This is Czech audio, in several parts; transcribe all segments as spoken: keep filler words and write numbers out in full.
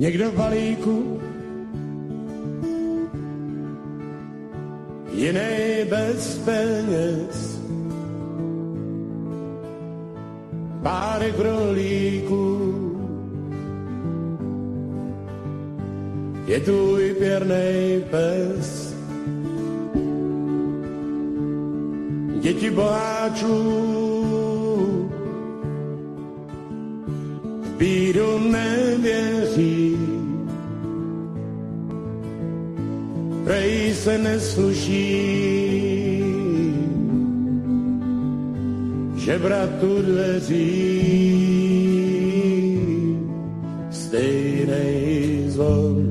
někdo v balíku, jiný bez peněz, párek rolíků, je tvůj pěrnej pes. Děti boháčů v bídu nevěří, prej se nesluší žebratu dveří, stejnej zvon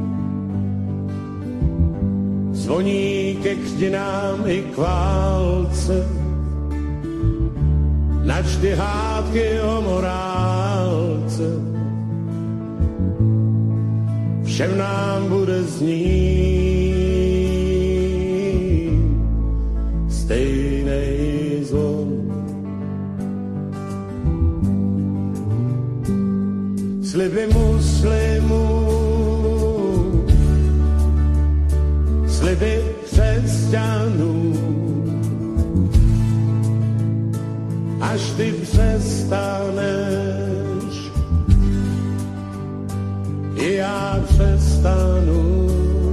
zvoní ke křtinám i k válce, načty hádky o morálce, všem nám bude znít stejnej zvon. Sliby muslimů, sliby křesťanů, až ty přestaneš, i já přestanu.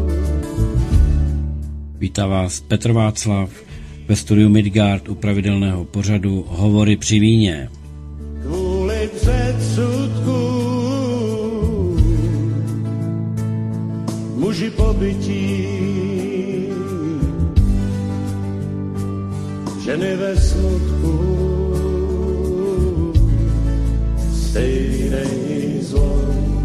Vítá vás Petr Václav ve studiu Midgard u pravidelného pořadu Hovory při víně. Kvůli předsudku muži pobytí, ženy ve smutku, stejnej zvon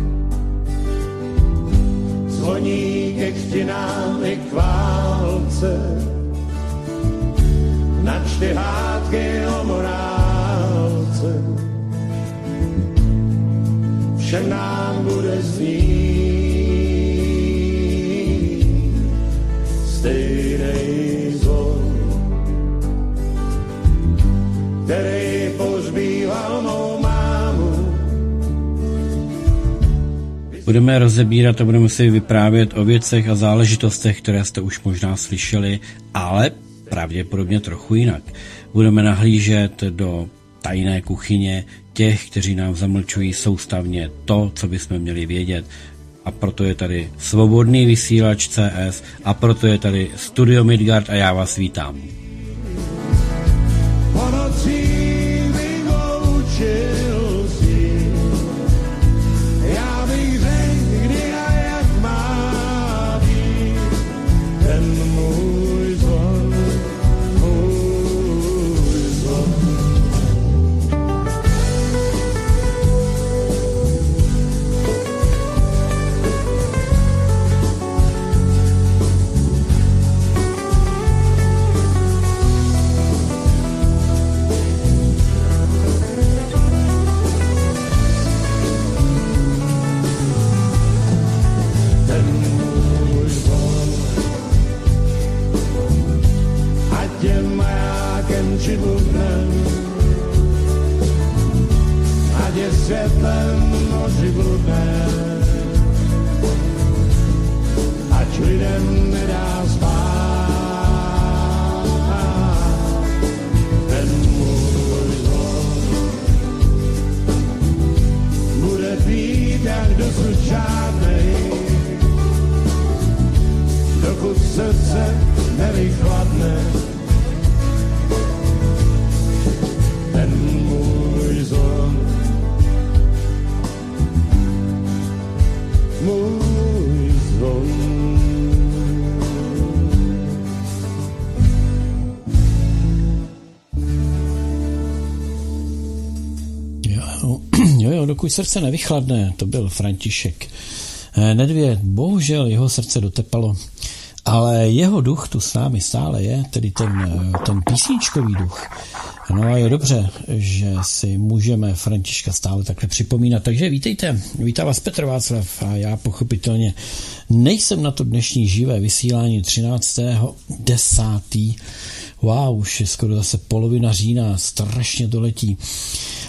zvoní ke křtinám i k válce, načty hádky o morálce, všem nám bude znít stejnej zvon, který pozbýval mou mámu. Budeme rozebírat a budeme si vyprávět o věcech a záležitostech, které jste už možná slyšeli, ale pravděpodobně trochu jinak. Budeme nahlížet do tajné kuchyně těch, kteří nám zamlčují soustavně to, co bychom měli vědět. A proto je tady Svobodný vysílač C S a proto je tady Studio Midgard a já vás vítám. Dokud srdce nevychladne, to byl František Nedvěd. Bohužel jeho srdce dotepalo, ale jeho duch tu s námi stále je, tedy ten, ten písničkový duch. No a je dobře, že si můžeme Františka stále takhle připomínat. Takže vítejte, vítá vás Petr Václav a já pochopitelně nejsem na to dnešní živé vysílání třináctého desátého Wow, už je skoro zase polovina října, strašně to letí.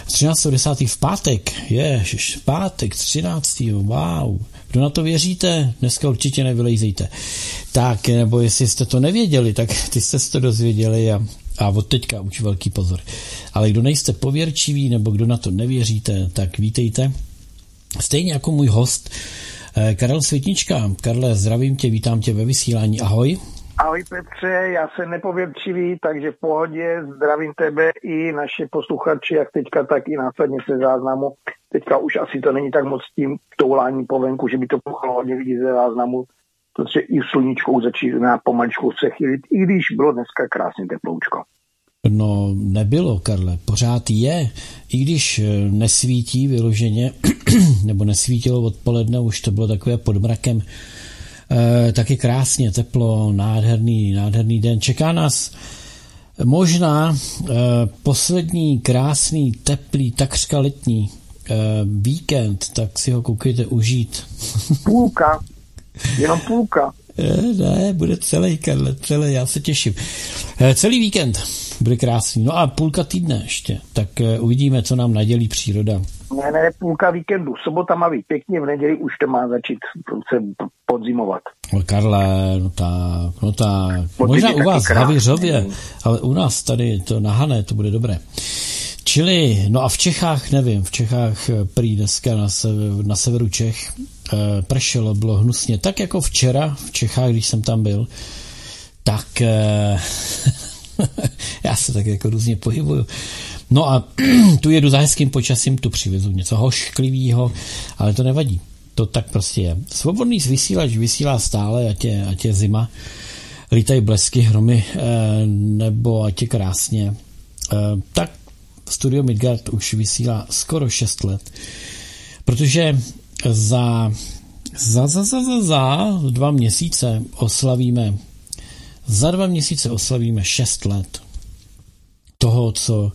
třináctého desátého v pátek, je, v pátek třináctého wow. Kdo na to věříte? Dneska určitě nevylejzejte. Tak, nebo jestli jste to nevěděli, tak ty jste to dozvěděli a, a od teďka už velký pozor. Ale kdo nejste pověrčiví, nebo kdo na to nevěříte, tak vítejte. Stejně jako můj host, Karel Světnička. Karle, zdravím tě, vítám tě ve vysílání. Ahoj. Ahoj Petře, já jsem nepověrčivý, takže v pohodě, zdravím tebe i naše posluchači, jak teďka, tak i následně se záznamu. Teďka už asi to není tak moc tím touláním po venku, že by to pochalo hodně lidí ze záznamu, protože i sluníčkou začíná pomaličku se chýlit, i když bylo dneska krásně teploučko. No nebylo, Karle, pořád je, i když nesvítí vyloženě, nebo nesvítilo odpoledne, už to bylo takové pod mrakem, e, taky krásně, teplo, nádherný, nádherný den. Čeká nás možná e, poslední krásný, teplý, takřka letní e, víkend, tak si ho koukejte užít. Půlka, jenom půlka. E, ne, bude celý, Karle, celý, já se těším. E, celý víkend bude krásný. No a půlka týdne ještě, tak e, uvidíme, co nám nadělí příroda. Ne, ne, půlka víkendu. Sobota má být pěkně, v neděli už to má začít se podzimovat. No Karle, no tak, no tak. Možná u vás v Havířově, ale u nás tady to na Hané, to bude dobré. Čili, no a v Čechách, nevím, v Čechách prý dneska na, sever, na severu Čech e, pršelo, bylo hnusně. Tak jako včera v Čechách, když jsem tam byl, tak e, já se tak jako různě pohybuju. No a tu jedu za hezkým počasím, tu přivezu něco hošklivýho, ale to nevadí. To tak prostě je. Svobodný vysílač vysílá stále, ať je, ať je zima, lítají blesky, hromy, e, nebo ať je krásně. E, tak Studio Midgard už vysílá skoro šest let, protože za, za, za, za, za, za dva měsíce oslavíme za dva měsíce oslavíme šest let toho, co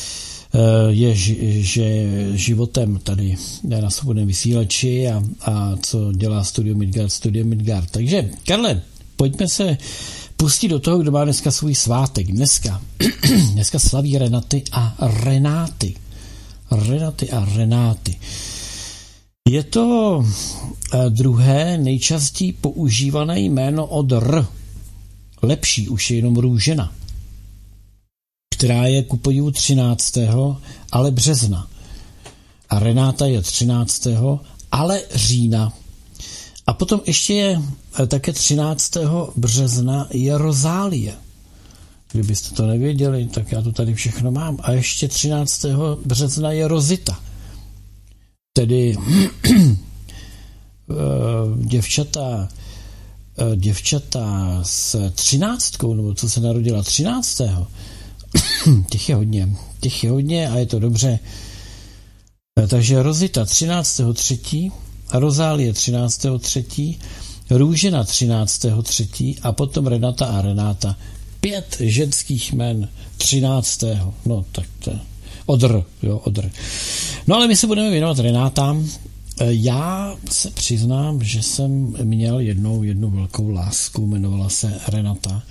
je že životem tady na svobodném vysílači a, a co dělá Studio Midgard, Studio Midgard. Takže, Karle, pojďme se pustit do toho, kdo má dneska svůj svátek. Dneska, dneska slaví Renaty a Renáty. Renaty a Renáty. Je to druhé nejčastěji používané jméno od R. Lepší už je jenom Růžena, která je ku podivu třináctého ale března. A Renáta je třináctého ale října. A potom ještě je také třináctého března je Rozálie. Kdybyste to nevěděli, tak já to tady všechno mám. A ještě třináctého března je Rozita. Tedy děvčata děvčata s třináctkou, nebo co se narodila třináctého těch je hodně. Těch je hodně a je to dobře. Takže Rozita třináctého třetího Rozálie třináctého třetího Růžena třináctého třetího a potom Renata a Renáta. Pět ženských jmen třináctého No tak to odr, jo, odr. No ale my se budeme věnovat Renátám. Já se přiznám, že jsem měl jednou jednu velkou lásku, jmenovala se Renata.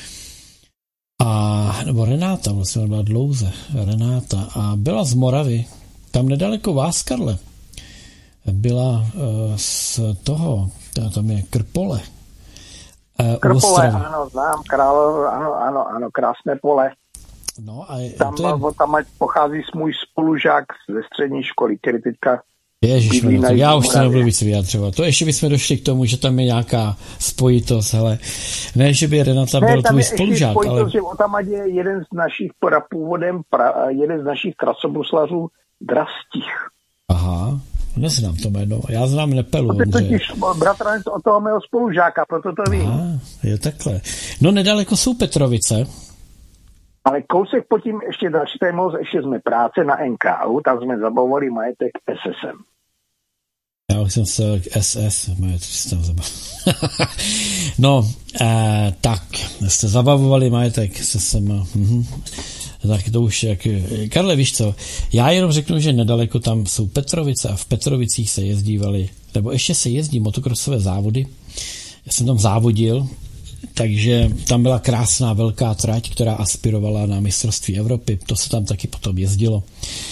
A, nebo Renáta, vlastně byla dlouze, Renáta. A byla z Moravy, tam nedaleko vás, Karle. Byla uh, z toho, tam je Krpole. Uh, Krpole, ano, znám, král, ano, ano, ano, krásné pole. No a tam, to je... tam pochází můj spolužák ze střední školy, který teďka Ježišmarja, tak já už se nebudu víc vyjadřovat. To ještě bychom došli k tomu, že tam je nějaká spojitost, ale ne, že by Renata byl tvůj spolužák, ale... Ne, že o tam je jeden z našich původem, pra, jeden z našich krasobruslařů Drastich. Aha, neznám to jméno, já znám Nepelu. To je totiž bratranec od toho mého spolužáka, proto to vím. Aha, je takhle. No nedaleko jsou Petrovice. Ale kousek pod tím ještě další témoc, ještě jsme práce na N K U, tam jsme zabavovali majetek S S M. Já už jsem se k S S, majetek jsem zabavil. No, eh, tak, jste zabavovali majetek S S M. Mhm. Tak to už jak... Karle, víš co, já jenom řeknu, že nedaleko tam jsou Petrovice a v Petrovicích se jezdívali, nebo ještě se jezdí motokrosové závody. Já jsem tam závodil, takže tam byla krásná velká trať, která aspirovala na mistrovství Evropy. To se tam taky potom jezdilo.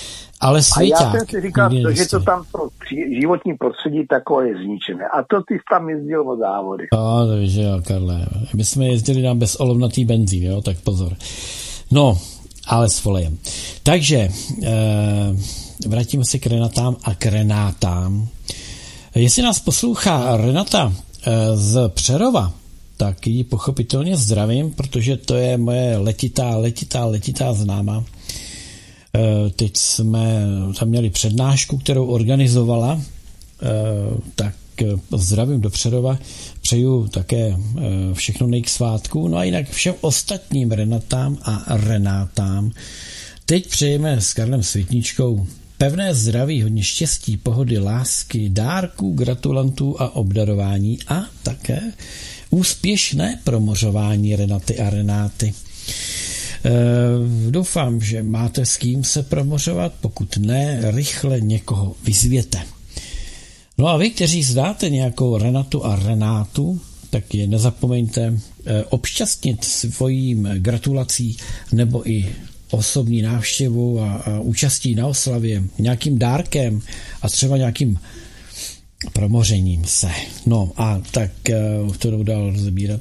Ale svěťák. A já jsem si říkal, to, že to tam to životní prostředí takové je zničené. A to ty jsi tam jezdil o závody. No, takže jo, Karle. My jsme jezdili tam bez olovnatý benzín, jo, tak pozor. No, ale s folejem. Takže e, vrátíme se k Renatám a k Renátám. Jestli nás poslouchá Renata e, z Přerova, tak ji pochopitelně zdravím, protože to je moje letitá, letitá, letitá známa. E, teď jsme tam měli přednášku, kterou organizovala, e, tak zdravím do Přerova, přeju také všechno nej k svátku, no a jinak všem ostatním Renatám a Renátám teď přejeme s Karlem Světničkou pevné zdraví, hodně štěstí, pohody, lásky, dárků, gratulantů a obdarování a také úspěšné promořování Renaty a Renáty. E, doufám, že máte s kým se promořovat, pokud ne, rychle někoho vyzvěte. No a vy, kteří znáte nějakou Renatu a Renátu, tak je nezapomeňte obšťastnit svojím gratulací nebo i osobní návštěvou a, a účastí na oslavě, nějakým dárkem a třeba nějakým promořením se. No a tak to budu dál rozebírat.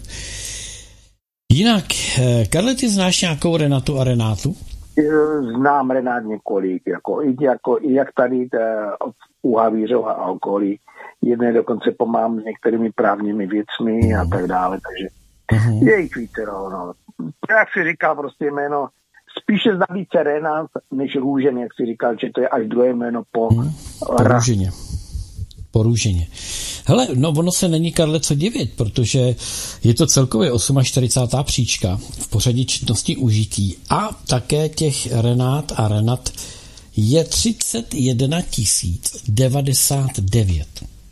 Jinak, Karle, ty znáš nějakou Renatu a Renátu? Znám Renát několik, jako, jako, jak tady u Havířova a okolí. Jedné dokonce pomáhám s některými právními věcmi a tak dále, takže uh-huh. je jich více, no. Jak si říkal prostě jméno, spíše zná více Renát než Růžen, jak si říkal, že to je až druhé jméno po uh-huh. po Růženě. Po Růženě. Hele, no ono se není, Karle, co divit, protože je to celkově čtyřicátá osmá příčka v pořadí četnosti užití a také těch Renát a Renat je třicet jedna tisíc devadesát devět.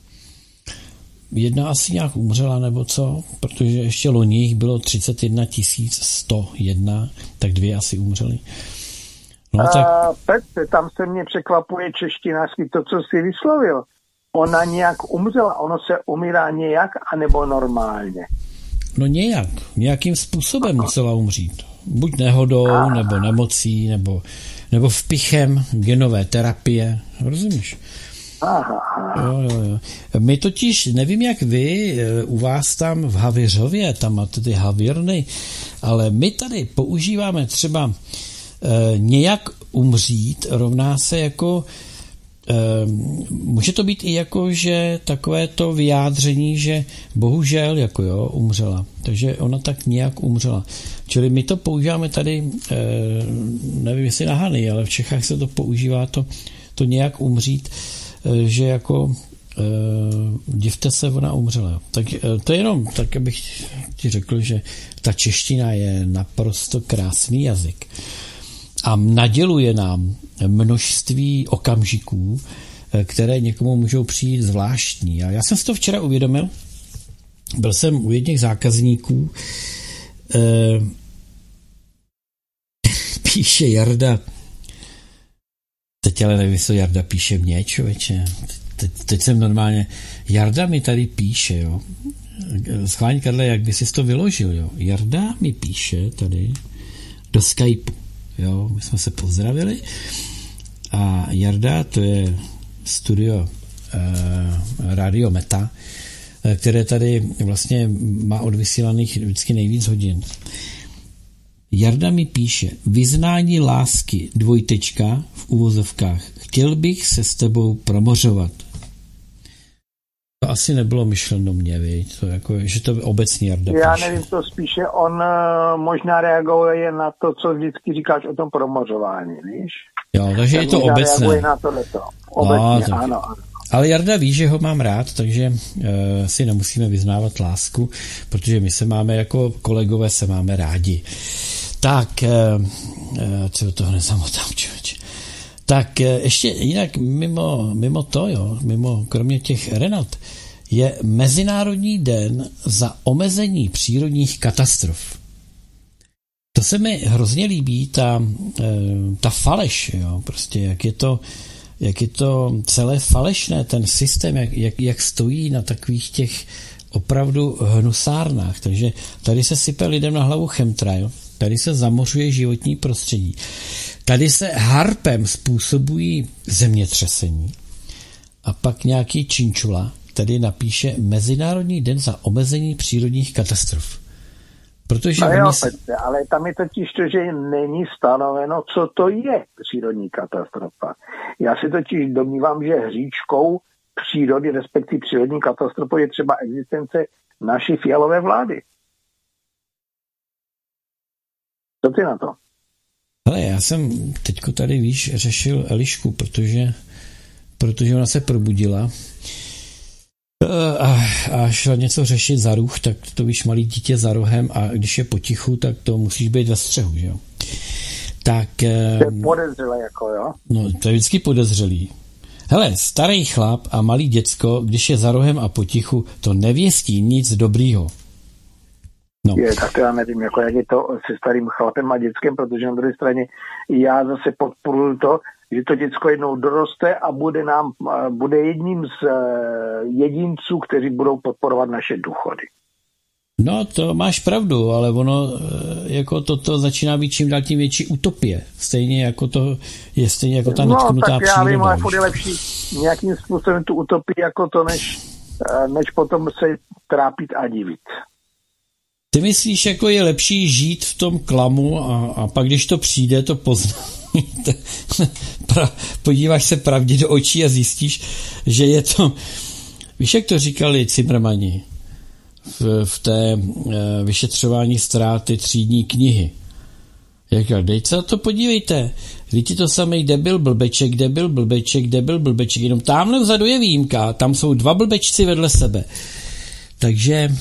Jedna asi nějak umřela, nebo co? Protože ještě loni jich bylo třicet jedna tisíc sto jedna, tak dvě asi umřely. No, tak... A, Petře, tam se mě překvapuje češtinářsky to, co jsi vyslovil. Ona nějak umřela, ono se umírá nějak, anebo normálně? No nějak, nějakým způsobem musela umřít. Buď nehodou, Aha. nebo nemocí, nebo, nebo vpichem genové terapie, rozumíš? Aha. Jo, jo, jo. My totiž, nevím jak vy, u vás tam v Havířově, tam máte ty havírny, ale my tady používáme třeba e, nějak umřít, rovná se jako může to být i jako, že takové to vyjádření, že bohužel jako jo, umřela. Takže ona tak nějak umřela. Čili my to používáme tady, nevím jestli na Hany, ale v Čechách se to používá to, to nějak umřít, že jako divte se, ona umřela. Tak to je jenom tak, abych ti řekl, že ta čeština je naprosto krásný jazyk. A naděluje nám množství okamžiků, které někomu můžou přijít zvláštní. A já jsem si to včera uvědomil. Byl jsem u jedných zákazníků. E, píše Jarda. Teď ale nevím, co Jarda píše mě, člověče. Teď, teď jsem normálně... Jarda mi tady píše, jo. Schválně, Karle, jak by si to vyložil, jo. Jarda mi píše tady do Skypeu. Jo, my jsme se pozdravili a Jarda, to je studio eh, Radio Meta, eh, které tady vlastně má odvysílaných vždycky nejvíc hodin. Jarda mi píše, vyznání lásky, dvojtečka v uvozovkách, chtěl bych se s tebou promořovat. To asi nebylo myšleno mě, viď? To jako, že to obecně Jarda Já píše. nevím, to spíše on uh, možná reaguje na to, co vždycky říkáš o tom promořování, víš? Jo, takže tak je to obecné. Reaguje na tohleto. Obecně, no, ano, ano. Ale Jarda ví, že ho mám rád, takže uh, si nemusíme vyznávat lásku, protože my se máme jako kolegové, se máme rádi. Tak, uh, uh, co do toho nezamotám, člověče. Tak uh, ještě jinak mimo, mimo to, jo, mimo, kromě těch Renat, je Mezinárodní den za omezení přírodních katastrof. To se mi hrozně líbí, ta, ta faleš, jo, prostě jak je to, jak je to celé falešné, ten systém, jak, jak, jak stojí na takových těch opravdu hnusárnách. Takže tady se sype lidem na hlavu chemtrail, tady se zamořuje životní prostředí. Tady se harpem způsobují zemětřesení a pak nějaký činčula tady napíše Mezinárodní den za omezení přírodních katastrof. Protože no jo, se... Petře, ale tam je totiž to, že není stanoveno, co to je přírodní katastrofa. Já si totiž domnívám, že hříčkou přírody, respektive přírodní katastrofou je třeba existence naší Fialové vlády. Co ty na to? Ale já jsem teďko tady, víš, řešil Elišku, protože, protože ona se probudila a, a šla něco řešit za roh, tak to víš, malý dítě za rohem a když je potichu, tak to musíš být ve střehu, že jo? Tak... To je podezřelé, jako jo? No, to je vždycky podezřelý. Hele, starý chlap a malý děcko, když je za rohem a potichu, to nevěstí nic dobrýho. No. Je, tak to já nevím, jako jak je to se starým chlapem a dětskem, protože na druhé straně já zase podporuji to, že to děcko jednou doroste a bude nám, bude jedním z jedinců, kteří budou podporovat naše důchody. No, to máš pravdu, ale ono jako toto začíná být čím dál tím větší utopie. Stejně jako to je stejně jako ta netknutá příroda. No, tak já vím, ale je lepší nějakým způsobem tu utopii jako to, než, než potom se trápit a divit. Ty myslíš, jako je lepší žít v tom klamu a, a pak, když to přijde, to poznáte. Podíváš se pravdě do očí a zjistíš, že je to... Víš, jak to říkali Cimrmani v, v té e, vyšetřování ztráty třídní knihy. Jak říkal, dejte se na to podívejte. Víte to samej debil, blbeček, debil, blbeček, debil, blbeček. Jenom tamhle vzadu je výjimka, tam jsou dva blbečci vedle sebe. Takže...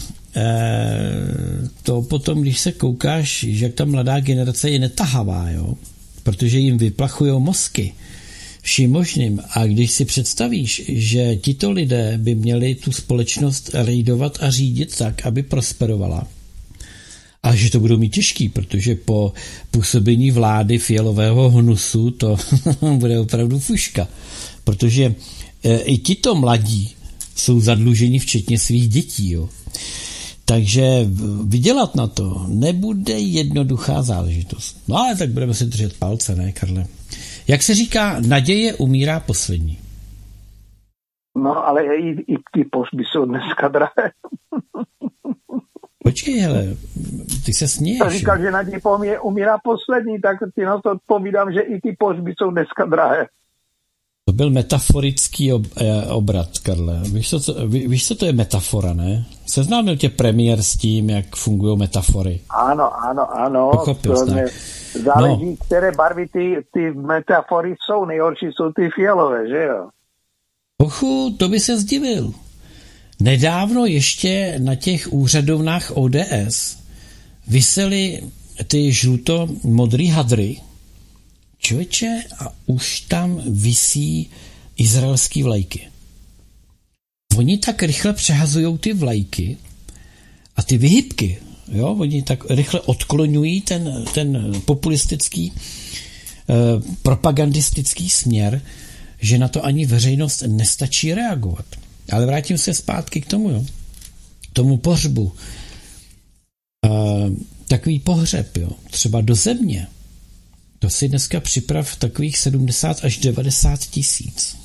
to potom, když se koukáš, že jak ta mladá generace je netahavá, jo? Protože jim vyplachujou mozky vším možným. A když si představíš, že tito lidé by měli tu společnost rejdovat a řídit tak, aby prosperovala, a že to budou mít těžký, protože po působení vlády fialového hnusu to bude opravdu fuška. Protože i tito mladí jsou zadluženi včetně svých dětí, jo? Takže vydělat na to nebude jednoduchá záležitost. No ale tak budeme si držet palce, ne, Karle? Jak se říká, naděje umírá poslední. No ale i, i ty pohřby jsou dneska drahé. Počkej, hele, ty se směješ. To říkal, že naděje umírá poslední, tak ti na to odpovídám, že i ty pohřby jsou dneska drahé. To byl metaforický ob, eh, obrat, Karle. Víš, co, co, ví, víš, co to je metafora, ne? Seznámil tě premiér s tím, jak fungují metafory? Ano, ano, ano. Pochopil to ne? Záleží, no. Které barvy ty, ty metafory jsou. Nejhorší jsou ty fialové, že jo? Ochu, to by se zdivil. Nedávno ještě na těch úřadovnách O D S visely ty žluto-modrý hadry, člověče, a už tam visí izraelský vlajky. Oni tak rychle přehazují ty vlajky a ty vyhybky, jo, oni tak rychle odkloňují ten, ten populistický eh, propagandistický směr, že na to ani veřejnost nestačí reagovat. Ale vrátím se zpátky k tomu, jo, tomu pohřbu. Eh, takový pohřeb, jo, třeba do země, to si dneska připrav takových sedmdesát až devadesát tisíc.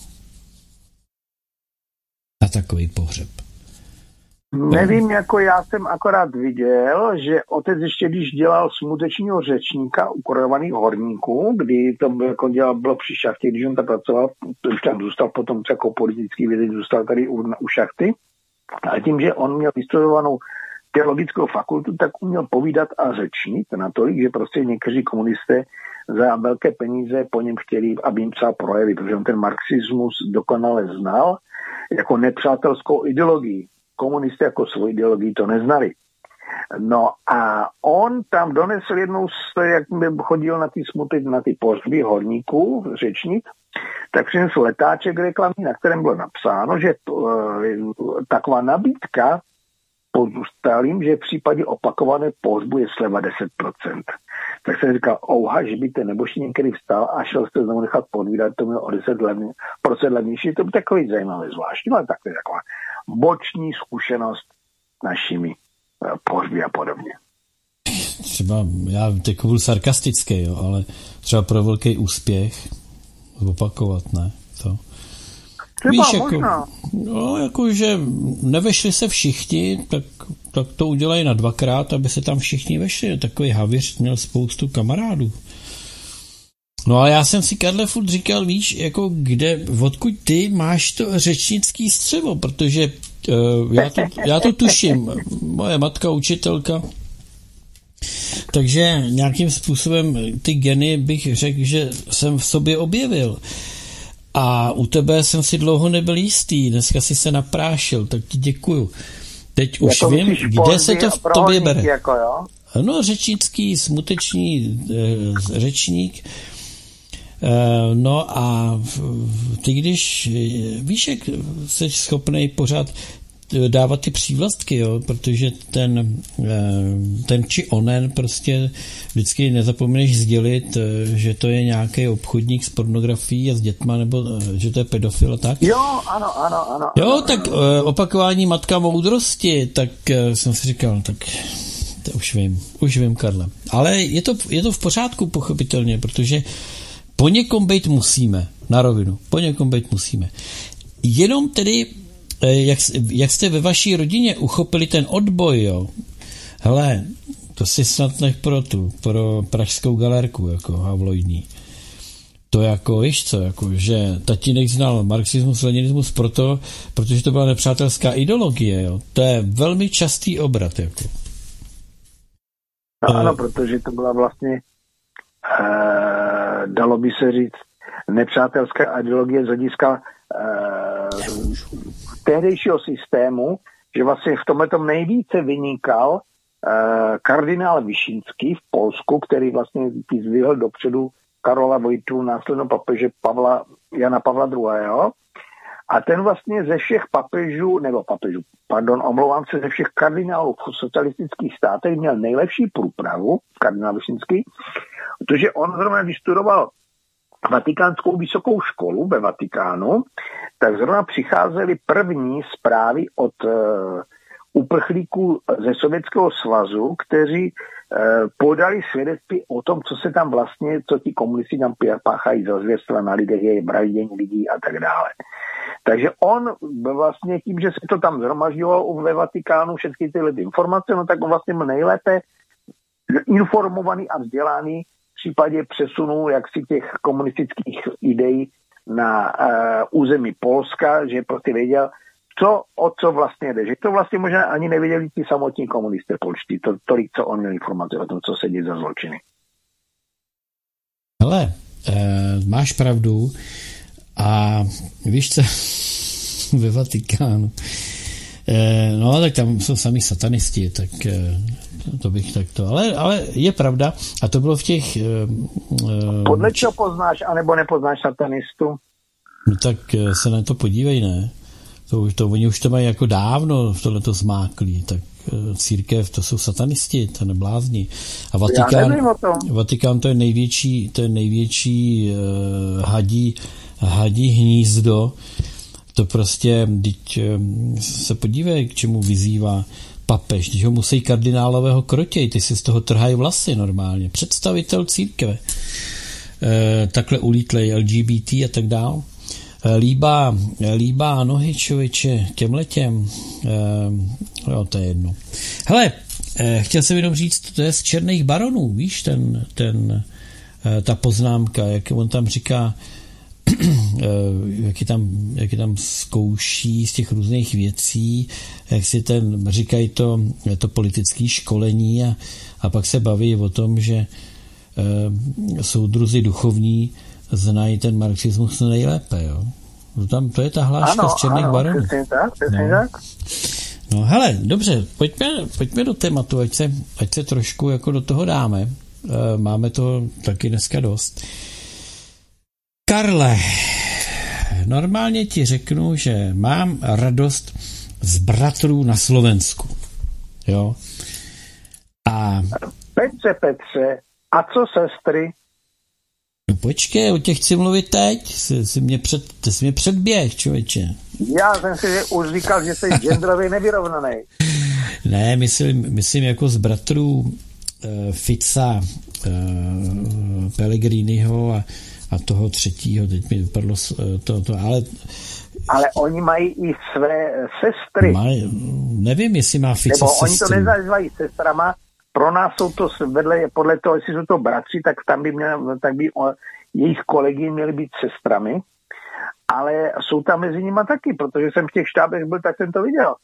Na takový pohřeb. Nevím, jako já jsem akorát viděl, že otec ještě když dělal smutečního řečníka u korejovaných horníků, kdy to bylo, jako dělal, bylo při šachtě, když on tam pracoval, to už tam zůstal potom jako politický vědec, zůstal tady u, u šachty. Ale tím, že on měl vystudovanou teologickou fakultu, tak uměl povídat a řečnit natolik, že prostě někteří komunisté za velké peníze po něm chtěli, aby jim psal projevy, protože on ten marxismus dokonale znal jako nepřátelskou ideologii. Komunisté jako svou ideologii to neznali. No a on tam donesl jednou, jak chodil na ty smuty, na ty pohřby horníků řečnit, tak přinesl letáček reklamní, na kterém bylo napsáno, že to, taková nabídka pozůstalým, že v případě opakované pohřbu je sleva deset procent. Tak jsem říkal, ouha, že by ten neboží někdy vstal a šel jste znovu nechat podvídat, to bylo o deset procent levnější, to by takový zajímavý zvláštní, ale tak to je taková boční zkušenost našimi pohřby a podobně. třeba, já teď byl sarkastický, jo, ale třeba pro velký úspěch opakovat, ne? To. Třeba Víš, možná. jako, no, jako, že nevešli se všichni, tak, tak to udělají na dvakrát, aby se tam všichni vešli. Takový havěř měl spoustu kamarádů. No ale já jsem si, Karle, furt říkal, víš, jako kde, odkud ty máš to řečnický střevo, protože uh, já, to, já to tuším. Moje matka učitelka, takže nějakým způsobem ty geny bych řekl, že jsem v sobě objevil. A u tebe jsem si dlouho nebyl jistý, dneska si se naprášil, tak ti děkuju. Teď už jako vím, kde se to v tobě bere. Jako, jo? No, řečnický, smuteční e, řečník. E, no a ty když, víš, jak jsi schopnej pořád dávat ty přívlastky, jo, protože ten, ten či onen prostě vždycky nezapomeneš sdělit, že to je nějaký obchodník s pornografií a s dětma, nebo že to je pedofil a tak. Jo, ano, ano, ano. Jo, tak opakování matka moudrosti, tak jsem si říkal, tak to už vím, už vím, Karle. Ale je to, je to v pořádku, pochopitelně, protože po někom bejt musíme, na rovinu, po někom bejt musíme. Jenom tedy Jak, jak jste ve vaší rodině uchopili ten odboj, jo? Hele, to si snad nech pro tu, pro pražskou galerku, jako havloidní. To jako, víš co, jako, že tatínek znal marxismus, leninismus proto, protože to byla nepřátelská ideologie, jo? To je velmi častý obrat, jako. No, ano, protože to byla vlastně, uh, dalo by se říct, nepřátelská ideologie z hlediska uh, tehdejšího systému, že vlastně v tomhle tom nejvíce vynikal uh, kardinál Vyšínský v Polsku, který vlastně vyzdvihl dopředu Karola Vojtu, následno papeže Pavla, Jana Pavla druhého. A ten vlastně ze všech papežů, nebo papežů, pardon, omlouvám se, ze všech kardinálů v socialistických státech měl nejlepší průpravu, kardinál Vyšínský, protože on zrovna, když studoval Vatikánskou vysokou školu ve Vatikánu, tak zrovna přicházely první zprávy od uh, uprchlíků ze Sovětského svazu, kteří uh, podali svědectví o tom, co se tam vlastně, co ti komunisti tam páchají za zvěrstva na lidech, je vraždění lidí a tak dále. Takže on vlastně tím, že se to tam zhromažďovalo ve Vatikánu, všechny tyhle informace, no tak on vlastně byl nejlépe informovaný a vzdělaný v případě přesunu jaksi těch komunistických ideí na uh, území Polska, že prostě věděl, co, o co vlastně jde. Že to vlastně možná ani nevěděli ti samotní komunisté polští, to, tolik, co on měl informace o tom, co se děje za zločiny. Hele, e, máš pravdu a víš co, ve Vatikánu, e, no tak tam jsou sami satanisti, tak e, to bych takto, ale, ale je pravda a to bylo v těch... E, e, Podle čeho poznáš, anebo nepoznáš satanistu? No tak se na to podívej, ne? To, to, oni už to mají jako dávno tohleto zmáklí, tak církev, to jsou satanisti, to neblázni. A Vatikán, Vatikán to je největší, to je největší uh, hadí, hadí hnízdo. To prostě, teď uh, se podívej, k čemu vyzývá papež, když ho musí kardinálového krotěj, ty si z toho trhají vlasy normálně. Představitel církve. Uh, takhle ulítlej L G B T a tak dál. Líbá, líbá nohy, člověče, těmhletěm. E, jo, to je jedno. Hele, e, chtěl jsem jenom říct, to je z Černých baronů, víš, ten, ten, e, ta poznámka, jak on tam říká, e, jak, je tam, jak je tam zkouší z těch různých věcí, jak si ten, říkají to, to politické školení a, a pak se baví o tom, že e, soudruzi duchovní znají ten marxismus nejlépe, jo. No tam, to je ta hláška ano, z Černých ano, baronů. Přesně tak, přesně no. tak. No hele, dobře, pojďme, pojďme do tématu, ať se, ať se trošku jako do toho dáme. E, máme to taky dneska dost. Karle, normálně ti řeknu, že mám radost z bratrů na Slovensku. Jo. A... Petře, Petře, a co sestry? No počkej, o těch chci mluvit teď. Jsi, jsi mě, před, ty jsi mě předběh, člověče. Já jsem si už říkal, že jsi genderově nevyrovnaný. Ne, myslím, myslím jako z bratrů, Fica, Pellegriniho a, a toho třetího, teď mi vypadlo to, to ale... Ale oni mají i své sestry. Maj, nevím, jestli má Fico Nebo sestry. oni to nezazývají sestrama, pro nás jsou to vedle, podle toho, jestli jsou to bratři, tak tam by, měl, tak by o, jejich kolegy měly být sestrami, ale jsou tam mezi nimi taky, protože jsem v těch štábech byl, tak jsem to viděl.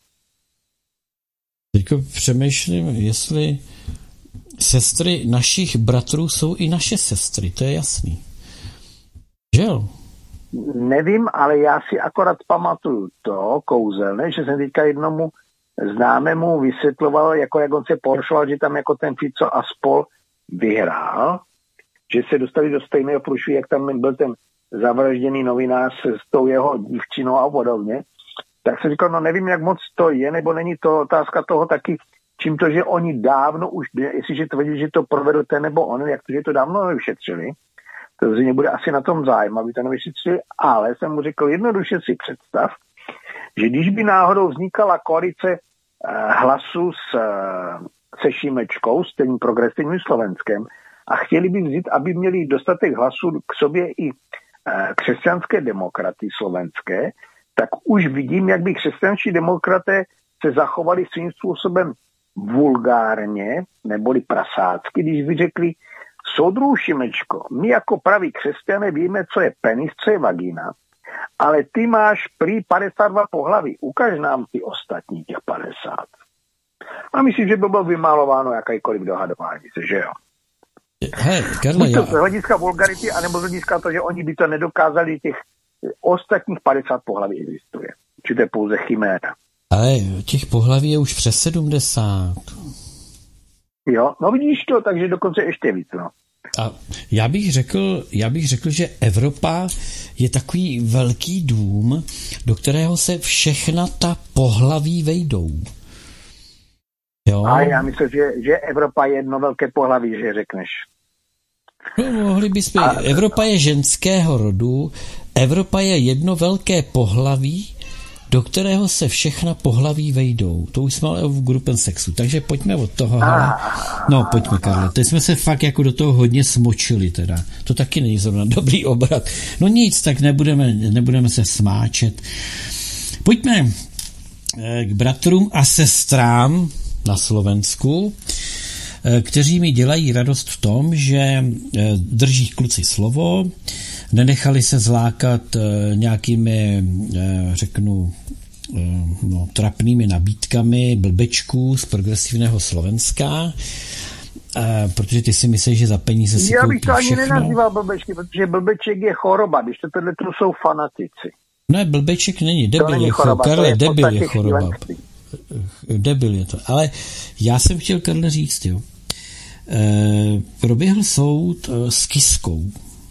Teďko přemýšlím, jestli sestry našich bratrů jsou i naše sestry, to je jasný. Že jo? Nevím, ale já si akorát pamatuju to kouzelné, že jsem teďka jednomu známému vysvětloval, jako jak on se poršoval, že tam jako ten Fico a spol vyhrál, že se dostali do stejného průšvihu, jak tam byl ten zavražděný novinář s tou jeho dívčinou a podobně. Tak jsem říkal, no nevím, jak moc to je, nebo není to otázka toho taky, čím to, že oni dávno už, jestliže tvrdí, že to provedl ten nebo on, jak to, že to dávno nevyšetřili, to zřejmě bude asi na tom zájem, aby to nevyšetřili, ale jsem mu řekl, jednoduše si představ, že když by náhodou vznikala koalice hlasu s, se Šimečkou, s tím progresivním Slovenskem, a chtěli by vzít, aby měli dostatek hlasů k sobě i křesťanské demokraty slovenské, tak už vidím, jak by křesťanští demokraté se zachovali svým způsobem vulgárně, neboli prasácky, když by řekli, soudruhu Šimečko, my jako praví křesťané víme, co je penis, co je vagína, ale ty máš prý padesát dva pohlaví, ukaž nám ty ostatní těch padesát. A myslím, že by bylo vymalováno jakékoliv dohadování se, že jo? Hej, Karle, Buď to z hlediska vulgarity, anebo z hlediska to, že oni by to nedokázali, těch ostatních padesát pohlaví existuje. Či to je pouze chiméra. Ale těch pohlaví je už přes sedmdesát. Jo, no vidíš to, takže dokonce ještě víc, no. A já bych řekl, já bych řekl, že Evropa je takový velký dům, do kterého se všechna ta pohlaví vejdou. Jo? A já myslím, že, že Evropa je jedno velké pohlaví, že řekneš. No, mohli bychom. A... Evropa je ženského rodu, Evropa je jedno velké pohlaví, do kterého se všechna pohlaví vejdou. To už jsme ale v grupen sexu, takže pojďme od toho. No, pojďme, Karle. Teď jsme se fakt jako do toho hodně smočili teda. To taky není zrovna dobrý obrat. No nic, tak nebudeme, nebudeme se smáčet. Pojďme k bratrům a sestrám na Slovensku, kteří mi dělají radost v tom, že drží kluci slovo, nenechali se zlákat nějakými, řeknu, no, trapnými nabídkami blbečků z progresivného Slovenska, protože ty si myslíš, že za peníze si Já koupí bych to ani všechno. nenazýval blbečky, protože blbeček je choroba, když to tohle tu jsou fanatici. Ne, blbeček není, debil není je choroba, choroba. Karle, je debil je šílenství. choroba. Debil je to. Ale já jsem chtěl, Karle, říct, jo. E, proběhl soud e, s Kiskou.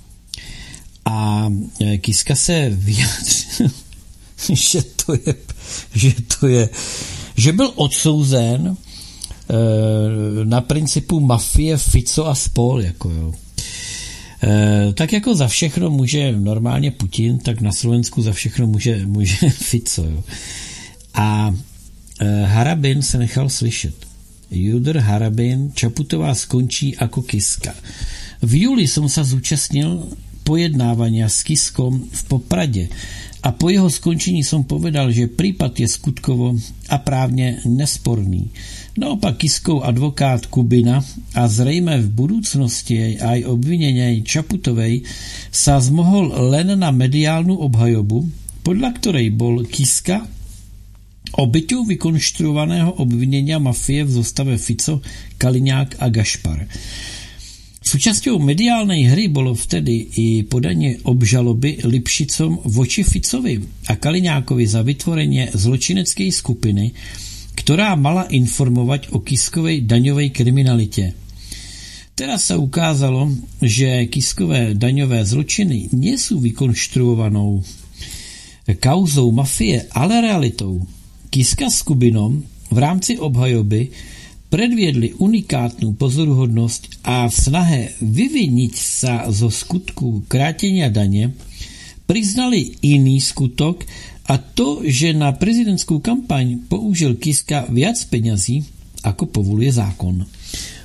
A e, Kiska se vyjádřil, že to je, že to je, že byl odsouzen e, na principu mafie Fico a spol, jako jo. E, tak jako za všechno může normálně Putin, tak na Slovensku za všechno může, může Fico, jo. A e, Harabin se nechal slyšet. Judr Harabin, Čaputová skončí jako Kiska. V júli som sa zúčastnil pojednávania s Kiskom v Popradě a po jeho skončení som povedal, že prípad je skutkovo a právně nesporný. Naopak Kiskov advokát Kubina a zrejme v budúcnosti aj obvinenej Čaputovej sa zmohol len na mediálnu obhajobu, podľa ktorej bol Kiska obyťou vykonštruovaného obvinenia mafie v zostave Fico, Kaliňák a Gašpar. Súčasťou mediálnej hry bolo vtedy i podanie obžaloby Lipšicom voči Ficovi a Kaliňákovi za vytvorenie zločineckej skupiny, ktorá mala informovať o Kiskovej daňovej kriminalite. Teraz sa ukázalo, že Kiskové daňové zločiny nie sú vykonštruovanou kauzou mafie, ale realitou. Kiska s Kubinom v rámci obhajoby predviedli unikátnu pozoruhodnosť a v snahe vyviniť sa zo skutku krátenia dane priznali iný skutok a to, že na prezidentskú kampaň použil Kiska viac peňazí, ako povoluje zákon.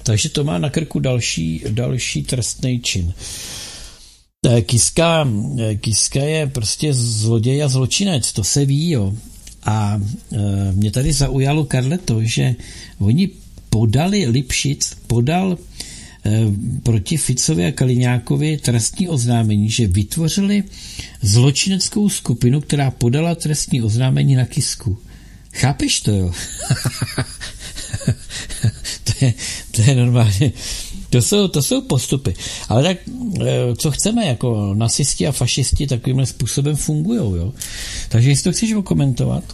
Takže to má na krku další, další trestný čin. Kiska, Kiska je prostě zloděj a zločinec, to se ví, jo. A e, mě tady zaujalo, Karle, to, že oni podali, Lipšic podal e, proti Ficovi a Kaliňákovi trestní oznámení, že vytvořili zločineckou skupinu, která podala trestní oznámení na Kisku. Chápeš to, jo? to, je, to je normálně... To jsou, to jsou postupy. Ale tak, co chceme, jako nacisti a fašisti takovýmhle způsobem fungujou, jo? Takže jestli to chceš okomentovat?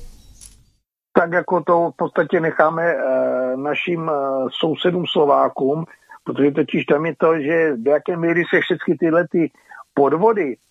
Tak jako to v podstatě necháme e, našim e, sousedům Slovákům, protože totiž tam je to, že do jaké míry se všechny tyhle ty podvody, e,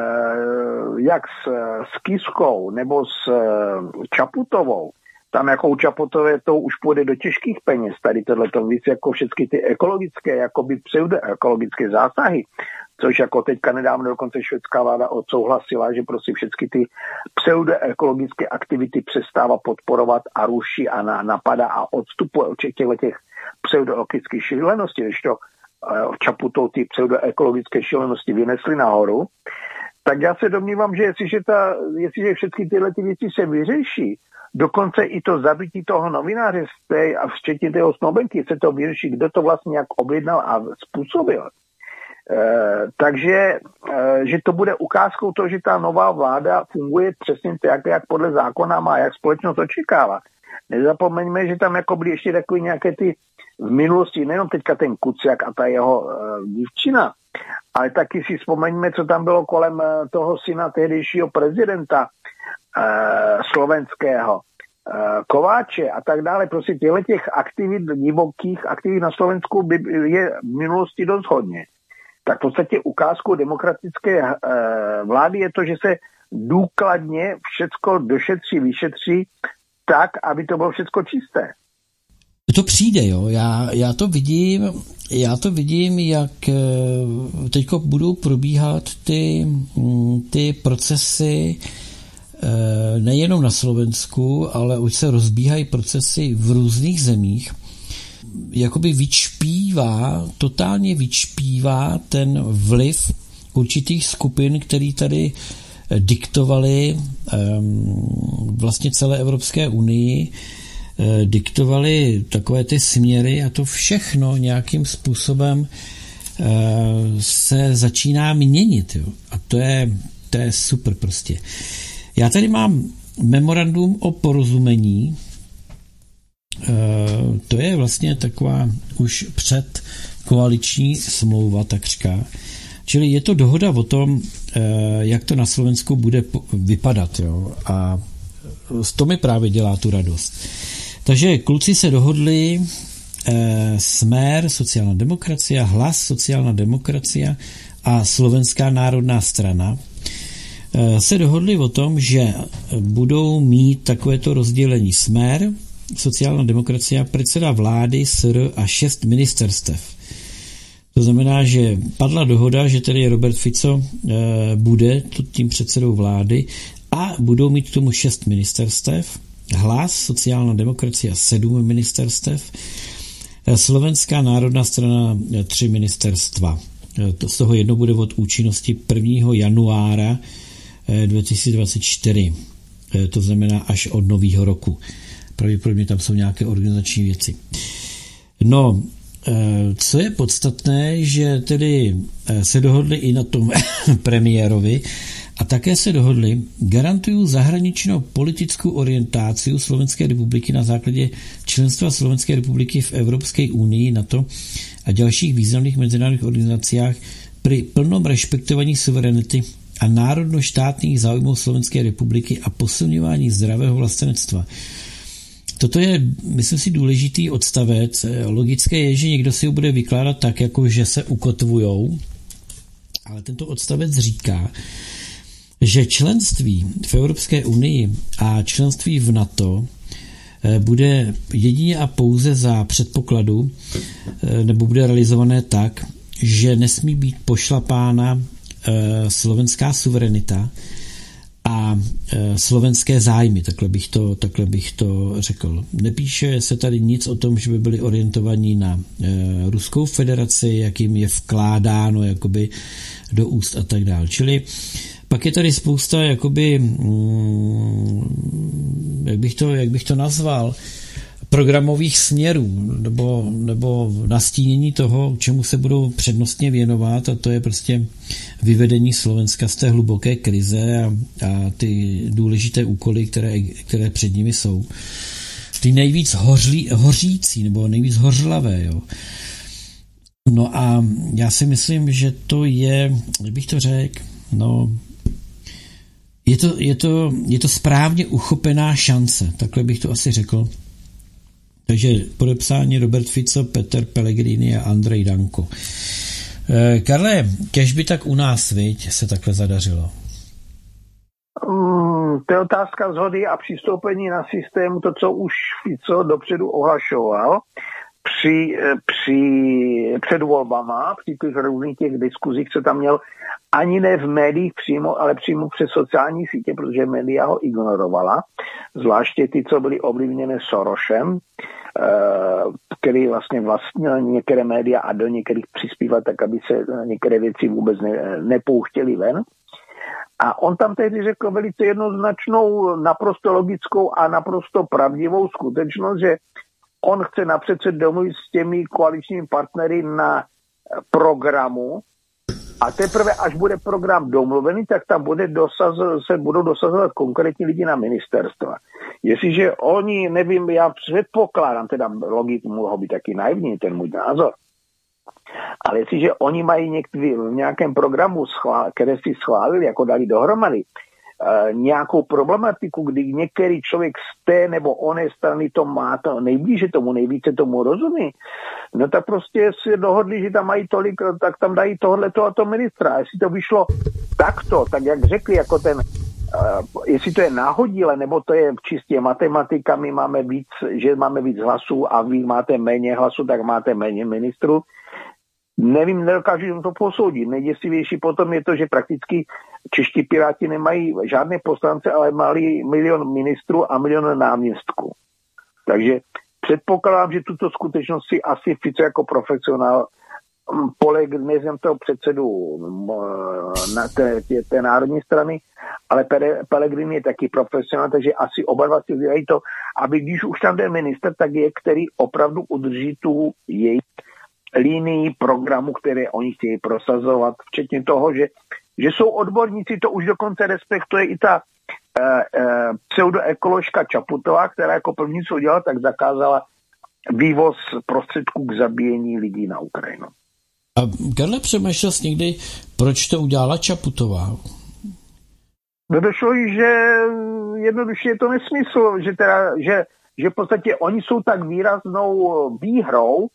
jak s, s Kiskou nebo s e, Čaputovou, tam jako u Čaputové to už půjde do těžkých peněz, tady tohleto víc jako všechny ty ekologické, jakoby pseudoekologické zásahy, což jako teďka nedávno dokonce švédská vláda odsouhlasila, že prostě všechny ty pseudoekologické aktivity přestává podporovat a ruší a na, napadá a odstupuje od těchto těch pseudoekologických šíleností, když to uh, Čaputou ty pseudoekologické šílenosti vynesly nahoru, tak já se domnívám, že jestliže, ta, jestliže všechny tyhle ty věci se vyřeší, dokonce i to zabití toho novináře a včetně toho Snoubenky se to vyřeší, kdo to vlastně jak objednal a způsobil. E, takže e, že to bude ukázkou toho, že ta nová vláda funguje přesně tak, jak podle zákona má, jak společnost očekává. Nezapomeňme, že tam jako byly ještě takové nějaké ty v minulosti, nejenom teďka ten Kuciak a ta jeho e, dívčina, ale taky si vzpomeňme, co tam bylo kolem toho syna tehdejšího prezidenta e, slovenského, Kováče a tak dále, prostě těchto těch aktivit, divokých aktivit na Slovensku by je v minulosti dost hodně. Tak v podstatě ukázkou demokratické e, vlády je to, že se důkladně všecko došetří, vyšetří tak, aby to bylo všecko čisté. To přijde, jo. Já, já to vidím, já to vidím, jak teďko budou probíhat ty, ty procesy nejenom na Slovensku, ale už se rozbíhají procesy v různých zemích. Jakoby vyčpívá, totálně vyčpívá ten vliv určitých skupin, který tady diktovali um, vlastně celé Evropské unii, uh, diktovali takové ty směry a to všechno nějakým způsobem uh, se začíná měnit. Jo. A to je, to je super prostě. Já tady mám memorandum o porozumění. Uh, to je vlastně taková už předkoaliční smlouva takřka. Čili je to dohoda o tom, jak to na Slovensku bude vypadat. Jo? A to mi právě dělá tu radost. Takže kluci se dohodli, Smer, sociální demokracie, Hlas, sociální demokracie a Slovenská národná strana se dohodli o tom, že budou mít takovéto rozdělení Smer, sociální demokracie, předseda vlády, S R a šest ministerstev. To znamená, že padla dohoda, že tedy Robert Fico e, bude tím předsedou vlády a budou mít k tomu šest ministerstev, Hlas, sociální demokracie sedm ministerstev, Slovenská národná strana tři ministerstva. E, to, z toho jedno bude od účinnosti prvního januára e, dva tisíce dvacet čtyři. E, to znamená až od nového roku. Pravděpodobně tam jsou nějaké organizační věci. No, co je podstatné, že tedy se dohodli i na tom premiérovi a také se dohodli, garantují zahraničnou politickou orientaci Slovenské republiky na základě členstva Slovenské republiky v Evropské unii, NATO a dalších významných mezinárodních organizacích při plnom respektování suverenity a národno-štátních záujmů Slovenské republiky a posilňování zdravého vlastenectva. Toto je, myslím si, důležitý odstavec. Logické je, že někdo si ho bude vykládat tak, jako že se ukotvujou, ale tento odstavec říká, že členství v Evropské unii a členství v NATO bude jedině a pouze za předpokladu, nebo bude realizované tak, že nesmí být pošlapána slovenská suverenita a e, slovenské zájmy, takhle bych, to, takhle bych to řekl. Nepíše se tady nic o tom, že by byli orientovaní na e, Ruskou federaci, jak jim je vkládáno jakoby do úst a tak dále. Čili pak je tady spousta jakoby, mm, jak bych to, jak bych to nazval, programových směrů nebo, nebo nastínění toho, čemu se budou přednostně věnovat, a to je prostě vyvedení Slovenska z té hluboké krize a, a ty důležité úkoly, které, které před nimi jsou. Ty nejvíc hořlí, hořící nebo nejvíc hořlavé. Jo. No a já si myslím, že to je, jak bych to řekl, no, je to, je to, je to správně uchopená šance, takhle bych to asi řekl. Takže podepsání Robert Fico, Peter Pellegrini a Andrej Danko. E, Karle, kež by tak u nás, viď, se takhle zadařilo? Mm, to je otázka shody a přistoupení na systém, to, co už Fico dopředu ohlašoval při, při, před volbama, při těch různých těch diskuzích, co tam měl, ani ne v médiích přímo, ale přímo přes sociální sítě, protože média ho ignorovala, zvláště ty, co byly ovlivněné Sorosem, který vlastně vlastnil některé média a do některých přispíval tak, aby se některé věci vůbec ne, nepouštěly ven. A on tam tehdy řekl velice jednoznačnou, naprosto logickou a naprosto pravdivou skutečnost, že on chce napřed se domluvit s těmi koaličními partnery na programu a teprve, až bude program domluvený, tak tam bude dosaz, se budou dosazovat konkrétní lidi na ministerstva. Jestliže oni, nevím, já předpokládám, teda logicky mohou být taky naivní, ten můj názor, ale jestliže oni mají někdy v nějakém programu, schvál, které si schválili, jako dali dohromady, Uh, nějakou problematiku, kdy některý člověk z té nebo oné strany to má to nejblíže tomu, nejvíce tomu rozumí, no tak prostě si dohodli, že tam mají tolik, tak tam dají tohleto a to ministra. A jestli to vyšlo takto, tak jak řekli, jako ten, uh, jestli to je náhodile, nebo to je čistě matematika, my máme víc, že máme víc hlasů a vy máte méně hlasů, tak máte méně ministrů. Nevím, nedokážu to posoudit. Nejděsivější potom je to, že prakticky čeští piráti nemají žádné poslance, ale mají milion ministrů a milion náměstků. Takže předpokládám, že tuto skutečnost si asi Fico jako profesionál poleg, neznám toho předsedu na té, té, té národní strany, ale Pellegrini je taky profesionál, takže asi oba dva si dělají to, aby když už tam jde minister, tak je, který opravdu udrží tu jejich linii programu, které oni chtějí prosazovat, včetně toho, že, že jsou odborníci, to už dokonce respektuje i ta e, e, pseudoekoložka Čaputová, která jako první co udělala, tak zakázala vývoz prostředků k zabíjení lidí na Ukrajinu. A Karle, přemýšlel jsi někdy, proč to udělala Čaputová? No došlo jí, že jednoduše je to nesmysl, že, teda, že, že v podstatě oni jsou tak výraznou výhrou,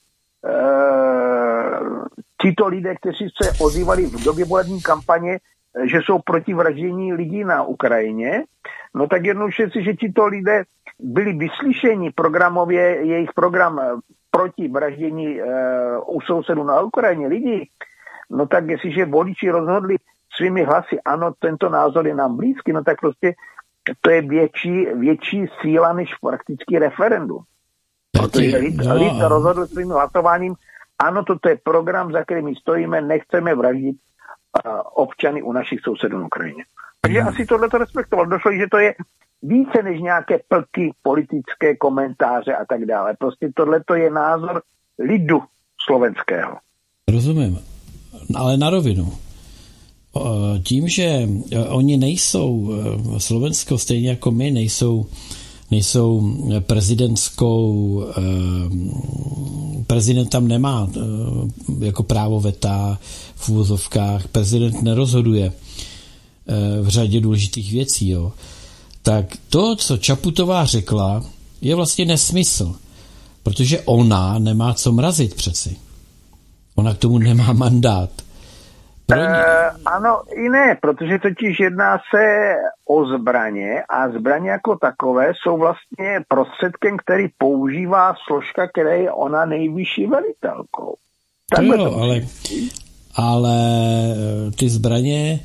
tito lidé, kteří se ozývali v době volební kampaně, že jsou proti vraždění lidí na Ukrajině, no tak jednoduše si, že tito lidé byli vyslyšeni programově, jejich program proti vraždění e, u sousedů na Ukrajině lidí, no tak jestliže voliči rozhodli svými hlasy, ano, tento názor je nám blízký, no tak prostě to je větší, větší síla než praktický referendum. Protože lid, lid rozhodl svým hlasováním, ano, toto je program, za kterým stojíme, nechceme vraždit uh, občany u našich sousedů na Ukrajině. Takže hmm. asi tohle to respektoval. Došlo, že to je více než nějaké plky, politické komentáře a tak dále. Prostě tohle to je názor lidu slovenského. Rozumím, ale na rovinu. Tím, že oni nejsou, Slovensko stejně jako my, nejsou nejsou prezidentskou, prezident tam nemá jako právo veta v uvozovkách, prezident nerozhoduje v řadě důležitých věcí, jo. Tak to, co Čaputová řekla, je vlastně nesmysl, protože ona nemá co mrazit přeci. Ona k tomu nemá mandát. Uh, ano i ne, protože totiž jedná se o zbraně a zbraně jako takové jsou vlastně prostředkem, který používá složka, která je ona nejvyšší velitelkou. To jo, ale, ale ty zbraně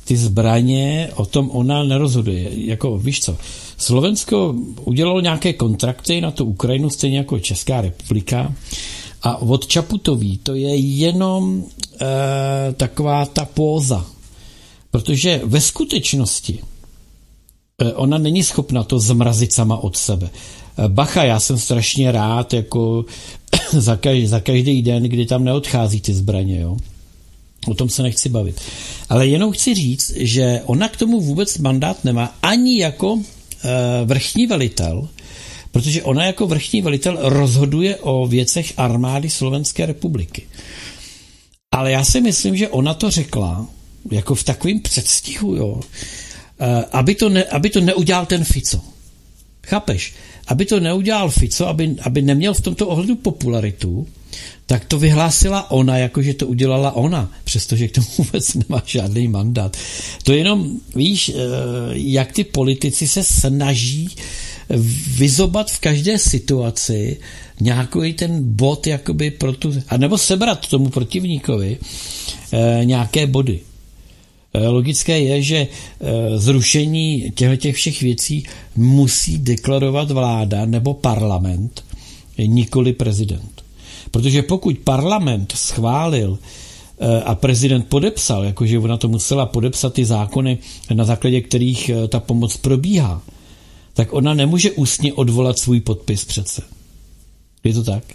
ty zbraně, o tom ona nerozhoduje. Jako, víš co, Slovensko udělalo nějaké kontrakty na tu Ukrajinu, stejně jako Česká republika, a od Čaputový to je jenom e, taková ta póza. Protože ve skutečnosti e, ona není schopna to zmrazit sama od sebe. E, bacha, já jsem strašně rád jako za, každý, za každý den, kdy tam neodchází ty zbraně, jo. O tom se nechci bavit. Ale jenom chci říct, že ona k tomu vůbec mandát nemá ani jako e, vrchní velitel, protože ona jako vrchní velitel rozhoduje o věcech armády Slovenské republiky. Ale já si myslím, že ona to řekla jako v takovém předstihu, jo, aby to, ne, aby to neudělal ten Fico. Chápeš? Aby to neudělal Fico, aby, aby neměl v tomto ohledu popularitu, tak to vyhlásila ona, jakože to udělala ona, přestože k tomu vůbec nemá žádný mandát. To jenom, víš, jak ty politici se snaží vyzobat v každé situaci nějaký ten bod jakoby pro tu, a nebo sebrat tomu protivníkovi e, nějaké body. E, logické je, že e, zrušení těchto všech věcí musí deklarovat vláda nebo parlament, nikoli prezident. Protože pokud parlament schválil e, a prezident podepsal, jakože ona to musela podepsat ty zákony, na základě kterých e, ta pomoc probíhá, tak ona nemůže ústně odvolat svůj podpis přece. Je to tak?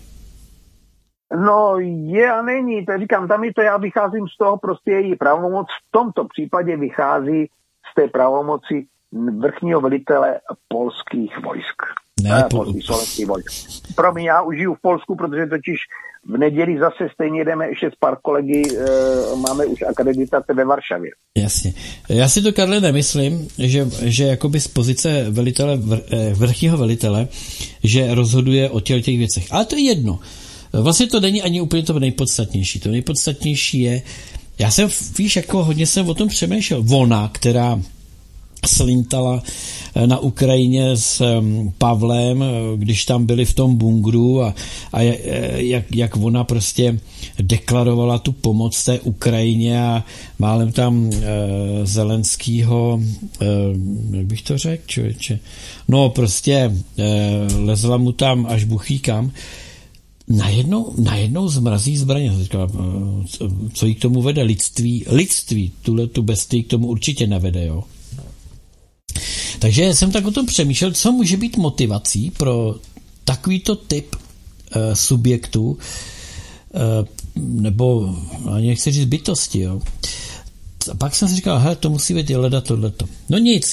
No je a není, to říkám, tam je to, já vycházím z toho, prostě její pravomoc v tomto případě vychází z té pravomoci vrchního velitele polských vojsk. Ne, ne po... polských, slovenských vojsk. Promiň, já už žiju v Polsku, protože totiž v neděli zase stejně jdeme ještě s pár kolegy, e, máme už akreditace ve Varšavě. Jasně. Já si to, Karle, nemyslím, že, že jakoby z pozice velitele, vrchního velitele, že rozhoduje o těch, těch věcech. Ale to je jedno. Vlastně to není ani úplně to nejpodstatnější. To nejpodstatnější je, já jsem, víš, jako hodně jsem o tom přemýšlel. Ona, která slintala na Ukrajině s Pavlem, když tam byli v tom bunkru a, a jak, jak ona prostě deklarovala tu pomoc té Ukrajině a málem tam e, Zelenskýho, e, jak bych to řekl, člověče, no prostě e, lezla mu tam až buchýkam, najednou, najednou zmrazí zbraně. Co jí k tomu vede? Lidství, lidství, tuhle tu bestii k tomu určitě nevede, jo. Takže jsem tak o tom přemýšlel, co může být motivací pro takovýto typ e, subjektu, e, nebo ani nechci říct bytosti, jo. A pak jsem si říkal, hele, to musí být hledat tohleto. No nic.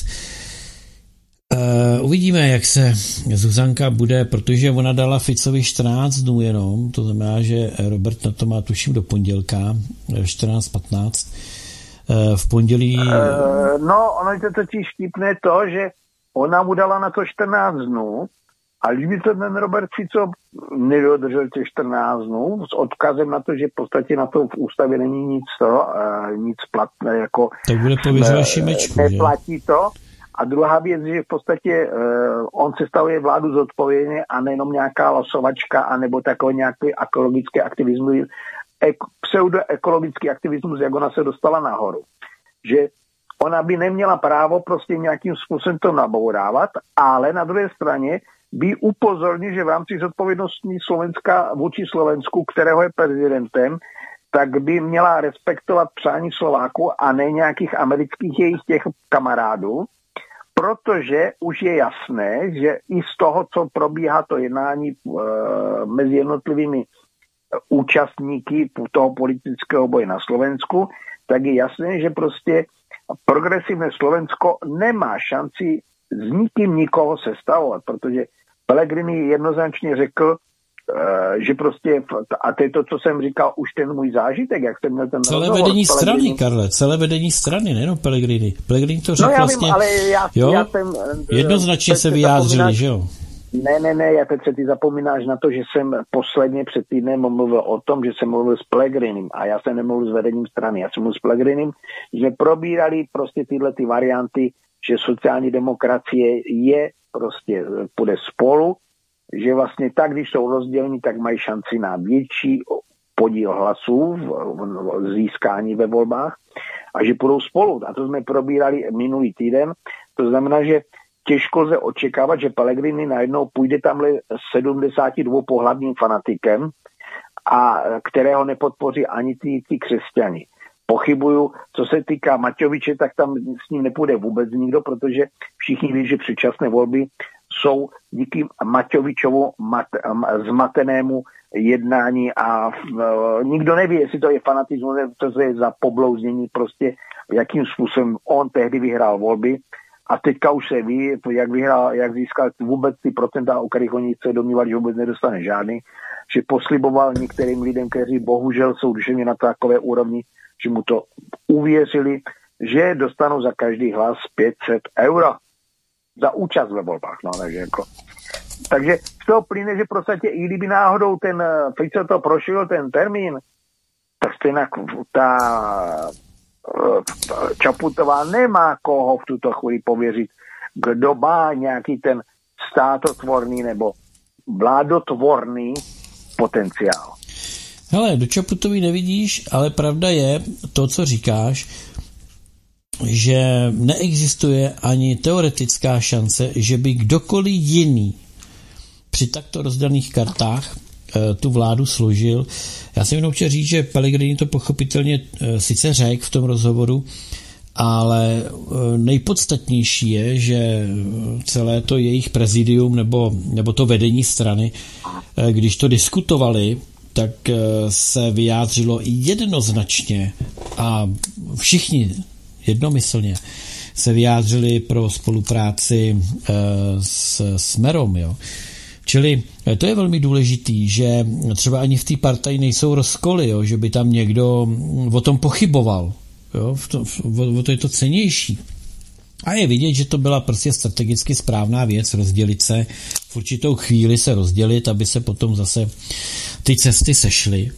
E, uvidíme, jak se Zuzanka bude, protože ona dala Ficovi čtrnáct dnů jenom, to znamená, že Robert na to má tuším do pondělka, čtrnáct patnáct. V pondělí... No, ono je to totiž vtipné to, že ona mu dala na to čtrnáct dnů a když by to ten Robert Fico nedodržel těch čtrnáct dnů s odkazem na to, že v podstatě na to v ústavě není nic to, nic platné, jako... Tak bude pověřovat Šimečku, neplatí to. A druhá věc, že v podstatě on sestavuje vládu zodpovědně a nejenom nějaká losovačka anebo takový nějaký ekologický aktivismus, pseudoekologický aktivismus, jak ona se dostala nahoru. Že ona by neměla právo prostě nějakým způsobem to nabourávat, ale na druhé straně by upozornil, že v rámci zodpovědnosti Slovenska vůči Slovensku, kterého je prezidentem, tak by měla respektovat přání Slováků a ne nějakých amerických jejich těch kamarádů, protože už je jasné, že i z toho, co probíhá to jednání e, mezi jednotlivými účastníky toho politického boje na Slovensku, tak je jasné, že prostě progresivné Slovensko nemá šanci s nikým nikoho sestavovat, protože Pellegrini jednoznačně řekl, že prostě, a to je to, co jsem říkal, už ten můj zážitek, jak jsem měl ten celé vedení strany, Karle, celé vedení strany, nejenom Pellegrini. Pellegrini to řekl no já vlastně, vím, ale já, jo, já jsem, jednoznačně se vyjádřili, že jo? Ne, ne, ne, já Petře, ty zapomínáš na to, že jsem posledně před týdnem mluvil o tom, že jsem mluvil s Pellegrinem a já jsem nemluvil s vedením strany, já jsem mluvil s Pellegrinem, že probírali prostě tyhle ty varianty, že sociální demokracie je prostě půjde spolu, že vlastně tak, když jsou rozdělení, tak mají šanci na větší podíl hlasů v, v, v získání ve volbách a že půjdou spolu. A to jsme probírali minulý týden. To znamená, že těžko lze očekávat, že Pellegrini najednou půjde tamhle sedmdesátidvoupohlavním fanatikem, a kterého nepodpoří ani ty, ty křesťani. Pochybuju, co se týká Maťoviče, tak tam s ním nepůjde vůbec nikdo, protože všichni ví, že předčasné volby jsou díky Maťovičovu mat, zmatenému jednání a uh, nikdo neví, jestli to je fanatismus, to je za poblouznění, prostě jakým způsobem on tehdy vyhrál volby a teďka už se ví, jak vyhrál, jak získal vůbec ty procenta, o kterých oni se domnívali, že vůbec nedostane žádný, že posliboval některým lidem, kteří bohužel jsou duševně na takové úrovni, že mu to uvěřili, že dostanou za každý hlas pět set euro za účast ve volbách. No, takže, jako. takže z toho plyne, že v podstatě i kdyby náhodou ten Fico to prošel ten termín, tak stejně ta Čaputová nemá koho v tuto chvíli pověřit, kdo má nějaký ten státotvorný nebo vládotvorný potenciál. Hele, do Čaputový nevidíš, ale pravda je to, co říkáš, že neexistuje ani teoretická šance, že by kdokoliv jiný při takto rozdaných kartách e, tu vládu složil. Já jsem jenom chtěl říct, že Pellegrini to pochopitelně e, sice řekl v tom rozhovoru, ale e, nejpodstatnější je, že celé to jejich prezidium nebo, nebo to vedení strany, e, když to diskutovali, tak se vyjádřilo jednoznačně a všichni jednomyslně se vyjádřili pro spolupráci s Smerom. Jo. Čili to je velmi důležitý, že třeba ani v té partaji nejsou rozkoly, jo, že by tam někdo o tom pochyboval. Jo, v to, o, o to je to cennější. A je vidět, že to byla prostě strategicky správná věc, rozdělit se, v určitou chvíli se rozdělit, aby se potom zase ty cesty sešly.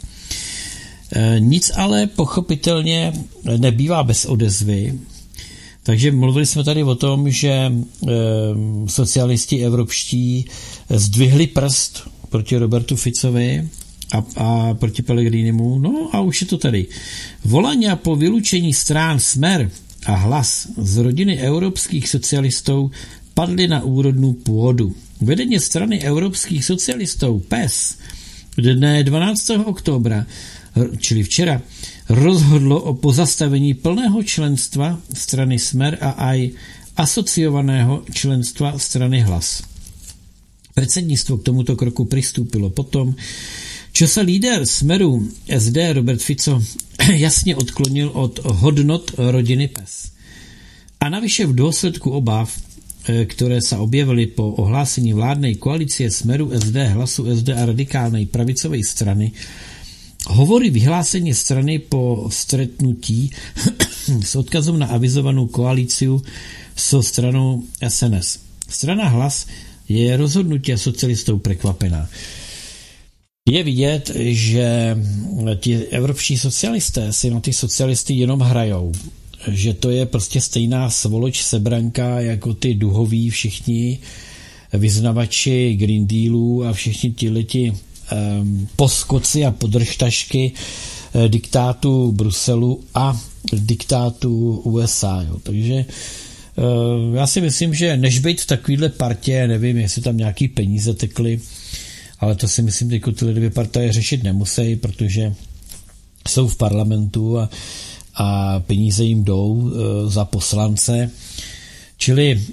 E, nic ale pochopitelně nebývá bez odezvy, takže mluvili jsme tady o tom, že e, socialisti evropští zdvihli prst proti Robertu Ficovi a, a proti Pellegrinimu, no a už je to tady. Volania po vylučení strán Smer a Hlas z rodiny evropských socialistů padly na úrodnou půdu. Vedení strany evropských socialistů P E S dne dvanáctého oktobra, čili včera, rozhodlo o pozastavení plného členstva strany Smer a aj asociovaného členstva strany Hlas. Předsednictvo k tomuto kroku přistoupilo potom, čo se líder Smeru S D Robert Fico jasně odklonil od hodnot rodiny P E S. A navyše v důsledku obav, které se objevily po ohlásení vládnej koalicie Smeru S D, Hlasu S D a radikálnej pravicové strany, hovorí vyhlásení strany po stretnutí s odkazem na avizovanou koalíciu so stranou S N S. Strana Hlas je rozhodnutí socialistů překvapená. Je vidět, že ti evropští socialisté si na ty socialisty jenom hrajou. Že to je prostě stejná svoloč sebranka jako ty duhoví všichni vyznavači Green Dealu a všichni tihleti um, poskoci a podržtašky uh, diktátu Bruselu a diktátu U S A. Jo. Takže uh, já si myslím, že než být v takovýhle partě, nevím, jestli tam nějaký peníze tekly, ale to si myslím, že tyhle dvě partaje řešit nemusí, protože jsou v parlamentu a, a peníze jim jdou e, za poslance. Čili e,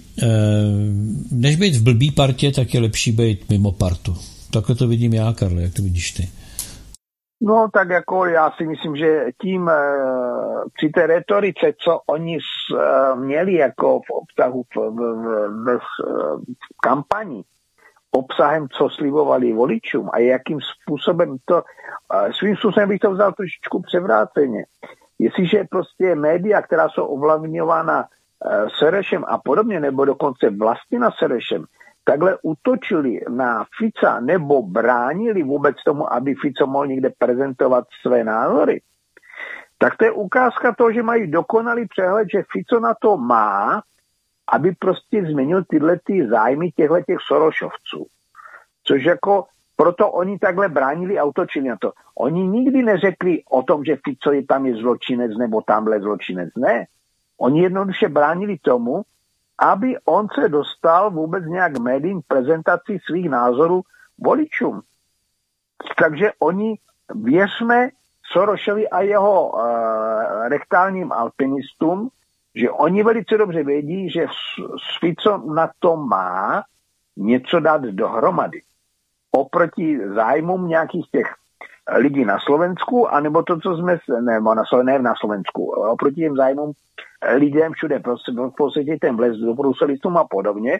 než být v blbý partě, tak je lepší být mimo partu. Takhle to vidím já, Karle, jak to vidíš ty? No tak jako já si myslím, že tím e, při té retorice, co oni s, e, měli jako v obsahu v, v, v, v, v kampani, obsahem, co slibovali voličům a jakým způsobem to, svým způsobem bych to vzal trošičku převráceně. Jestliže prostě média, která jsou ovlivňována Serešem a podobně, nebo dokonce Vlastina Serešem, takhle útočili na Fica nebo bránili vůbec tomu, aby Fico mohl někde prezentovat své názory, tak to je ukázka toho, že mají dokonalý přehled, že Fico na to má, aby prostě změnil tyhle ty zájmy těchto těch Sorošovců. Což jako proto oni takhle bránili a útočili na to. Oni nikdy neřekli o tom, že Fico je tam je zločinec nebo tamhle zločinec. Ne. Oni jednoduše bránili tomu, aby on se dostal vůbec nějak médiím prezentací svých názorů voličům. Takže oni, věřme Sorošovi a jeho uh, rektálním alpinistům, že oni velice dobře vědí, že Fico na to má něco dát dohromady. Oproti zájmům nějakých těch lidí na Slovensku, anebo to, co jsme, ne, na, ne na Slovensku, oproti těm zájmům lidem všude, po světě ten vlez do bruselistům a podobně,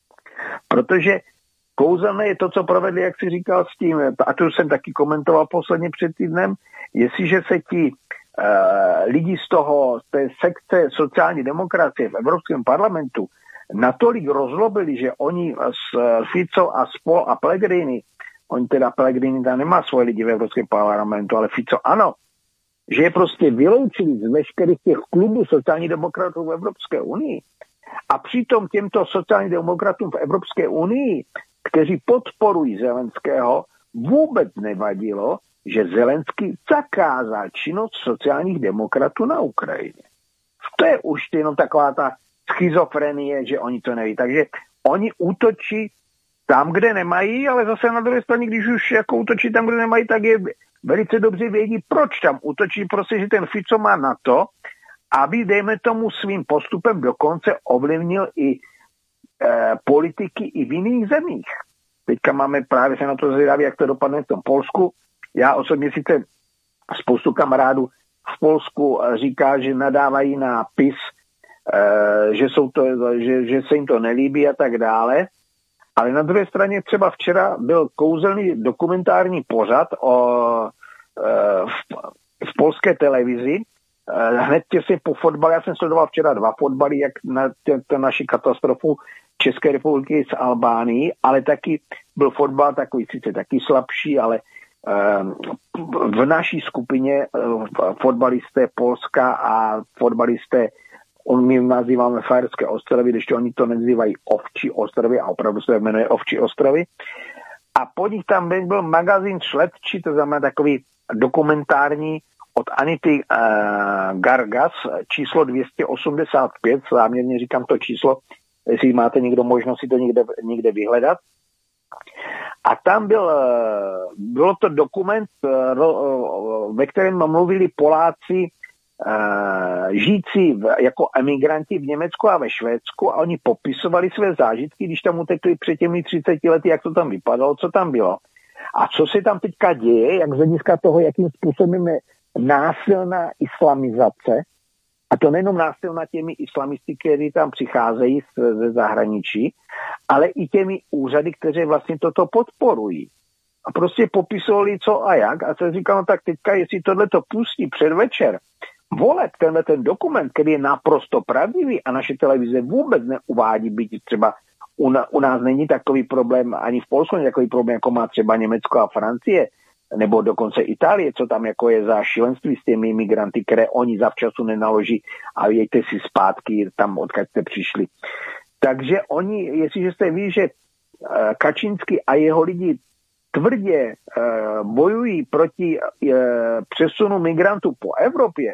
protože kouzelné je to, co provedli, jak si říkal s tím, a to jsem taky komentoval posledně před týdnem, jestliže se ti uh, lidi z toho, z té sekce sociální demokracie v Evropském parlamentu natolik rozlobili, že oni s Fico a spol a Pellegrini, on teda Pellegrini tam nemá svoje lidi v Evropském parlamentu, ale Fico ano, že je prostě vyloučili z veškerých těch klubů sociálních demokratů v Evropské unii. A přitom těmto sociálním demokratům v Evropské unii, kteří podporují Zelenského, vůbec nevadilo, že Zelenský zakázal činnost sociálních demokratů na Ukrajině. To je už jenom taková ta schizofrenie, že oni to neví. Takže oni útočí tam, kde nemají, ale zase na druhé straně, když už jako útočí tam, kde nemají, tak je velice dobře vědí, proč tam útočí. Prostě, že ten Fico má na to, aby, dejme tomu, svým postupem dokonce ovlivnil i e, politiky i v jiných zemích. Teďka máme právě se na to zvědaví, jak to dopadne v tom Polsku. Já osobně sice spoustu kamarádů v Polsku říká, že nadávají na PiS, e, že, jsou to, že, že se jim to nelíbí a tak dále. Ale na druhé straně třeba včera byl kouzelný dokumentární pořad o, e, v, v polské televizi, hned těsně po fotbale, já jsem sledoval včera dva fotbaly, jak na tě, naši katastrofu České republiky s Albánií, ale taky byl fotbal takový sice taky slabší, ale um, v naší skupině um, fotbalisté Polska a fotbalisté, on my nazýváme Fajerské ostrovy, když oni to nazývají Ovčí ostrovy a opravdu se jmenuje Ovčí ostrovy. A po nich tam byl magazín Šletči, to znamená takový dokumentární od Anity uh, Gargas, číslo dvě stě osmdesát pět, záměrně říkám to číslo, jestli máte někdo možnost si to někde, někde vyhledat. A tam byl, bylo to dokument, ve kterém mluvili Poláci uh, žijící v, jako emigranti v Německu a ve Švédsku a oni popisovali své zážitky, když tam utekli před těmi třiceti lety, jak to tam vypadalo, co tam bylo. A co se tam teďka děje, jak z hlediska toho, jakým způsobem je násilná islamizace, a to nejenom násilná těmi islamisty, kteří tam přicházejí ze zahraničí, ale i těmi úřady, které vlastně toto podporují. A prostě popisovali co a jak a se říkalo, no tak teďka, jestli tohle to pustí předvečer voleb, tenhle ten dokument, který je naprosto pravdivý a naše televize vůbec neuvádí, byť třeba u, na, u nás není takový problém, ani v Polsku není takový problém, jako má třeba Německo a Francie, nebo dokonce Itálie, co tam jako je za šílenství s těmi imigranty, které oni zavčasu nenaloží a jejte si zpátky tam, odkud jste přišli. Takže oni, jestliže jste ví, že Kačínský a jeho lidi tvrdě bojují proti přesunu migrantů po Evropě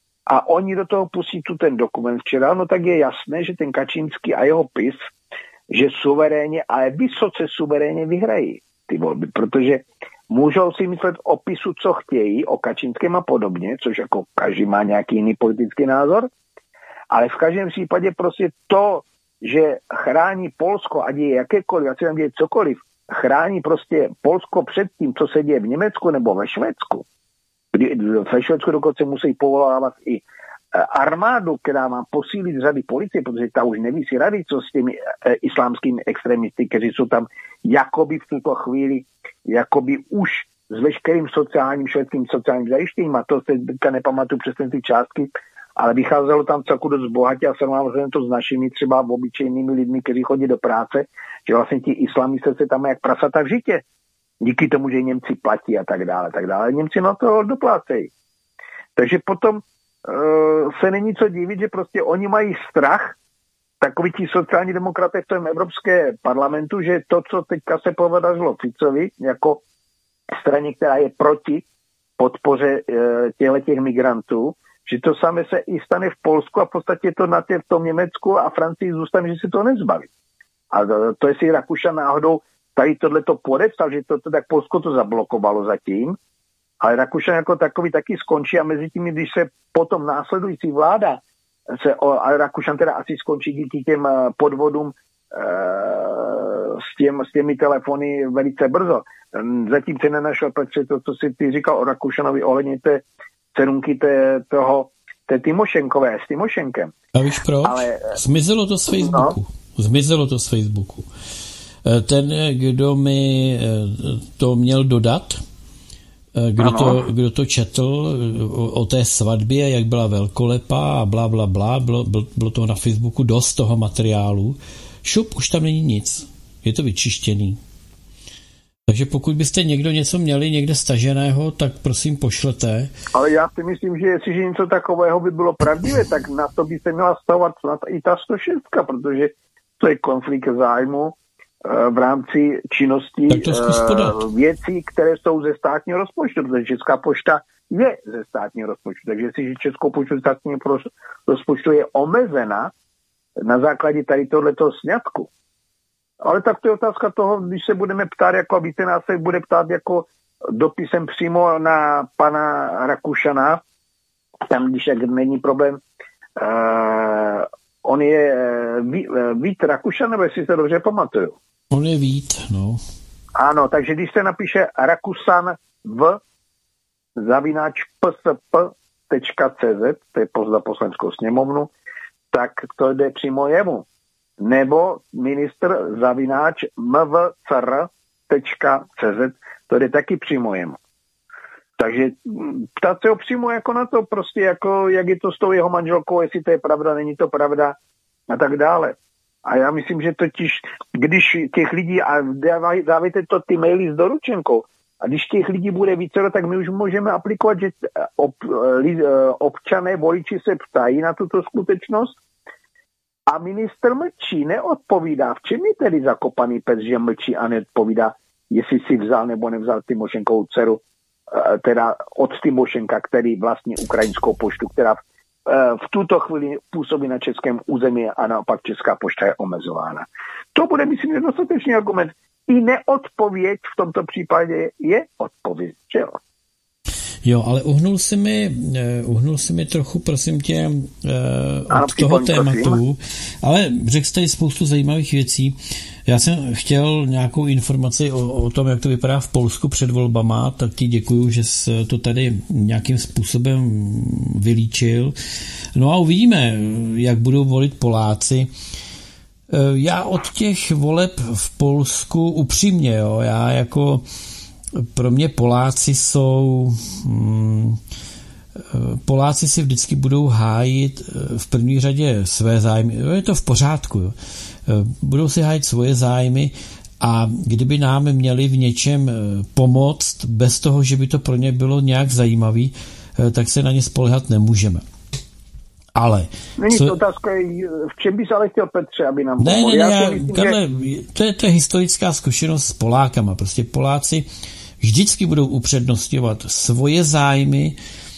a oni do toho pustí tu ten dokument včera, no tak je jasné, že ten Kačínský a jeho PiS, že suverénně, ale vysoce suverénně vyhrají ty volby, protože můžou si myslet o PiSu, co chtějí, o Kačínském a podobně, což jako každý má nějaký jiný politický názor, ale v každém případě prostě to, že chrání Polsko, ať je jakékoliv, ať se tam děje cokoliv, chrání prostě Polsko před tím, co se děje v Německu nebo ve Švédsku. Kdy ve Švédsku dokonce musí povolávat i armádu, která má posílit řady policie, protože ta už neví si rady, co s těmi e, islámskými extremisty, kteří jsou tam jakoby v tuto chvíli, jakoby už s veškerým sociálním, švédským sociálním zajištěním, a to se teďka nepamatuju přesně ty částky, ale vycházelo tam celku dost bohatě a samozřejmě to s našimi třeba obyčejnými lidmi, kteří chodí do práce, že vlastně ti islamisté se tam jak prasata v žitě. Díky tomu, že Němci platí a tak dále, tak dále. Němci na to doplácejí. Takže potom se není co divit, že prostě oni mají strach takoví ti sociální demokraté v tom Evropské parlamentu, že to, co teďka se povedařilo Ficovi, jako straně, která je proti podpoře těchto těch migrantů, že to samé se i stane v Polsku a v podstatě to na tě v tom Německu a Francii zůstane, že si to nezbaví. A to jestli Rakušan náhodou tady tohleto podepsal, že to, to tak Polsko to zablokovalo zatím, ale Rakušan jako takový taky skončí a mezi tím, když se potom následující vláda se, ale Rakušan teda asi skončí díky těm podvodům e, s, těm, s těmi telefony velice brzo. Zatím se nenašel, Petře, to, co si ty říkal o Rakušanovi ohledně té cerunky té, toho, té Timošenkové s Timošenkem. A víš proč? Ale, Zmizelo to z Facebooku. No. Zmizelo to z Facebooku. Ten, kdo mi to měl dodat, kdo, to, kdo to četl o, o té svatbě, jak byla velkolepá a blá, blá, blá, bylo, bylo to na Facebooku dost toho materiálu. Šup, už tam není nic. Je to vyčištěný. Takže pokud byste někdo něco měli někde staženého, tak prosím pošlete. Ale já si myslím, že jestliže něco takového by bylo pravdivé, tak na to by se měla stavovat i ta sto šest, protože to je konflikt zájmu v rámci činnosti věcí, které jsou ze státního rozpočtu, protože Česká pošta je ze státního rozpočtu. Takže jestliže Českou poštu ze státního rozpočtu je omezena na základě tady tohleto sňatku. Ale tak to je otázka toho, když se budeme ptát, jako a víte, nás se bude ptát jako dopisem přímo na pana Rakušana, tam když jak není problém, uh, on je uh, Vít Rakušan, nebo jestli se dobře pamatuju. On je Vít, no. Ano, takže když se napíše Rakusan v zavináč psp tečka cz, to je za poslaneckou sněmovnu, tak to jde přímo jemu. Nebo ministr zavináč mvcr tečka cz, to jde taky přímo jemu. Takže ptát se ho přímo jako na to, prostě jako, jak je to s tou jeho manželkou, jestli to je pravda, není to pravda a tak dále. A já myslím, že totiž, když těch lidí, a dávajte to ty maily s doručenkou, a když těch lidí bude více, tak my už můžeme aplikovat, že ob, občané, voliči se ptají na tuto skutečnost a ministr mlčí, neodpovídá. V čem je tedy zakopaný pes, že mlčí a neodpovídá, jestli si vzal nebo nevzal Timošenkovou dceru, teda od Timošenka, který vlastní ukrajinskou poštu, která v tuto chvíli působí na českém území a naopak Česká pošta je omezována. To bude, myslím, dostatečný argument. I neodpověď v tomto případě je odpověď, že jo? Jo, ale uhnul si mi, uhnul si mi trochu, prosím tě, od ano, toho tématu, prosím. Ale řekl jste spoustu zajímavých věcí. Já jsem chtěl nějakou informaci o, o tom, jak to vypadá v Polsku před volbama, tak ti děkuju, že jsi to tady nějakým způsobem vylíčil. No a uvidíme, jak budou volit Poláci. Já od těch voleb v Polsku upřímně, jo, já jako pro mě Poláci jsou hmm, Poláci si vždycky budou hájit v první řadě své zájmy. Je to v pořádku. Jo. Budou si hájit svoje zájmy a kdyby nám měli v něčem pomoct bez toho, že by to pro ně bylo nějak zajímavý, tak se na ně spoléhat nemůžeme. Ale... Není co... to otázka, v čem bys ale chtěl, Petře, aby nám ne, pomohl? Ne, ne, já myslím, Karle, že... to, je, to je historická zkušenost s Polákama. Prostě Poláci vždycky budou upřednostňovat svoje zájmy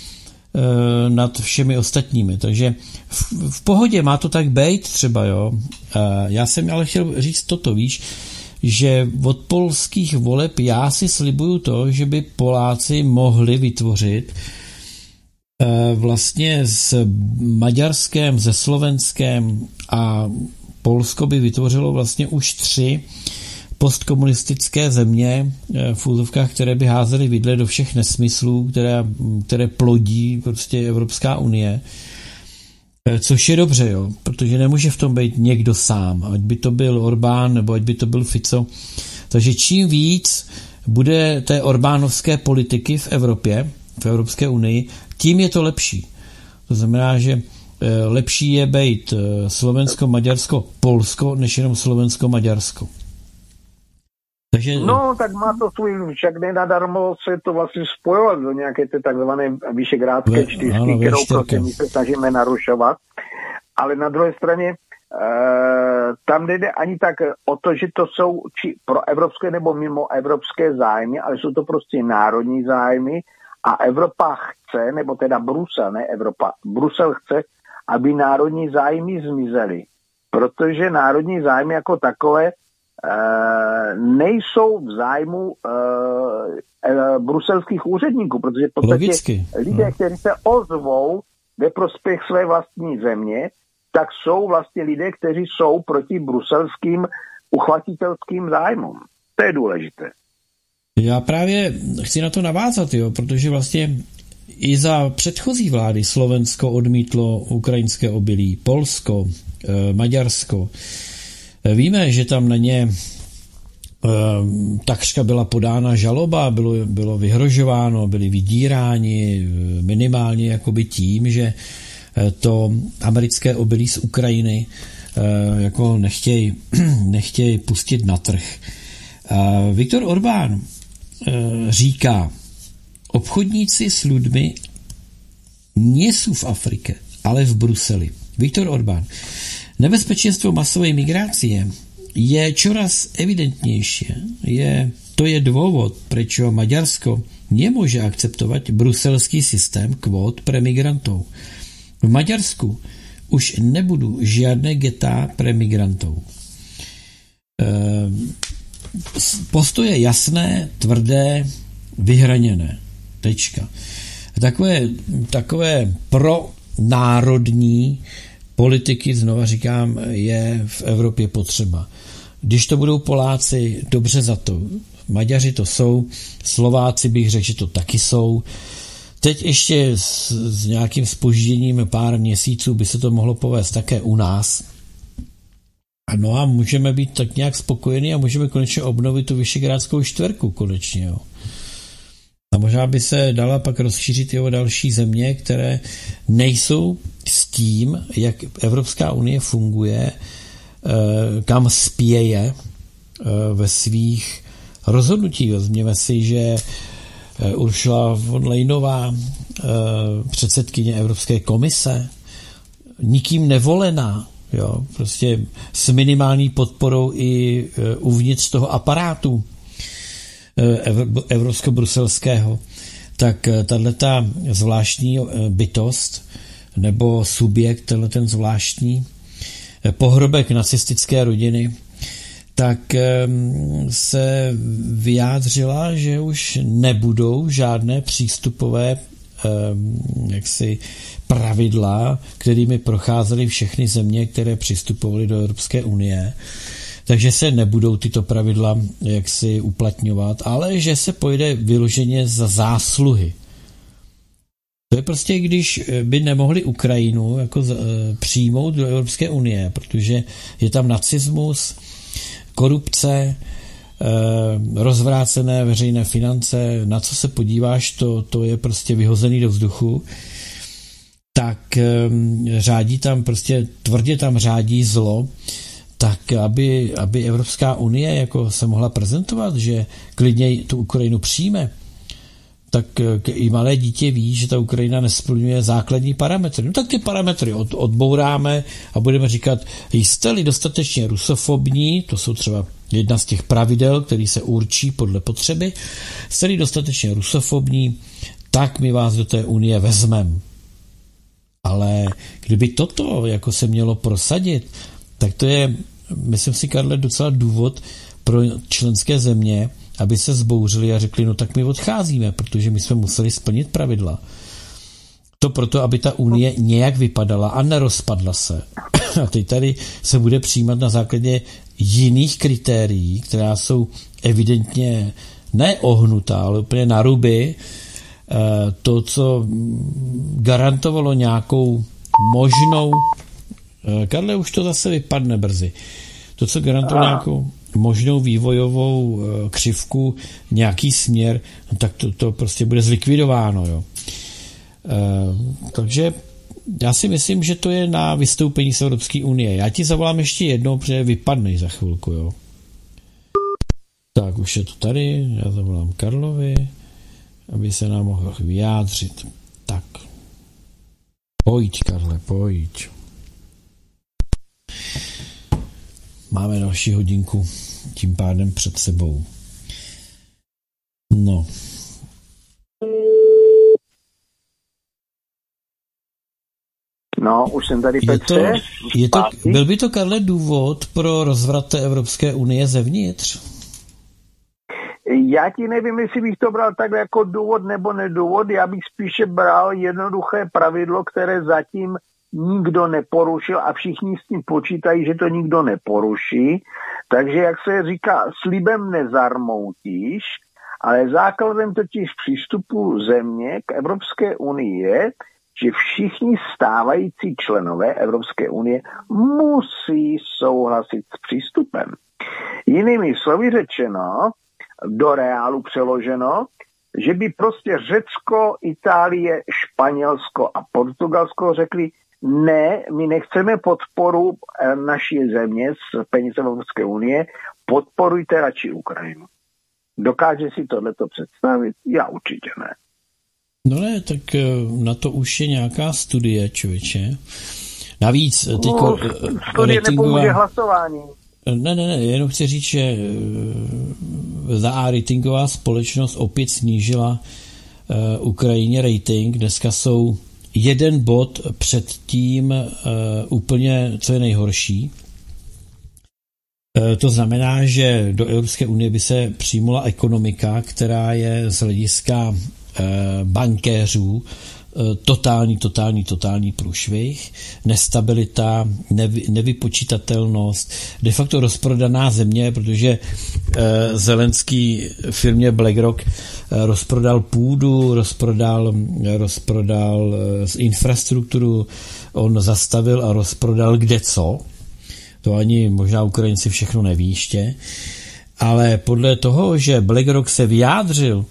e, nad všemi ostatními. Takže v, v pohodě má to tak být třeba, jo. E, já jsem ale chtěl říct toto, víš, že od polských voleb já si slibuju to, že by Poláci mohli vytvořit e, vlastně s Maďarskem, se Slovenskem a Polsko by vytvořilo vlastně už tři postkomunistické země v úzovkách, které by házely vidle do všech nesmyslů, které, které plodí prostě Evropská unie. Což je dobře, jo, protože nemůže v tom být někdo sám, ať by to byl Orbán, nebo ať by to byl Fico. Takže čím víc bude té orbánovské politiky v Evropě, v Evropské unii, tím je to lepší. To znamená, že lepší je být Slovensko, Maďarsko, Polsko, než jenom Slovensko, Maďarsko. Takže... No, tak má to svůj, však nenadarmo se to vlastně spojovat do nějaké té takzvané vyšegrádské čtyřky, kterou prostě my se snažíme narušovat. Ale na druhé straně tam nejde ani tak o to, že to jsou či pro evropské nebo mimo evropské zájmy, ale jsou to prostě národní zájmy a Evropa chce, nebo teda Brusel, ne Evropa, Brusel chce, aby národní zájmy zmizely. Protože národní zájmy jako takové e, nejsou v zájmu e, e, bruselských úředníků, protože v podstatě Logicky. lidé, no. kteří se ozvou ve prospěch své vlastní země, tak jsou vlastně lidé, kteří jsou proti bruselským uchvatitelským zájmům. To je důležité. Já právě chci na to navázat, jo, protože vlastně i za předchozí vlády Slovensko odmítlo ukrajinské obilí, Polsko, eh, Maďarsko. Víme, že tam na ně eh, takřka byla podána žaloba, bylo, bylo vyhrožováno, byli vydíráni minimálně jakoby tím, že to americké obilí z Ukrajiny eh, jako nechtějí nechtěj pustit na trh. Eh, Viktor Orbán eh, říká, obchodníci s lidmi nejsou v Afrike, ale v Bruseli. Viktor Orbán. Nebezpečenstvo masové migrácie je čoraz evidentnější. Je, to je důvod, prečo Maďarsko nemůže akceptovat bruselský systém kvót pre migrantů. V Maďarsku už nebudou žádné geta pre migrantů. Postoje jasné, tvrdé, vyhraněné. Tečka. Takové, takové pronárodní politiky, znova říkám, je v Evropě potřeba. Když to budou Poláci, dobře za to. Maďaři to jsou, Slováci bych řekl, že to taky jsou. Teď ještě s, s nějakým zpožděním pár měsíců by se to mohlo povést také u nás. No a můžeme být tak nějak spokojení a můžeme konečně obnovit tu Visegrádskou čtverku konečně, jo. A možná by se dala pak rozšířit i o další země, které nejsou s tím, jak Evropská unie funguje, kam spěje ve svých rozhodnutích. Vezměme si, že Ursula von Leyenová, předsedkyně Evropské komise, nikým nevolená, jo, prostě s minimální podporou i uvnitř toho aparátu evropsko-bruselského, tak tato zvláštní bytost nebo subjekt, tenhle ten zvláštní pohrobek nacistické rodiny, tak se vyjádřila, že už nebudou žádné přístupové jaksi pravidla, kterými procházely všechny země, které přistupovaly do Evropské unie. Takže se nebudou tyto pravidla jaksi uplatňovat, ale že se pojde vyloženě za zásluhy. To je prostě, když by nemohli Ukrajinu jako přijmout do Evropské unie, protože je tam nacismus, korupce, rozvrácené veřejné finance, na co se podíváš, to, to je prostě vyhozený do vzduchu, tak řádí tam prostě, tvrdě tam řádí zlo, tak aby, aby Evropská unie jako se mohla prezentovat, že klidně tu Ukrajinu přijme, tak i malé dítě ví, že ta Ukrajina nesplňuje základní parametry. No tak ty parametry od, odbouráme a budeme říkat, jste-li dostatečně rusofobní, to jsou třeba jedna z těch pravidel, který se určí podle potřeby, jste-li dostatečně rusofobní, tak my vás do té unie vezmeme. Ale kdyby toto jako se mělo prosadit, tak to je, myslím si, Karle, docela důvod pro členské země, aby se zbouřili a řekli, no tak my odcházíme, protože my jsme museli splnit pravidla. To proto, aby ta unie nějak vypadala a nerozpadla se. A teď tady se bude přijímat na základě jiných kritérií, která jsou evidentně neohnutá, ale úplně na ruby. To, co garantovalo nějakou možnou... Karle, už to zase vypadne brzy. To, co garantovalo nějakou možnou vývojovou křivku, nějaký směr, no tak to, to prostě bude zlikvidováno. Jo. E, takže já si myslím, že to je na vystoupení z Evropské unie. Já ti zavolám ještě jednou, protože vypadnej za chvilku. Jo. Tak, už je to tady. Já zavolám Karlovi, aby se nám mohl vyjádřit. Tak. Pojď, Karle, pojď. máme další hodinku tím pádem před sebou. No. No, už jsem tady, Petře. Je to, je to, byl by to, Karle, důvod pro rozvrat té Evropské unie zevnitř? Já ti nevím, jestli bych to bral tak jako důvod nebo nedůvod. Já bych spíše bral jednoduché pravidlo, které zatím nikdo neporušil a všichni s tím počítají, že to nikdo neporuší. Takže, jak se říká, slibem nezarmoutíš, ale základem totiž přístupu země k Evropské unii je, že všichni stávající členové Evropské unie musí souhlasit s přístupem. Jinými slovy řečeno, do reálu přeloženo, že by prostě Řecko, Itálie, Španělsko a Portugalsko řekli, ne, my nechceme podporu naší země z peněz Evropské unie, podporujte radši Ukrajinu. Dokáže si tohleto představit? Já určitě ne. No ne, tak na to už je nějaká studie, člověče. Navíc teďko... No, studie ratingová... nepomůže hlasování. Ne, ne, ne, jenom chci říct, že za ratingová společnost opět snížila uh, Ukrajině rating. Dneska jsou jeden bod před tím uh, úplně, co je nejhorší. Uh, to znamená, že do Evropské unie by se přijmula ekonomika, která je z hlediska uh, bankéřů totální, totální, totální průšvih, nestabilita, nevy, nevypočítatelnost, de facto rozprodaná země, protože eh, Zelenský firmě BlackRock eh, rozprodal půdu, rozprodal, rozprodal eh, infrastrukturu, on zastavil a rozprodal kde co. To ani možná Ukrajinci všechno neví ještě. Ale podle toho, že BlackRock se vyjádřil,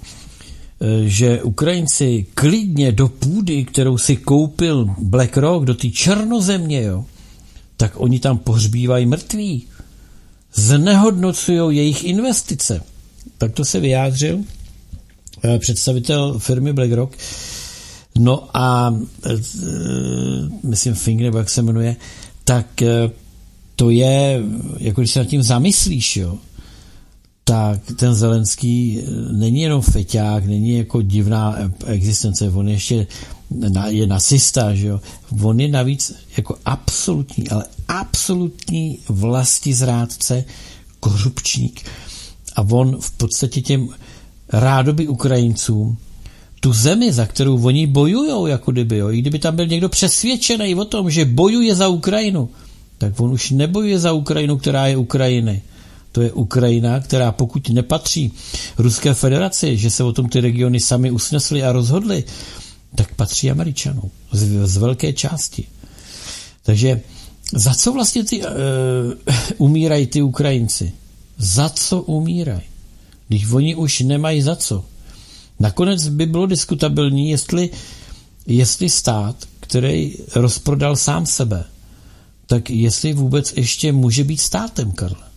že Ukrajinci klidně do půdy, kterou si koupil BlackRock, do té černozemě, jo, tak oni tam pohřbívají mrtví. Znehodnocují jejich investice. Tak to se vyjádřil představitel firmy BlackRock. No a myslím Fink, nebo jak se jmenuje, tak to je, jako když se nad tím zamyslíš, jo, tak ten Zelenský není jenom feťák, není jako divná existence, on ještě je nacista, že jo. On je navíc jako absolutní, ale absolutní vlastizrádce, korupčník. A on v podstatě těm rádoby Ukrajincům tu zemi, za kterou oni bojujou, jako kdyby, jo, i kdyby tam byl někdo přesvědčený o tom, že bojuje za Ukrajinu, tak on už nebojuje za Ukrajinu, která je Ukrajiny. To je Ukrajina, která pokud nepatří Ruské federaci, že se o tom ty regiony sami usnesly a rozhodly, tak patří Američanům z, z velké části. Takže za co vlastně ty, uh, umírají ty Ukrajinci? Za co umírají? Když oni už nemají za co. Nakonec by bylo diskutabilní, jestli, jestli stát, který rozprodal sám sebe, tak jestli vůbec ještě může být státem, Karle.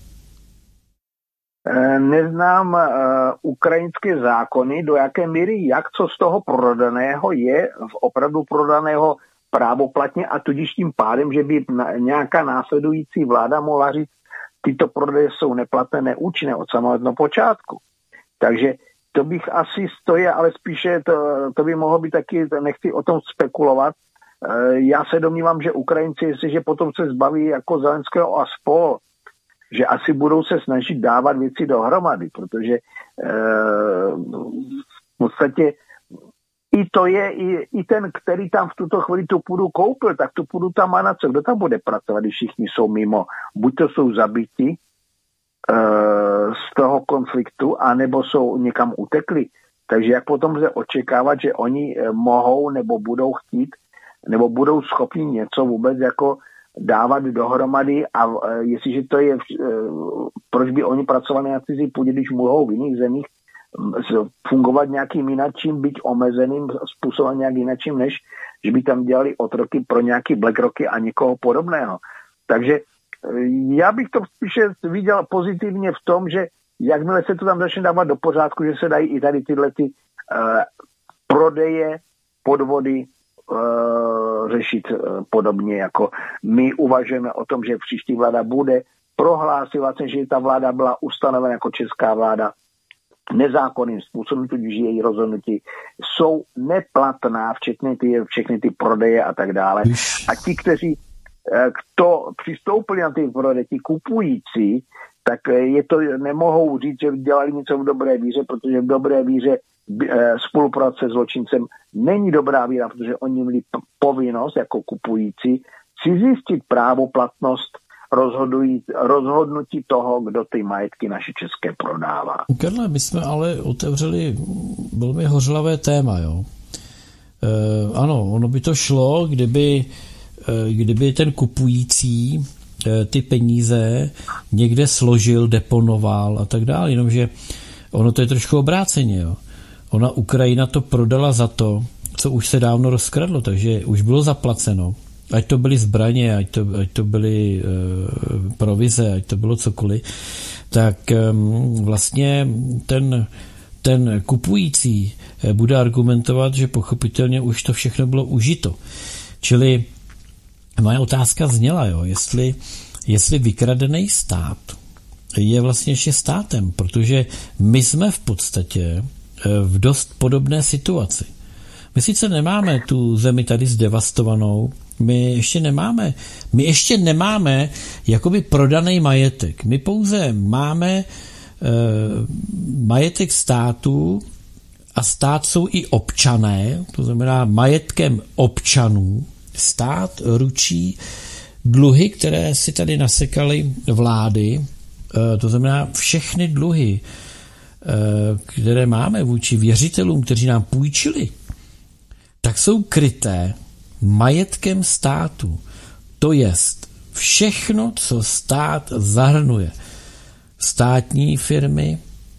Neznám uh, ukrajinské zákony, do jaké míry, jak co z toho prodaného je v opravdu prodaného právoplatně a tudíž tím pádem, že by na, nějaká následující vláda mohla říct, tyto prodeje jsou neplatné, neúčinné od samého počátku. Takže to bych asi stojí, ale spíše to, to by mohlo být taky, nechci o tom spekulovat. Uh, já se domnívám, že Ukrajinci, jestliže potom se zbaví jako Zelenského a spol, že asi budou se snažit dávat věci dohromady, protože e, v podstatě i to je, i, i ten, který tam v tuto chvíli tu půdu koupil, tak tu půdu tam má na co. Kdo tam bude pracovat, když všichni jsou mimo? Buď to jsou zabiti e, z toho konfliktu, anebo jsou někam utekli. Takže jak potom lze očekávat, že oni mohou nebo budou chtít, nebo budou schopni něco vůbec jako dávat dohromady a jestliže to je, proč by oni pracovali na cizí půdě, když mohou v jiných zemích fungovat nějakým jinačím, byť omezeným způsobem nějak jinačím, než že by tam dělali otroky pro nějaký BlackRocky a někoho podobného. Takže já bych to spíše viděl pozitivně v tom, že jakmile se to tam začne dávat do pořádku, že se dají i tady tyhle ty uh, prodeje, podvody uh, řešit uh, podobně, jako my uvažujeme o tom, že příští vláda bude prohlásil vlastně, že ta vláda byla ustanovena jako česká vláda nezákonným způsobem, tudíž její rozhodnutí jsou neplatná, včetně ty, všechny ty prodeje a tak dále. A ti, kteří kdo přistoupili na ty prodeje, ti kupující, tak je to, nemohou říct, že dělali něco v dobré víře, protože v dobré víře spolupráce s zločincem není dobrá víra, protože oni měli povinnost jako kupující si zjistit právoplatnost rozhodují, rozhodnutí toho, kdo ty majetky naše české prodává. Karle, my jsme ale otevřeli velmi hořlavé téma, jo. E, ano, ono by to šlo, kdyby, e, kdyby ten kupující e, ty peníze někde složil, deponoval a tak dále, jenomže ono to je trošku obráceně, jo. Ona Ukrajina to prodala za to, co už se dávno rozkradlo, takže už bylo zaplaceno. Ať to byly zbraně, ať to, ať to byly e, provize, ať to bylo cokoliv, tak e, vlastně ten, ten kupující bude argumentovat, že pochopitelně už to všechno bylo užito. Čili moje otázka zněla, jo, jestli, jestli vykradený stát je vlastně ještě státem, protože my jsme v podstatě v dost podobné situaci. My sice nemáme tu zemi tady zdevastovanou, my ještě nemáme, my ještě nemáme jakoby prodaný majetek. My pouze máme e, majetek státu a stát jsou i občané, to znamená majetkem občanů. Stát ručí dluhy, které si tady nasekaly vlády, e, to znamená všechny dluhy, e, které máme vůči věřitelům, kteří nám půjčili, tak jsou kryté majetkem státu. To jest všechno, co stát zahrnuje. Státní firmy,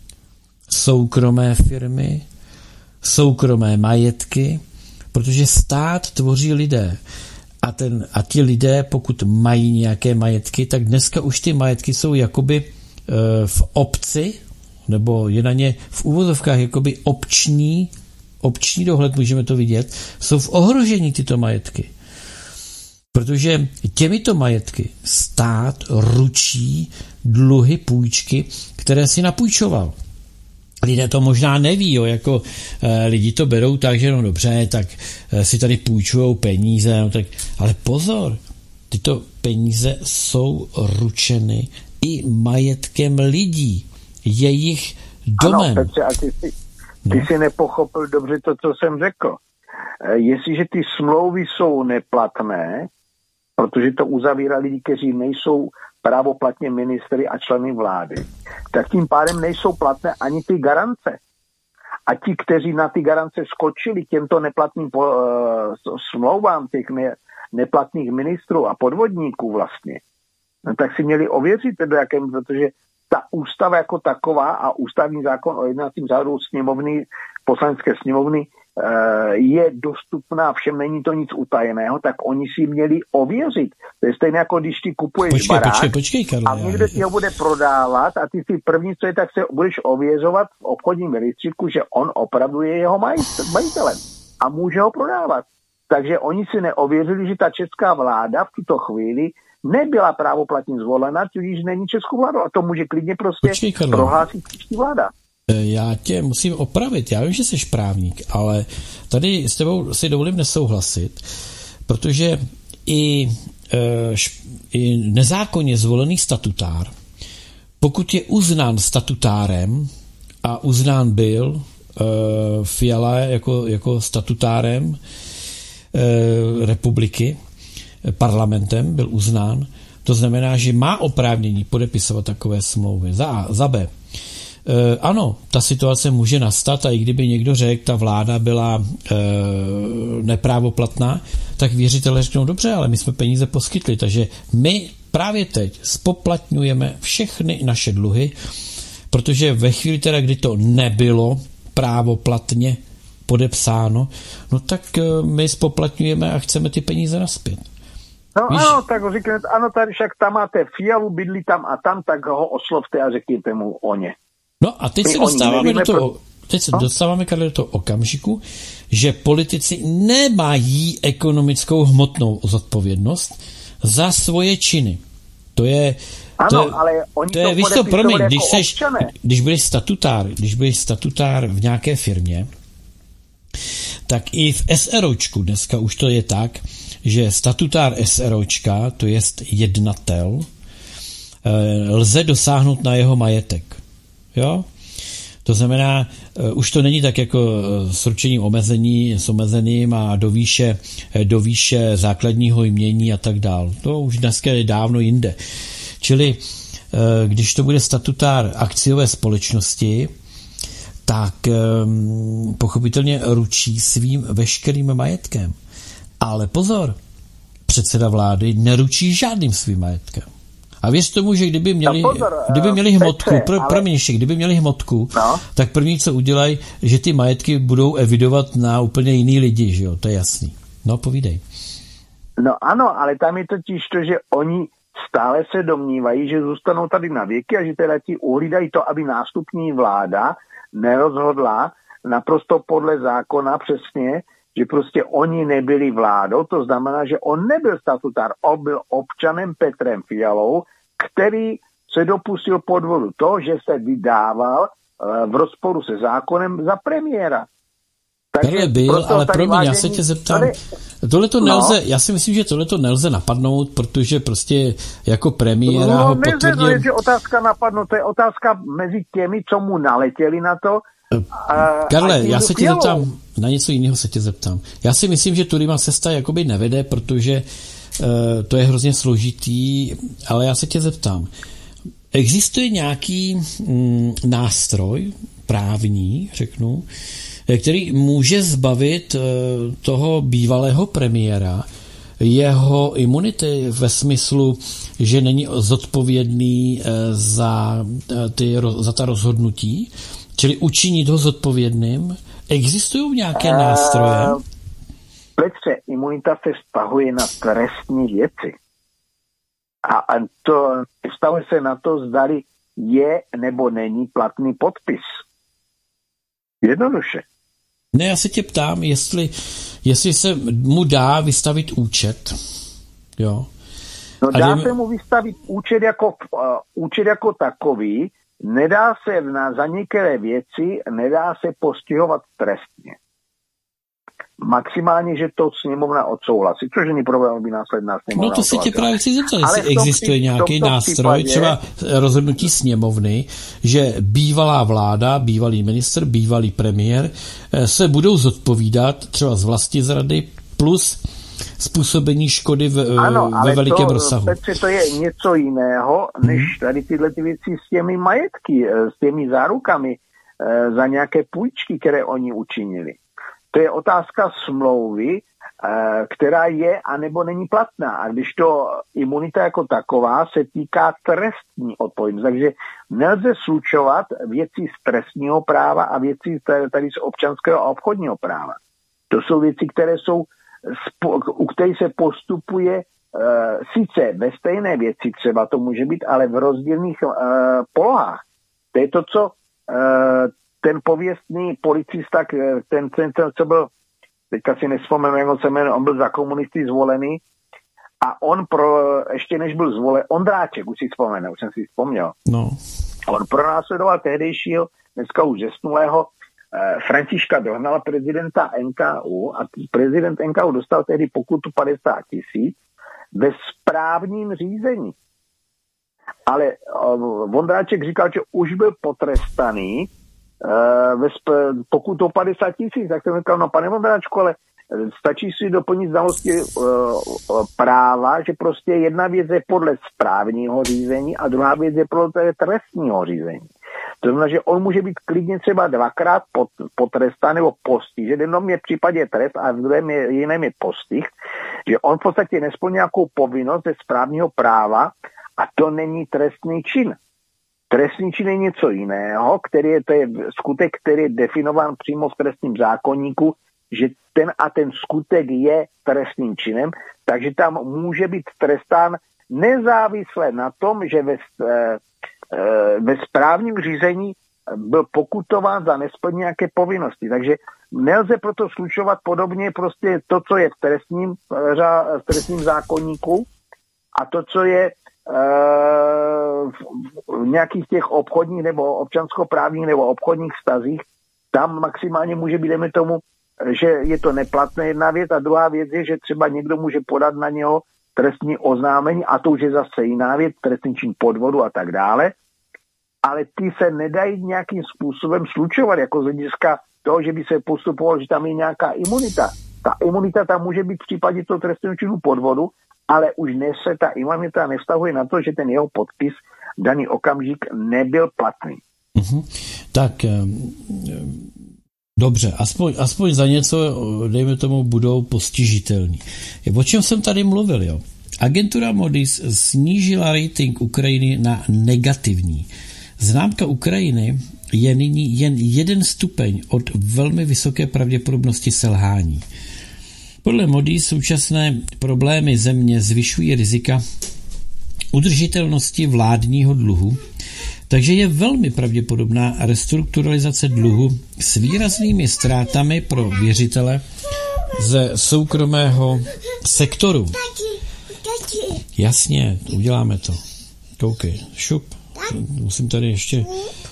soukromé firmy, soukromé majetky, protože stát tvoří lidé. A, ten, a ti lidé, pokud mají nějaké majetky, tak dneska už ty majetky jsou jakoby e, v obci, nebo je na ně v uvozovkách jakoby obční obční dohled, můžeme to vidět, jsou v ohrožení tyto majetky. Protože těmito majetky stát ručí dluhy, půjčky, které si napůjčoval. Lidé to možná neví, jo, jako e, lidi to berou tak, že no dobře, tak e, si tady půjčujou peníze, no, tak, ale pozor, tyto peníze jsou ručeny i majetkem lidí, jejich domem. Ano, Petře, a ty si Ty jsi nepochopil dobře to, co jsem řekl. Jestliže ty smlouvy jsou neplatné, protože to uzavírá lidi, kteří nejsou právoplatně ministry a členy vlády, tak tím pádem nejsou platné ani ty garance. A ti, kteří na ty garance skočili těmto neplatným po, uh, smlouvám těch ne, neplatných ministrů a podvodníků vlastně, no, tak si měli ověřit, do jakém, protože ta ústava jako taková a ústavní zákon o jednacím řádu sněmovny, poslanecké sněmovny je dostupná všem, není to nic utajeného, tak oni si měli ověřit. To je stejně jako když ty kupuješ počkej, barák počkej, počkej, Karle, a někdo ti ho bude prodávat a ty si první, co je, tak se budeš ověřovat v obchodním rejstříku, že on opravdu je jeho majitelem a může ho prodávat. Takže oni si neověřili, že ta česká vláda v tuto chvíli nebyla právoplatně zvolena, tudíž není českou vládou. A to může klidně prostě počkej, prohlásit příští vláda. Já tě musím opravit. Já vím, že jsi právník, ale tady s tebou si dovolím nesouhlasit, protože i, i nezákonně zvolený statutár, pokud je uznán statutárem a uznán byl Fiala jako, jako statutárem republiky, parlamentem byl uznán, to znamená, že má oprávnění podepisovat takové smlouvy. Za A, za B. E, ano, ta situace může nastat a i kdyby někdo řekl, ta vláda byla e, neprávoplatná, tak věřitelé řeknou, dobře, ale my jsme peníze poskytli, takže my právě teď spoplatňujeme všechny naše dluhy, protože ve chvíli teda, kdy to nebylo právoplatně podepsáno, no tak my spoplatňujeme a chceme ty peníze nazpět. No víš? Ano, tak říkáme, ano, tady však tam máte Fialu, bydlí tam a tam, tak ho oslovte a řekněte mu o ně. No a teď My se dostáváme do toho, pro... teď se no? dostáváme, Karle, do toho okamžiku, že politici nemají ekonomickou hmotnou zodpovědnost za svoje činy. To je Ano, to je, ale oni to, je, to víš to, promiň, jako když, seš, občané. když budeš statutár, když budeš statutár v nějaké firmě, tak i v SROčku dneska už to je tak, že statutár SROčka, to jest jednatel, lze dosáhnout na jeho majetek. Jo? To znamená, už to není tak jako s ručením omezení, s omezeným a do výše, do výše základního jmění a tak dál. To už dneska je dávno jinde. Čili když to bude statutár akciové společnosti, tak pochopitelně ručí svým veškerým majetkem. Ale pozor, předseda vlády neručí žádným svým majetkem. A věř tomu, že kdyby měli, no pozor, kdyby měli hmotku, Petře, pro, ale... promiň ještě, kdyby měli hmotku, no. tak první, co udělají, že ty majetky budou evidovat na úplně jiný lidi, že jo, to je jasný. No, povídej. No ano, ale tam je totiž to, že oni stále se domnívají, že zůstanou tady na věky a že teda ti uhlídají to, aby nástupní vláda nerozhodla naprosto podle zákona přesně, že prostě oni nebyli vládou, to znamená, že on nebyl statutár, on byl občanem Petrem Fialou, který se dopustil podvodu to, že se vydával v rozporu se zákonem za premiéra. Takže byl, ale promiň, vážení, já se tě zeptám, tady, tohleto no. nelze, já si myslím, že tohleto nelze napadnout, protože prostě jako premiéra no, ho nelze, potvrdil. To je otázka napadnout, to je otázka mezi těmi, co mu naletěli na to. A, Karle, já se tě zeptám, na něco jiného se tě zeptám. Já si myslím, že tudy má cesta jakoby nevede, protože uh, to je hrozně složitý, ale já se tě zeptám. Existuje nějaký mm, nástroj právní, řeknu, který může zbavit uh, toho bývalého premiéra jeho imunity ve smyslu, že není zodpovědný uh, za, uh, ty, za ta rozhodnutí, čili učinit ho zodpovědným? Existují nějaké uh, nástroje? Petře, imunita se vztahuje na trestní věci. A to vztahuje se na to, zdali je nebo není platný podpis. Jednoduše. Ne, já se tě ptám, jestli, jestli se mu dá vystavit účet. Jo. No A dá dejme... se mu vystavit účet jako, uh, účet jako takový, nedá se na, za některé věci, nedá se postihovat trestně. Maximálně, že to sněmovna odsouhlasí, což není problém, aby následná sněmovna. No to se tě právě chci zeptat, jestli tom, existuje nějaký nástroj, případě, třeba rozhodnutí sněmovny, že bývalá vláda, bývalý ministr, bývalý premiér se budou zodpovídat třeba z vlastizrady plus způsobení škody v, ano, ve velikém to, rozsahu. Petře, to je něco jiného, než tady tyhle ty věci s těmi majetky, s těmi zárukami za nějaké půjčky, které oni učinili. To je otázka smlouvy, která je anebo není platná. A když to imunita jako taková se týká trestní odpovědnosti. Takže nelze slučovat věci z trestního práva a věci tady z občanského a obchodního práva. To jsou věci, které jsou, u kterých se postupuje sice ve stejné věci, třeba to může být, ale v rozdílných polohách. To je to, co ten pověstný policista, ten, ten, ten co byl, teďka si nespomenu, jak se jmenuje, on byl za komunisty zvolený a on pro, ještě než byl zvolen, Ondráček, už si vzpomenu, už jsem si vzpomněl. No. On pronásledoval tehdejšího, dneska už zesnulého, eh, Františka Dohnala, prezidenta N K U, a prezident N K U dostal tehdy pokutu padesát tisíc ve správním řízení. Ale eh, Vondráček říkal, že už byl potrestaný Uh, sp- pokud to padesát tisíc, tak jsem říkal, no pane Vondráčku, ale stačí si doplnit znalosti uh, uh, práva, že prostě jedna věc je podle správního řízení a druhá věc je podle trestního řízení. To znamená, že on může být klidně třeba dvakrát pot, potrestán nebo postižen, v jednom je v případě trest a v druhém je, jiném je postih, že on v podstatě nesplní nějakou povinnost ze správního práva a to není trestný čin. Trestný čin je něco jiného, který je, to je skutek, který je definován přímo v trestním zákoníku, že ten a ten skutek je trestným činem, takže tam může být trestán nezávisle na tom, že ve, ve správním řízení byl pokutován za nesplnění nějaké povinnosti. Takže nelze proto slučovat podobně prostě to, co je v trestním, v trestním zákoníku a to, co je v nějakých těch obchodních nebo občanskoprávních nebo obchodních vztazích, tam maximálně může být, jdeme tomu, že je to neplatné jedna věc a druhá věc je, že třeba někdo může podat na něho trestní oznámení a to už je zase jiná věc, trestný čin podvodu a tak dále, ale ty se nedají nějakým způsobem slučovat jako z hlediska toho, že by se postupovalo, že tam je nějaká imunita. Ta imunita tam může být v případě toho trestného činu podvodu, ale už ne se ta imunita nevztahuje na to, že ten jeho podpis v daný okamžik nebyl platný. Uh-huh. Tak dobře, aspoň, aspoň za něco, dejme tomu, budou postižitelní. O čem jsem tady mluvil, jo? Agentura Moody's snížila rating Ukrajiny na negativní. Známka Ukrajiny je nyní jen jeden stupeň od velmi vysoké pravděpodobnosti selhání. Podle Moody's současné problémy země zvyšují rizika udržitelnosti vládního dluhu, takže je velmi pravděpodobná restrukturalizace dluhu s výraznými ztrátami pro věřitele ze soukromého sektoru. Jasně, uděláme to. Koukej, šup. Musím tady ještě...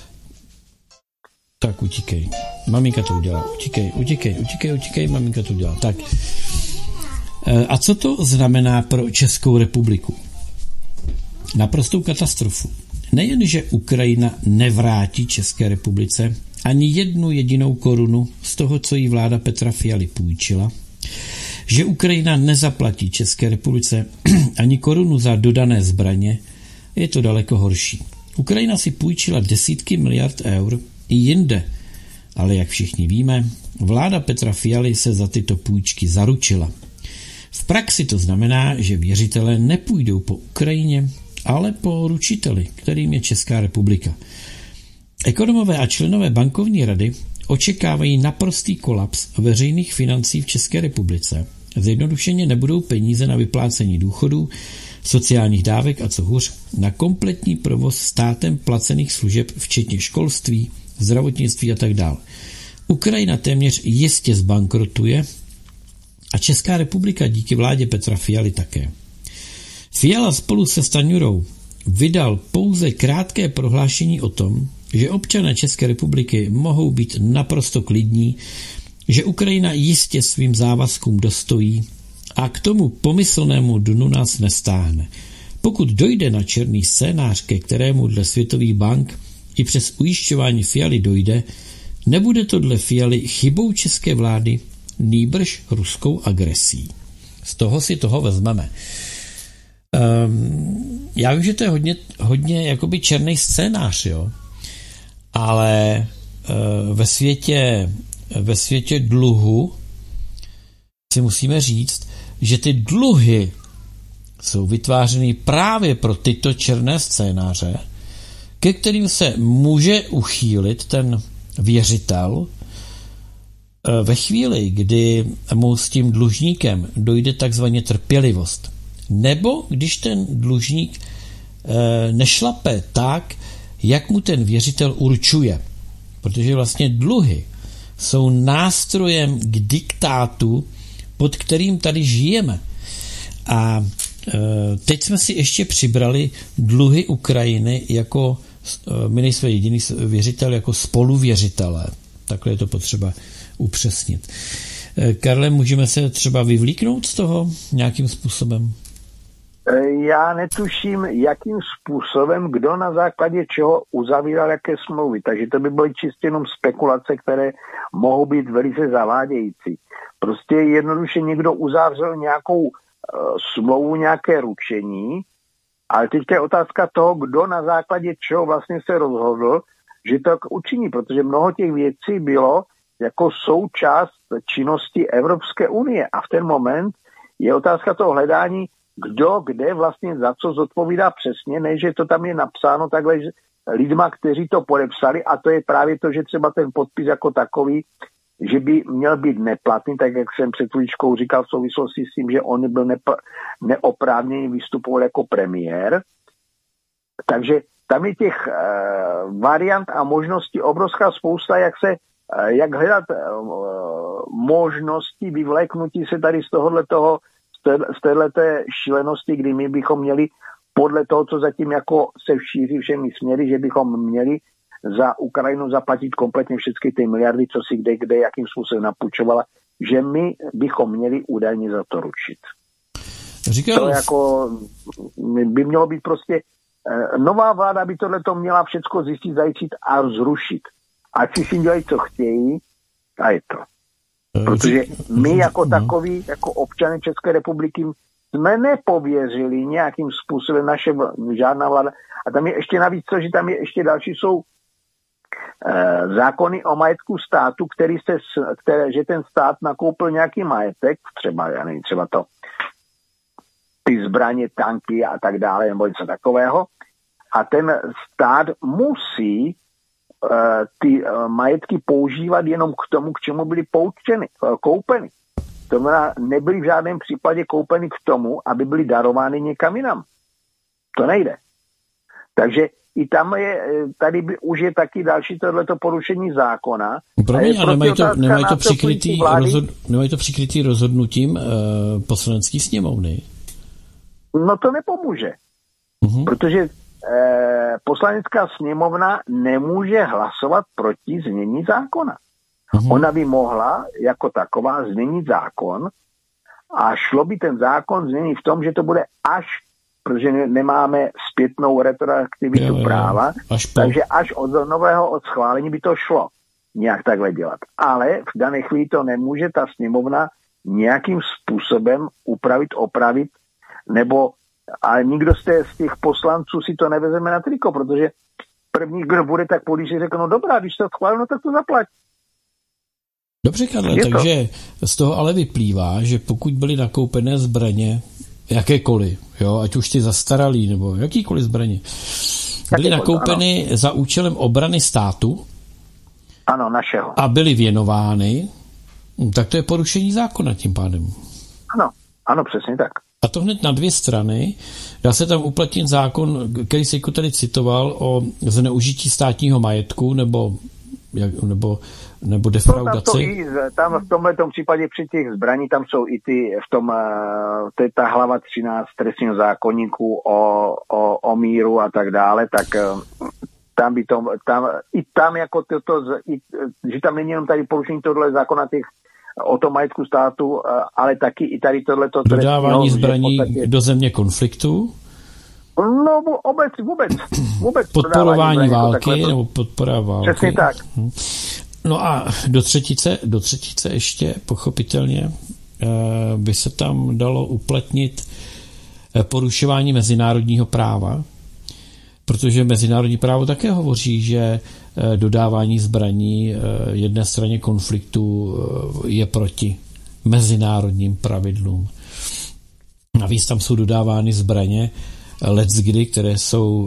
Tak, utíkej. Maminka to udělá. Utíkej, utíkej, utíkej, utíkej, maminka to udělá. Tak. A co to znamená pro Českou republiku? Naprostou katastrofu. Nejen, že Ukrajina nevrátí České republice ani jednu jedinou korunu z toho, co jí vláda Petra Fialy půjčila, že Ukrajina nezaplatí České republice ani korunu za dodané zbraně, je to daleko horší. Ukrajina si půjčila desítky miliard eur i jinde, ale jak všichni víme, vláda Petra Fialy se za tyto půjčky zaručila. V praxi to znamená, že věřitelé nepůjdou po Ukrajině, ale po ručiteli, kterým je Česká republika. Ekonomové a členové bankovní rady očekávají naprostý kolaps veřejných financí v České republice. Zjednodušeně nebudou peníze na vyplácení důchodů, sociálních dávek a co hůř, na kompletní provoz státem placených služeb, včetně školství, zdravotnictví a tak dále. Ukrajina téměř jistě zbankrotuje a Česká republika díky vládě Petra Fialy také. Fiala spolu se Stanjurou vydal pouze krátké prohlášení o tom, že občané České republiky mohou být naprosto klidní, že Ukrajina jistě svým závazkům dostojí a k tomu pomyslnému dnu nás nestáhne. Pokud dojde na černý scénář, ke kterému dle Světových bank i přes ujišťování Fialy dojde, nebude to dle Fialy chybou české vlády, nýbrž ruskou agresí. Z toho si toho vezmeme. Um, já vím, že to je hodně, hodně jakoby černý scénář, jo? Ale uh, ve světě, ve světě dluhu si musíme říct, že ty dluhy jsou vytvářeny právě pro tyto černé scénáře, ke kterým se může uchýlit ten věřitel ve chvíli, kdy mu s tím dlužníkem dojde takzvaně trpělivost. Nebo když ten dlužník e, nešlape tak, jak mu ten věřitel určuje. Protože vlastně dluhy jsou nástrojem k diktátu, pod kterým tady žijeme. A e, teď jsme si ještě přibrali dluhy Ukrajiny jako, e, my nejsme jediný věřitel, jako spoluvěřitelé. Takhle je to potřeba upřesnit. E, Karle, můžeme se třeba vyvlíknout z toho nějakým způsobem? Já netuším, jakým způsobem, kdo na základě čeho uzavíral jaké smlouvy. Takže to by byly čistě jenom spekulace, které mohou být velice zavádějící. Prostě jednoduše někdo uzavřel nějakou uh, smlouvu, nějaké ručení, ale teďka je otázka toho, kdo na základě čeho vlastně se rozhodl, že to tak učiní, protože mnoho těch věcí bylo jako součást činnosti Evropské unie a v ten moment je otázka toho hledání, kdo kde vlastně za co zodpovídá přesně, než že to tam je napsáno takhle že lidma, kteří to podepsali a to je právě to, že třeba ten podpis jako takový, že by měl být neplatný, tak jak jsem před chvíličkou říkal v souvislosti s tím, že on byl nepl- neoprávněný vystupoval jako premiér. Takže tam je těch e, variant a možností obrovská spousta, jak se e, jak hledat e, možnosti vyvléknutí se tady z tohohle toho z téhleté šílenosti, kdy my bychom měli podle toho, co zatím jako se šíří všemi směry, že bychom měli za Ukrajinu zaplatit kompletně všechny ty miliardy, co si kde, kde, jakým způsobem napůjčovala, že my bychom měli údajně za to ručit. Říkal... To jako by mělo být prostě, nová vláda by tohleto měla všecko zjistit, zajistit a zrušit. Ať si si dělají, co chtějí, a je to. Protože my jako takový, jako občany České republiky jsme nepověřili nějakým způsobem naše žádná vláda. A tam je ještě navíc to, že tam je ještě další jsou e, zákony o majetku státu, který se, které, že ten stát nakoupil nějaký majetek, třeba, já nevím, třeba to, ty zbraně, tanky a tak dále, nebo něco takového. A ten stát musí e, ty e, majetky používat jenom k tomu, k čemu byly poučeny, e, koupeny. To znamená, nebyly v žádném případě koupeny k tomu, aby byly darovány někam jinam. To nejde. Takže i tam je, tady by, už je taky další tohleto porušení zákona. Promiň, a nemají to, nemají to, přikrytý, rozhod, nemají to přikrytý rozhodnutím uh, poslanecké sněmovny? No to nepomůže. Uh-huh. Protože eh, poslanecká sněmovna nemůže hlasovat proti změní zákona. Uh-huh. Ona by mohla jako taková změnit zákon a šlo by ten zákon změnit v tom, že to bude až, protože nemáme zpětnou retroaktivitu jo, jo, práva, až po... takže až od nového od schválení by to šlo nějak takhle dělat. Ale v dané chvíli to nemůže ta sněmovna nějakým způsobem upravit, opravit, nebo a nikdo z, té, z těch poslanců si to nevezeme na triko, protože první, kdo bude, tak políci řekne, no dobrá, když to schváleno, tak to zaplať. Dobře, Karle, takže to. Z toho ale vyplývá, že pokud byly nakoupené zbraně, jakékoliv, jo, ať už ty zastaralý, nebo jakýkoliv zbraně, byly nakoupeny ano. za účelem obrany státu, ano, našeho. A byly věnovány, tak to je porušení zákona tím pádem. Ano, ano, přesně tak. A to hned na dvě strany. Dá se tam uplatnit zákon, který se tady citoval o zneužití státního majetku, nebo, nebo, nebo defraudaci. No, tam, tam v tomhletom případě při těch zbraní, tam jsou i ty, v tom, to je ta hlava třináct trestního zákoníku o, o, o míru a tak dále, tak tam by to, tam, i tam jako toto, i, že tam není jenom tady porušení tohle zákona těch o tom majetku státu, ale taky i tady tohleto... Dodávání zbraní podstatě... do země konfliktu? No vůbec, vůbec. vůbec podporování války nebo podpora války. Přesně tak. No a do třetice, do třetice ještě pochopitelně by se tam dalo uplatnit porušování mezinárodního práva, protože mezinárodní právo také hovoří, že dodávání zbraní jedné straně konfliktu je proti mezinárodním pravidlům. Navíc tam jsou dodávány zbraně leckdy, které jsou,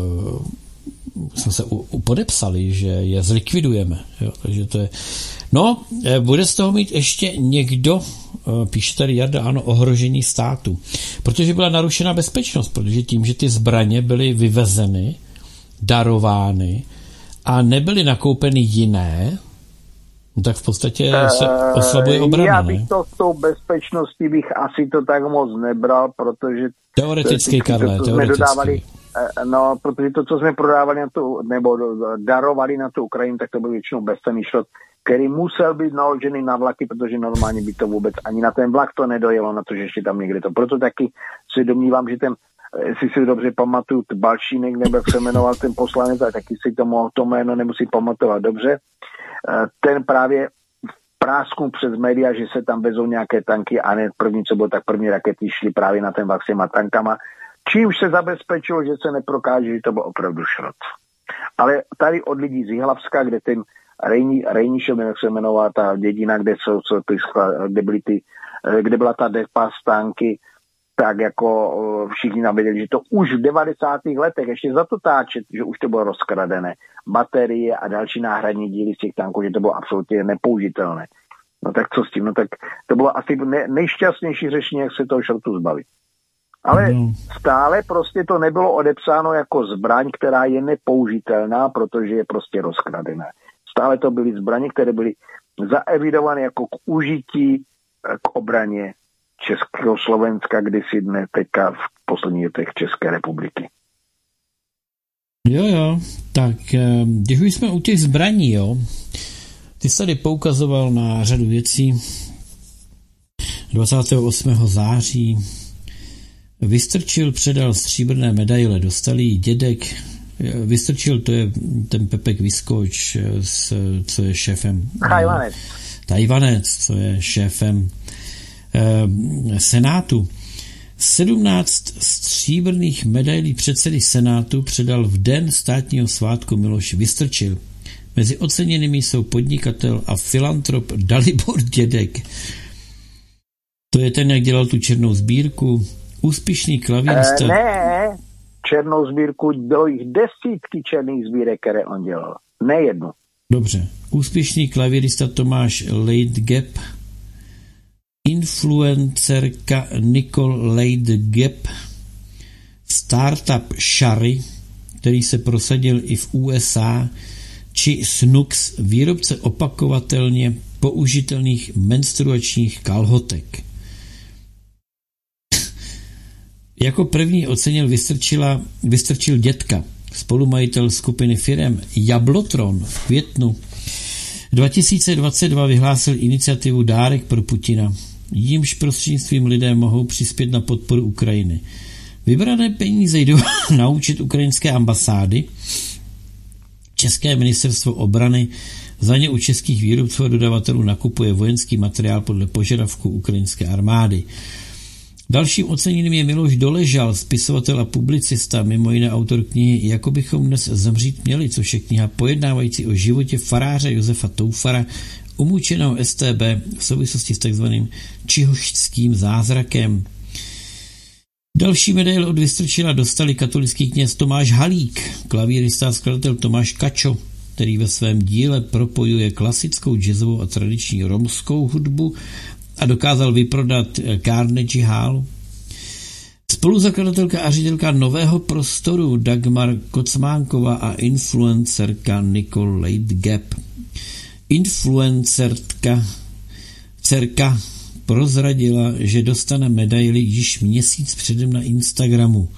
jsme se podepsali, že je zlikvidujeme. Jo, takže to je... No, bude z toho mít ještě někdo, píše tady Jarda, ano, ohrožení státu. Protože byla narušena bezpečnost, protože tím, že ty zbraně byly vyvezeny, darovány a nebyly nakoupeny jiné, tak v podstatě se oslabuje obrana. Já bych to s tou bezpečností bych asi to tak moc nebral, protože... Teoreticky, Karle, teoreticky. No, protože to, co jsme prodávali na tu, nebo darovali na tu Ukrajinu, tak to byl většinou bezcenný šrot, který musel být naložený na vlaky, protože normálně by to vůbec ani na ten vlak to nedojelo, na to, že ještě tam někde to. Proto taky si domnívám, že ten, jestli si dobře pamatuju, Balšínek, nebo jak se jmenoval ten poslanec, a taky si to mohl to jméno nemusí pamatovat dobře, ten právě prásknul přes média, že se tam vezou nějaké tanky a ne první, co bylo, tak první rakety šly právě na ten vlak s těma tankama, čímž se zabezpečilo, že se neprokáže, že to byl opravdu šrot. Ale tady od lidí z Jihlavska, kde ten Rejní, Rejníšov, jak se jmenovala ta dědina, kde, jsou, co, ty, kde, byly ty, kde byla ta depa z tanky, tak jako všichni nám věděli, že to už v devadesátých letech, ještě za to táčet, že už to bylo rozkradené. Baterie a další náhradní díly z těch tanků, že to bylo absolutně nepoužitelné. No tak co s tím? No tak to bylo asi ne, nejšťastnější řešení, jak se toho šrotu zbavit. Ale mm. stále prostě to nebylo odepsáno jako zbraň, která je nepoužitelná, protože je prostě rozkradená. Stále to byly zbraně, které byly zaevidované jako k užití, k obraně Českého Slovenska, kdysi dne teďka v posledních letech České republiky. Jo, jo, tak když už jsme u těch zbraní, jo, ty jsi tady poukazoval na řadu věcí. dvacátého osmého září Vystrčil předal stříbrné medaile, dostal jí dědek. Vystrčil, to je ten Pepek Vyskoč, co je šéfem Tajvanec. Tajvanec, co je šéfem eh, Senátu. sedmnáct stříbrných medailí předsedy Senátu předal v den státního svátku Miloš Vystrčil. Mezi oceněnými jsou podnikatel a filantrop Dalibor Dědek. To je ten, jak dělal tu černou sbírku. Úspěšný klavírista. E, ne, černou sbírku, bylo jich desítky černých sbírek, které on dělal. Ne jednu. Dobře. Úspěšný klavírista Tomáš Leidgeb, influencerka Nicole Leidgeb, startup Shari, který se prosadil i v U S A, či Snux, výrobce opakovatelně použitelných menstruačních kalhotek. Jako první ocenil Vystrčila, Vystrčil dědka, spolumajitel skupiny firem Jablotron v květnu dva tisíce dvacet dva vyhlásil iniciativu Dárek pro Putina. Jímž prostřednictvím lidé mohou přispět na podporu Ukrajiny. Vybrané peníze jdou na účet ukrajinské ambasády. České ministerstvo obrany za ně u českých výrobců a dodavatelů nakupuje vojenský materiál podle požadavků ukrajinské armády. Dalším oceněným je Miloš Doležal, spisovatel a publicista, mimo jiné autor knihy Jako bychom dnes zemřít měli, což je kniha pojednávající o životě faráře Josefa Toufara, umučeného S T B v souvislosti s takzvaným čihošským zázrakem. Další medaile od Vystrčila dostali katolický kněz Tomáš Halík, klavírista a skladatel Tomáš Kačo, který ve svém díle propojuje klasickou jazzovou a tradiční romskou hudbu a dokázal vyprodat Carnegie Hall. Spoluzakladatelka a ředitelka Nového prostoru Dagmar Kocmánková a influencerka Nicole Leidgeb. Influencerka dcerka prozradila, že dostane medaili již měsíc předem na Instagramu.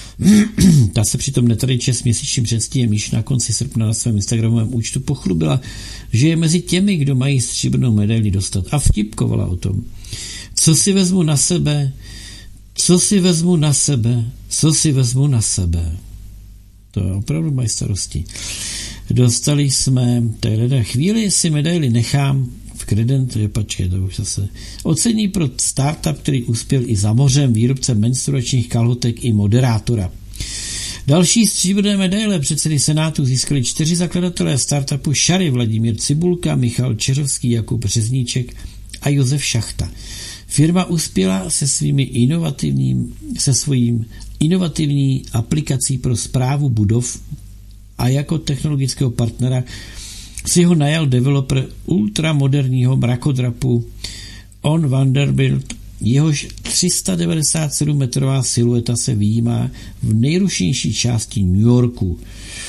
Ta se přitom netradičně s měsíčním předstihem již na konci srpna na svém instagramovém účtu pochlubila, že je mezi těmi, kdo mají stříbrnou medaili dostat, a vtipkovala o tom. Co si vezmu na sebe, co si vezmu na sebe, co si vezmu na sebe. To je opravdu mají starosti. Dostali jsme, tady chvíli si medaili nechám v kredentu, je pačke, to už zase. Ocení pro startup, který uspěl i za mořem, výrobce menstruačních kalhotek i moderátora. Další stříbrné medaile předsedy Senátu získali čtyři zakladatelé startupu Shari, Vladimír Cibulka, Michal Čeřovský, Jakub Řezníček a Josef Šachta. Firma uspěla se svými inovativním, se svým inovativní aplikací pro správu budov a jako technologického partnera si ho najal developer ultramoderního mrakodrapu On Vanderbilt. Jehož tři sta devadesát sedm metrová silueta se vyjímá v nejrušnější části New Yorku.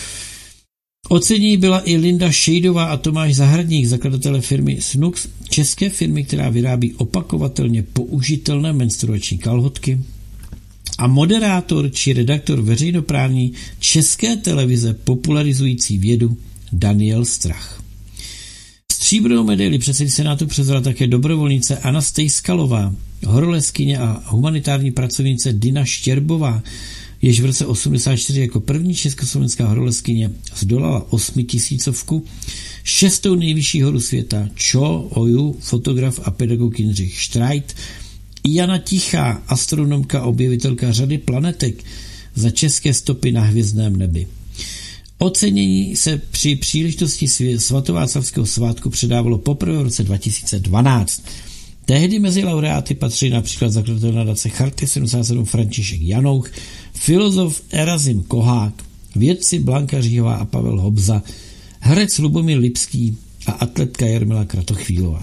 Ocenění byla i Linda Šejdová a Tomáš Zahradník, zakladatelé firmy Snux, české firmy, která vyrábí opakovatelně použitelné menstruační kalhotky, a moderátor či redaktor veřejnoprávní České televize popularizující vědu Daniel Strach. Stříbrnou medaili předsedy Senátu převzala také dobrovolnice Anna Stejskalová, horolezkyně a humanitární pracovnice Dina Štěrbová, jež v roce osmdesát čtyři jako první československá horolezkyně zdolala osmitisícovku, šestou nejvyšší horu světa, Cho Oyu, fotograf a pedagog Jindřich Štrajt, Jana Tichá, astronomka a objevitelka řady planetek, za české stopy na hvězdném nebi. Ocenění se při příležitosti svatováclavského svátku předávalo poprvé v roce dva tisíce dvanáct. Tehdy mezi laureáty patří například zakladatel nadace Charty sedmdesát sedm František Janouch, filozof Erazim Kohák, vědci Blanka Říhová a Pavel Hobza, herec Lubomír Lipský a atletka Jarmila Kratochvílová.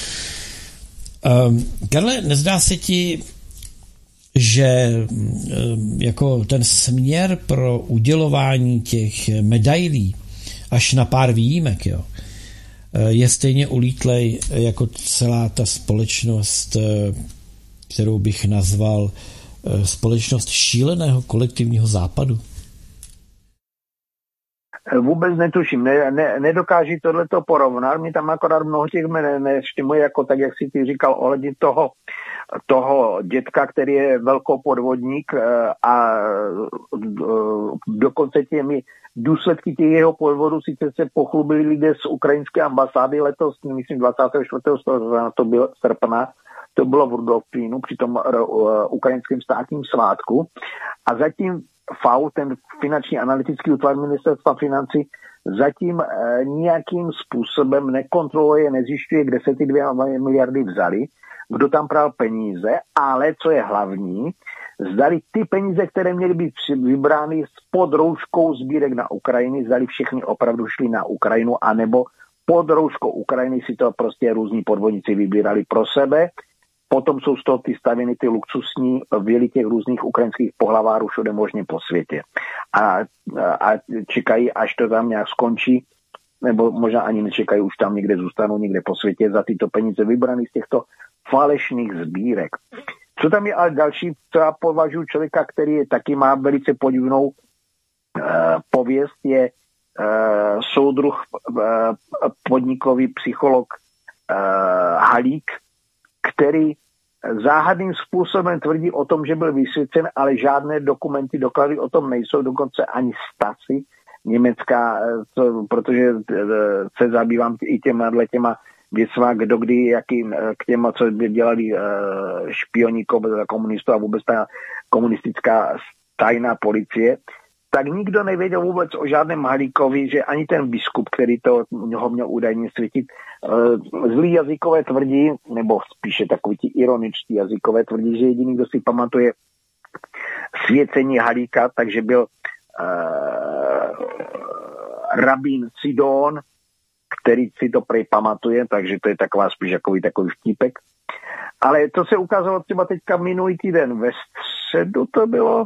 Um, Karle, nezdá se ti, že um, jako ten směr pro udělování těch medailí až na pár výjimek, jo, je stejně ulítlej jako celá ta společnost, kterou bych nazval společnost šíleného kolektivního západu? Vůbec netuším, ne, ne, nedokáží tohleto porovnat, mi tam akorát mnoho těch jmen neštimuje, jako tak, jak si ty říkal, ohledně toho, toho dětka, který je velkopodvodník a dokonce těmi důsledky těch jeho podvodů sice se pochlubili lidé z ukrajinské ambasády letos, myslím dvacátého čtvrtého to bylo srpna, to bylo v Rudolfínu při tom ukrajinském státním svátku a zatím F A U, ten finanční analytický útvar ministerstva financí, zatím e, nějakým způsobem nekontroluje, nezjišťuje, kde se ty dvě miliardy vzaly, kdo tam bral peníze, ale co je hlavní, zdali ty peníze, které měly být vybrány pod rouškou sbírek na Ukrajiny, zdali všechny opravdu šly na Ukrajinu, anebo pod rouškou Ukrajiny si to prostě různí podvodníci vybírali pro sebe. Potom jsou z toho ty stavěny ty luxusní vily těch různých ukrajinských pohlavárů všude možně po světě. A, a čekají, až to tam nějak skončí, nebo možná ani nečekají, už tam někde zůstanou, někde po světě za tyto peníze vybraných z těchto falešných sbírek. Co tam je ale další, co já považuji člověka, který je, taky má velice podivnou uh, pověst, je uh, soudruh, uh, podnikový psycholog uh, Halík, který záhadným způsobem tvrdí o tom, že byl vysvěcen, ale žádné dokumenty, doklady o tom nejsou, dokonce ani Stasi německá, to, protože se zabývám i těma, těma věcma, kdo kdy, jakým, k těma, co by dělali špioni komunistů a vůbec ta komunistická tajná policie, tak nikdo nevěděl vůbec o žádném Halíkovi, že ani ten biskup, který to ho měl údajně světit, zlý jazykové tvrdí, nebo spíše takový ti ironičtí jazykové tvrdí, že jediný, kdo si pamatuje svěcení Halíka, takže byl uh, rabín Sidon, který si to prej pamatuje, takže to je taková spíš takový takový vtípek. Ale to se ukázalo třeba teďka minulý týden ve středu to bylo,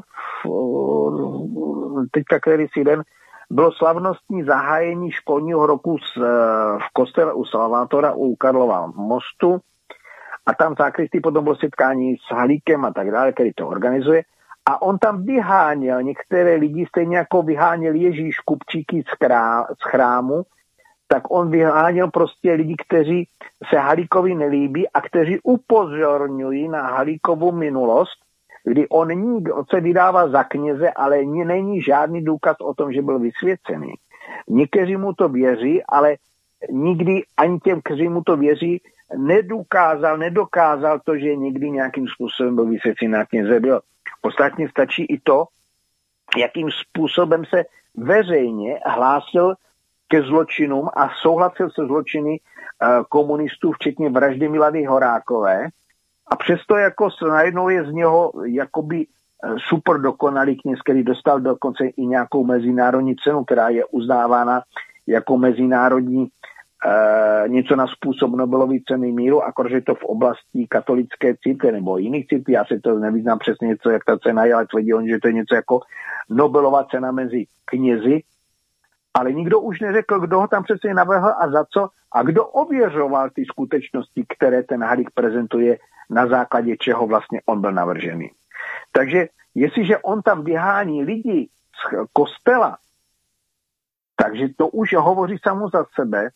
teďka který si den, bylo slavnostní zahájení školního roku s, v kostele u Salvátora u Karlova mostu a tam v zákristí potom bylo setkání s Halíkem a tak dále, který to organizuje a on tam vyháněl některé lidi, stejně jako vyháněl Ježíš kupčíky z, krá, z chrámu, tak on vyháněl prostě lidi, kteří se Halíkovi nelíbí a kteří upozorňují na Halíkovu minulost, kdy on, on se vydává za kněze, ale není žádný důkaz o tom, že byl vysvěcený. Někteří mu to věří, ale nikdy ani těm, kteří mu to věří, nedokázal, nedokázal to, že někdy nějakým způsobem byl vysvěcený na kněze byl. Ostatně stačí i to, jakým způsobem se veřejně hlásil ke zločinům a souhlasil se zločiny uh, komunistů, včetně vraždy Milady Horákové. A přesto jako najednou je z něho jakoby uh, super dokonalý kněz, který dostal dokonce i nějakou mezinárodní cenu, která je uznávána jako mezinárodní uh, něco na způsob Nobelovy ceny míru, akorže to v oblasti katolické církve nebo jiných církví, já se to nevyznám přesně něco, jak ta cena je, ale tvrdí on, že to je něco jako Nobelova cena mezi knězi. Ale nikdo už neřekl, kdo ho tam přesně navrhl a za co a kdo ověřoval ty skutečnosti, které ten Halík prezentuje, na základě čeho vlastně on byl navržený. Takže jestliže on tam vyhání lidi z kostela, takže to už hovoří samo za sebe,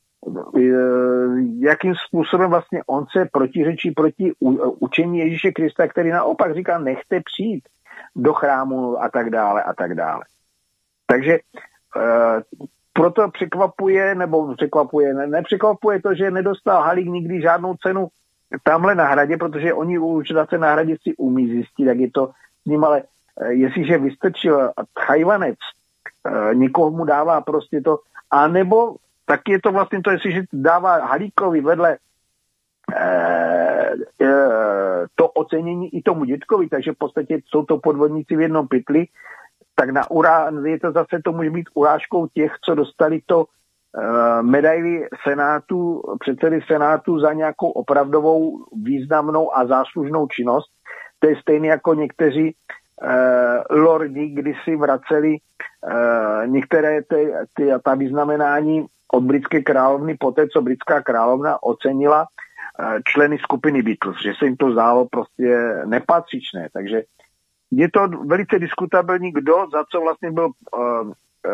jakým způsobem vlastně on se protiřečí proti učení Ježíše Krista, který naopak říká, nechte přijít do chrámu a tak dále a tak dále. Takže Uh, proto překvapuje, nebo překvapuje, ne, nepřekvapuje to, že nedostal Halík nikdy žádnou cenu tamhle na hradě, protože oni už zase na hradě si umí zjistit, jak je to s ním, ale uh, jestliže vystrčil Chajvanec, uh, nikoho mu dává prostě to, anebo tak je to vlastně to, jestliže dává Halíkovi vedle uh, uh, to ocenění i tomu dětkovi, takže v podstatě jsou to podvodníci v jednom pytli, tak na urá, je to zase, to může být urážkou těch, co dostali to uh, medaili senátu, předsedy senátu za nějakou opravdovou významnou a záslužnou činnost. To je stejné jako někteří uh, lordi, kdy si vraceli uh, některé ty, ty, ta vyznamenání od britské královny, poté co britská královna ocenila členy skupiny Beatles, že se jim to zdálo prostě nepatřičné. Takže je to velice diskutabilní, kdo za co vlastně byl uh, uh,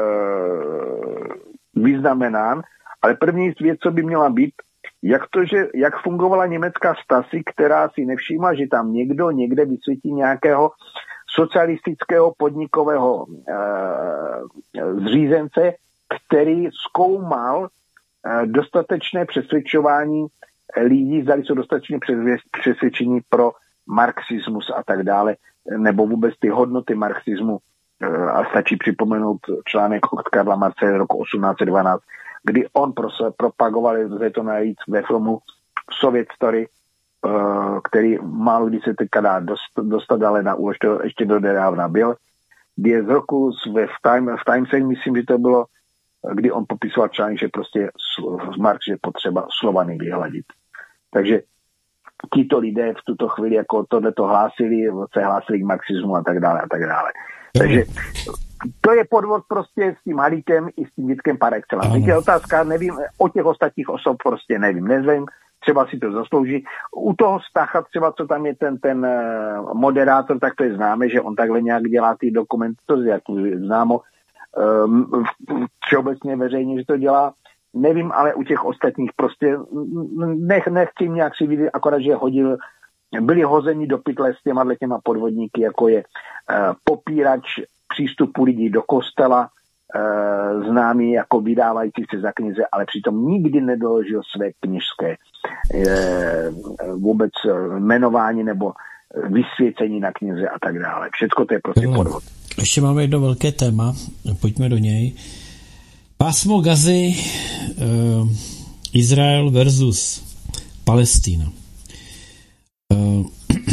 vyznamenán, ale první věc, co by měla být, jak to, že, jak fungovala německá Stasi, která si nevšimla, že tam někdo někde vysvětí nějakého socialistického podnikového uh, zřízence, který zkoumal uh, dostatečné přesvědčování lidí, zdali jsou dostatečně přesvědčení pro marxismus a tak dále, nebo vůbec ty hodnoty marxismu. A stačí připomenout článek od Karla Marxe roku osmnáct set dvanáct, kdy on propagoval, lze to najít ve filmu Sovět Story, který málo kdy se teďka dá dostat, ale na už to ještě do nedávna byl. Kdy je z roku v, time, v Timese, myslím, že to bylo, kdy on popisoval článek, že prostě z Marx je potřeba Slovany vyhladit. Takže tito lidé v tuto chvíli jako tohleto hlásili, se hlásili k marxismu a tak dále a tak dále. Takže to je podvod prostě s tím Halíkem i s tím Vítkem par excellence. Je otázka, nevím, o těch ostatních osob prostě nevím, nevím, třeba si to zaslouží. U toho Stacha třeba, co tam je ten, ten moderátor, tak to je známe, že on takhle nějak dělá ty dokumenty, to je jak známo um, všeobecně veřejně, že to dělá. Nevím, ale u těch ostatních prostě nech, nechci nějak si vidět, akorát, že hodil, byli hozeni do pytle s těma těma podvodníky, jako je uh, popírač přístupu lidí do kostela, uh, známý jako vydávající se za knize, ale přitom nikdy nedoložil své kněžské uh, vůbec jmenování nebo vysvěcení na knize a tak dále. Všecko to je prostě no, podvod. Ještě máme jedno velké téma, pojďme do něj. Pásmo Gazy, uh, Izrael versus Palestína. Uh,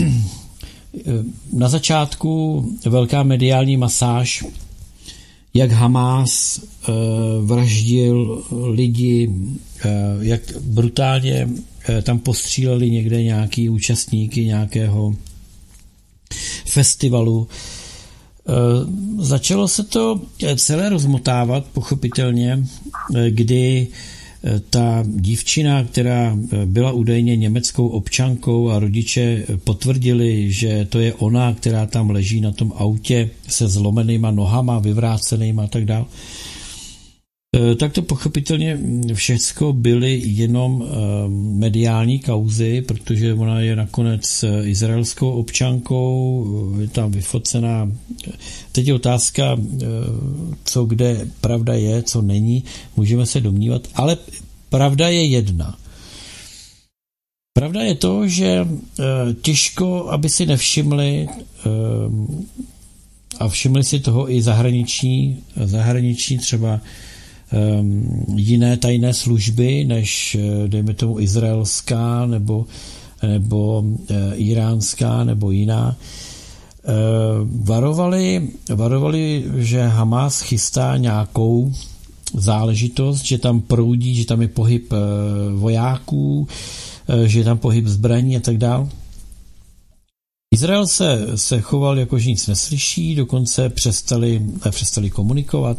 na začátku velká mediální masáž, jak Hamás uh, vraždil lidi, uh, jak brutálně uh, tam postříleli někde nějaký účastníky nějakého festivalu. Začalo se to celé rozmotávat, pochopitelně, kdy ta dívčina, která byla údajně německou občankou a rodiče potvrdili, že to je ona, která tam leží na tom autě se zlomenýma nohama, vyvrácenýma a tak dále, tak to pochopitelně všecko byly jenom mediální kauzy, protože ona je nakonec izraelskou občankou, je tam vyfocená. Teď je otázka, co kde pravda je, co není, můžeme se domnívat, ale pravda je jedna. Pravda je to, že těžko, aby si nevšimli a všimli si toho i zahraniční, zahraniční třeba Um, jiné tajné služby, než dejme tomu izraelská nebo, nebo uh, iránská nebo jiná, uh, varovali, varovali, že Hamás chystá nějakou záležitost, že tam proudí, že tam je pohyb uh, vojáků, uh, že je tam pohyb zbraní a tak dále. Izrael se, se choval jako, že nic neslyší, dokonce přestali, přestali komunikovat.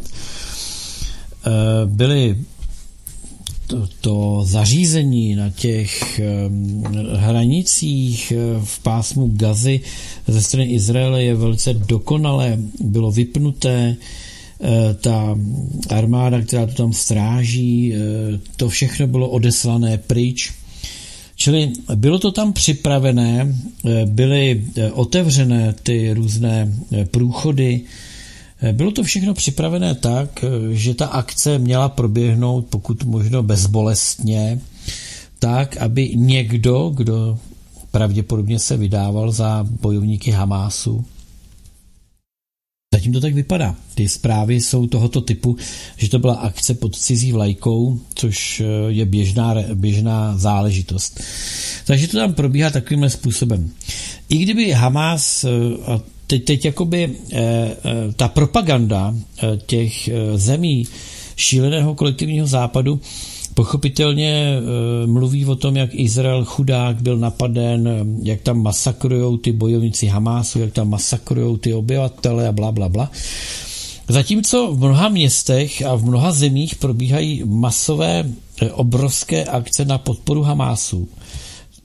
Byly to, to zařízení na těch hranicích v pásmu Gazy ze strany Izraele je velice dokonale, bylo vypnuté, ta armáda, která to tam stráží, to všechno bylo odeslané pryč. Čili bylo to tam připravené, byly otevřené ty různé průchody. Bylo to všechno připravené tak, že ta akce měla proběhnout pokud možno bezbolestně, tak, aby někdo, kdo pravděpodobně se vydával za bojovníky Hamásu, zatím to tak vypadá. Ty zprávy jsou tohoto typu, že to byla akce pod cizí vlajkou, což je běžná, běžná záležitost. Takže to tam probíhá takovým způsobem. I kdyby Hamás a Teď, teď jakoby e, e, ta propaganda e, těch e, zemí šíleného kolektivního západu pochopitelně e, mluví o tom, jak Izrael chudák byl napaden, jak tam masakrujou ty bojovníci Hamásu, jak tam masakrujou ty obyvatele a bla, bla, bla. Zatímco v mnoha městech a v mnoha zemích probíhají masové e, obrovské akce na podporu Hamásu.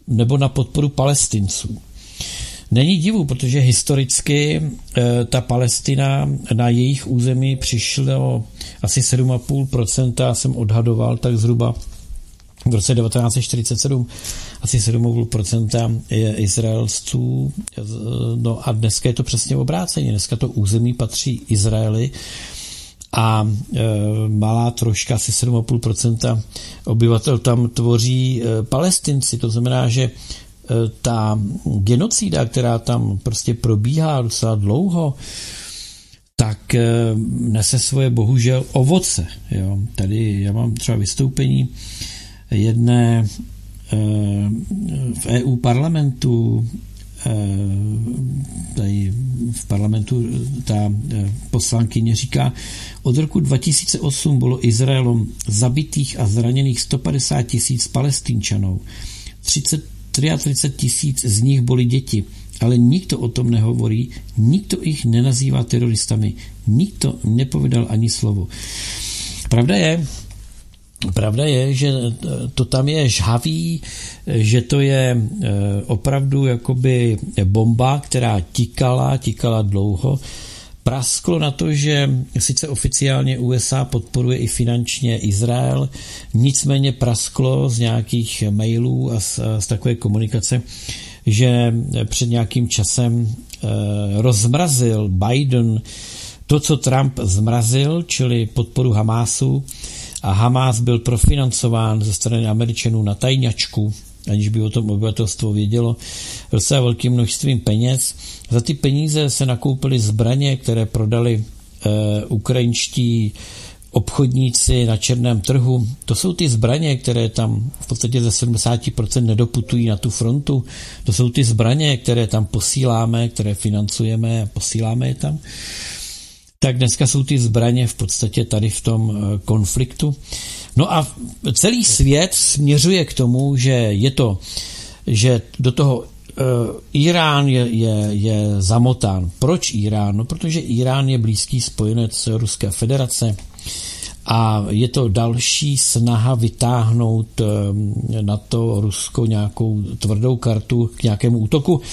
nebo na podporu Palestinců. Není divu, protože historicky e, ta Palestina na jejich území přišlo asi sedm celá pět procenta, jsem odhadoval tak zhruba v roce devatenáct set čtyřicet sedm, asi sedm celá pět procenta Izraelců, no a dneska je to přesně obráceně, dneska to území patří Izraeli a e, malá troška, asi sedm celá pět procenta obyvatel tam tvoří e, Palestinci, to znamená, že ta genocída, která tam prostě probíhá docela dlouho, tak nese svoje bohužel ovoce. Jo. Tady já mám třeba vystoupení jedné v E U parlamentu, tady v parlamentu ta poslankyně říká, od roku dva tisíce osm bylo Izraelom zabitých a zraněných sto padesát tisíc Palestinčanů. třicet třicet tři tisíc z nich byly děti, ale nikdo o tom nehovorí, nikdo jich nenazývá teroristami, nikdo nepovedal ani slovo. Pravda je, pravda je, že to tam je žhavý, že to je opravdu jakoby bomba, která tikala, tikala dlouho. Prasklo na to, že sice oficiálně U S A podporuje i finančně Izrael, nicméně prasklo z nějakých mailů a z, z takové komunikace, že před nějakým časem eh, rozmrazil Biden to, co Trump zmrazil, čili podporu Hamásu, a Hamás byl profinancován ze strany Američanů na tajňačku, aniž by o tom obyvatelstvo vědělo, docela velkým množstvím peněz. Za ty peníze se nakoupily zbraně, které prodali e, ukrajinští obchodníci na černém trhu. To jsou ty zbraně, které tam v podstatě ze sedmdesát procent nedoputují na tu frontu. To jsou ty zbraně, které tam posíláme, které financujeme a posíláme je tam. Tak dneska jsou ty zbraně v podstatě tady v tom konfliktu. No a celý svět směřuje k tomu, že je to, že do toho uh, Irán je, je, je zamotán. Proč Irán? No, protože Irán je blízký spojenec Ruské federace a je to další snaha vytáhnout uh, na to Rusko nějakou tvrdou kartu k nějakému útoku. Uh,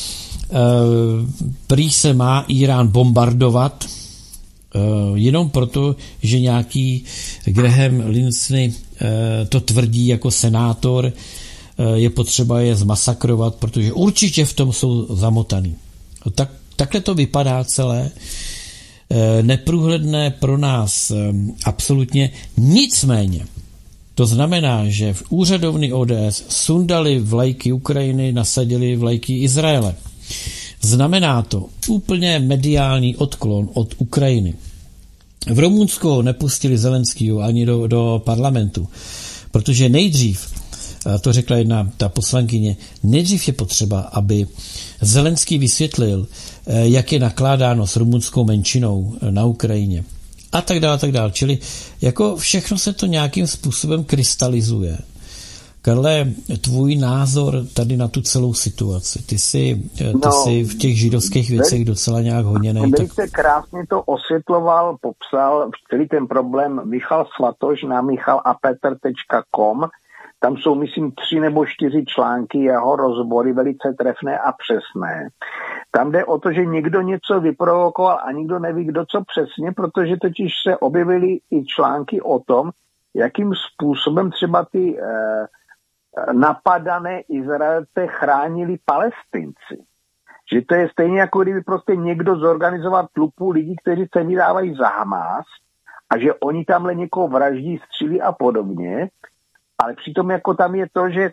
prý se má Irán bombardovat jenom proto, že nějaký Graham Lindsay to tvrdí jako senátor, je potřeba je zmasakrovat, protože určitě v tom jsou zamotaný. Tak, takhle to vypadá celé. Neprůhledné pro nás absolutně. Nicméně to znamená, že v úřadovny O D S sundali vlajky Ukrajiny, nasadili vlajky Izraele. Znamená to úplně mediální odklon od Ukrajiny. V Rumunsku nepustili Zelenskýho ani do, do parlamentu, protože nejdřív, to řekla jedna ta poslankyně, nejdřív je potřeba, aby Zelenský vysvětlil, jak je nakládáno s rumunskou menšinou na Ukrajině. A tak dále, a tak dále. Čili jako všechno se to nějakým způsobem krystalizuje. Karle, tvůj názor tady na tu celou situaci. Ty jsi, ty no, jsi v těch židovských věcech docela nějak honěnej. Velice tak... krásně to osvětloval, popsal celý ten problém Michal Svatoš na michal a petr tečka com. Tam jsou, myslím, tři nebo čtyři články, jeho rozbory velice trefné a přesné. Tam jde o to, že někdo něco vyprovokoval a nikdo neví, kdo co přesně, protože totiž se objevily i články o tom, jakým způsobem třeba ty eh, napadané Izraelce chránili Palestinci. Že to je stejně jako kdyby prostě někdo zorganizoval tlupu lidí, kteří se vydávají za Hamás a že oni tamhle někoho vraždí, střílí a podobně. Ale přitom jako tam je to, že e,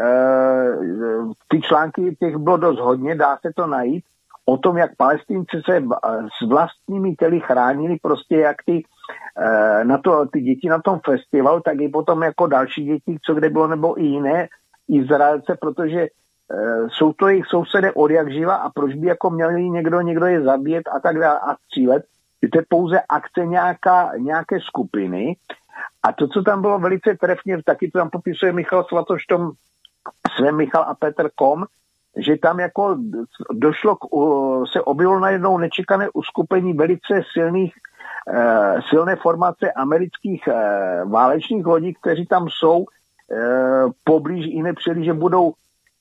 ty články těch bylo dost hodně, dá se to najít, o tom, jak Palestinci se s vlastními těly chránili, prostě jak ty, e, na to, ty děti na tom festivalu, tak i potom jako další děti, co kde bylo, nebo i jiné Izraelce, protože e, jsou to jejich sousedé od jak živa a proč by jako měli někdo, někdo je zabít a tak dále a střílet. To je pouze akce nějaká, nějaké skupiny. A to, co tam bylo velice trefně, taky to tam popisuje Michal Svatoš v tom svém michal a petr tečka com, že tam jako došlo k, se objevilo najednou nečekané uskupení velice silných, eh, silné formace amerických eh, válečných lodí, kteří tam jsou eh, poblíž i nepřeli, že budou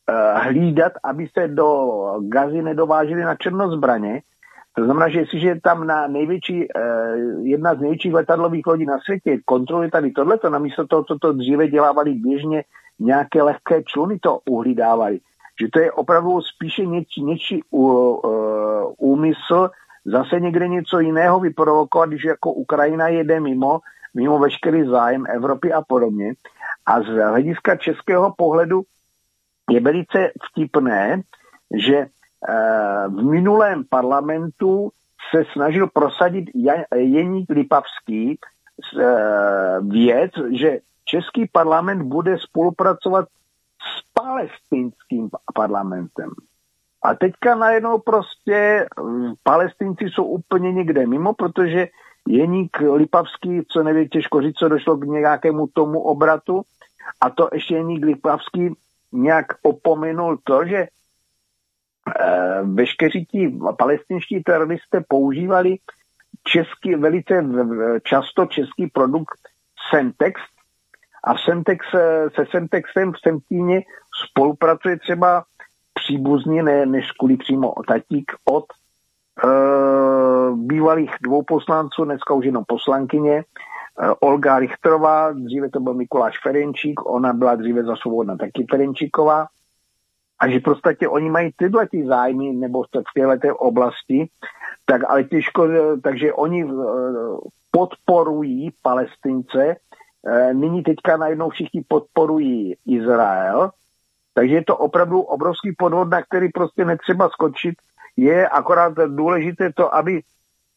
hlídat, aby se do Gazy nedovážely na černo zbraně. To znamená, že jestliže je tam na největší, jedna z největších letadlových lodí na světě kontroluje tady tohleto, namísto toho, co to dříve dělávali běžně, nějaké lehké čluny to uhlídávali. Že to je opravdu spíše něčí, něčí úmysl zase někde něco jiného vyprovokovat, když jako Ukrajina jede mimo, mimo veškerý zájem Evropy a podobně. A z hlediska českého pohledu je velice vtipné, že v minulém parlamentu se snažil prosadit Jeník Lipavský věc, že český parlament bude spolupracovat s palestinským parlamentem. A teďka najednou prostě Palestinci jsou úplně někde mimo, protože Jeník Lipavský, co neví, těžko říct, co došlo k nějakému tomu obratu, a to ještě Jeník Lipavský nějak opomenul to, že eh, veškeří ti palestinští teroristé používali český, velice často český produkt Semtex, a v Semtex, se Semtexem v Semtíně spolupracuje třeba příbuzný, ne, než kvůli přímo tatík od e, bývalých dvou poslanců, dneska už jenom poslankyně, e, Olga Richterová, dříve to byl Mikuláš Ferenčík, ona byla dříve za Svobodna taky Ferenčíková, a že prostě oni mají tyhle ty zájmy, nebo v této oblasti, tak ale těžko, takže oni e, podporují Palestince, e, nyní teďka najednou všichni podporují Izrael. Takže je to opravdu obrovský podvod, na který prostě netřeba skočit. Je akorát důležité to, aby e,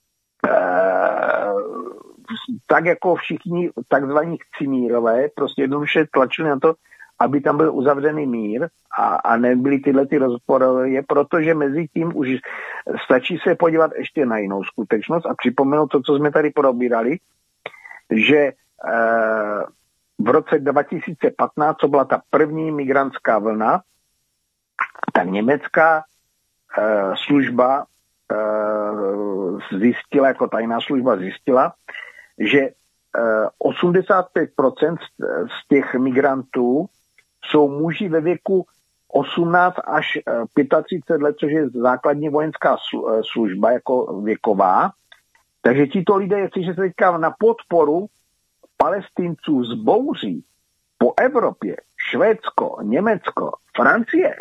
tak jako všichni takzvaní cimírové prostě jednoduše tlačili na to, aby tam byl uzavřený mír a, a nebyly tyhle ty rozpory, protože mezi tím už stačí se podívat ještě na jinou skutečnost a připomenout to, co jsme tady probírali, že e, v roce dva tisíce patnáct, co byla ta první migrantská vlna, tak německá e, služba e, zjistila, jako tajná služba zjistila, že e, osmdesát pět procent z těch migrantů jsou muži ve věku osmnáct až třicet pět let, což je základní vojenská služba jako věková. Takže tito lidé, jestliže se teďka na podporu Palestinců zbouří po Evropě, Švédsko, Německo, Francie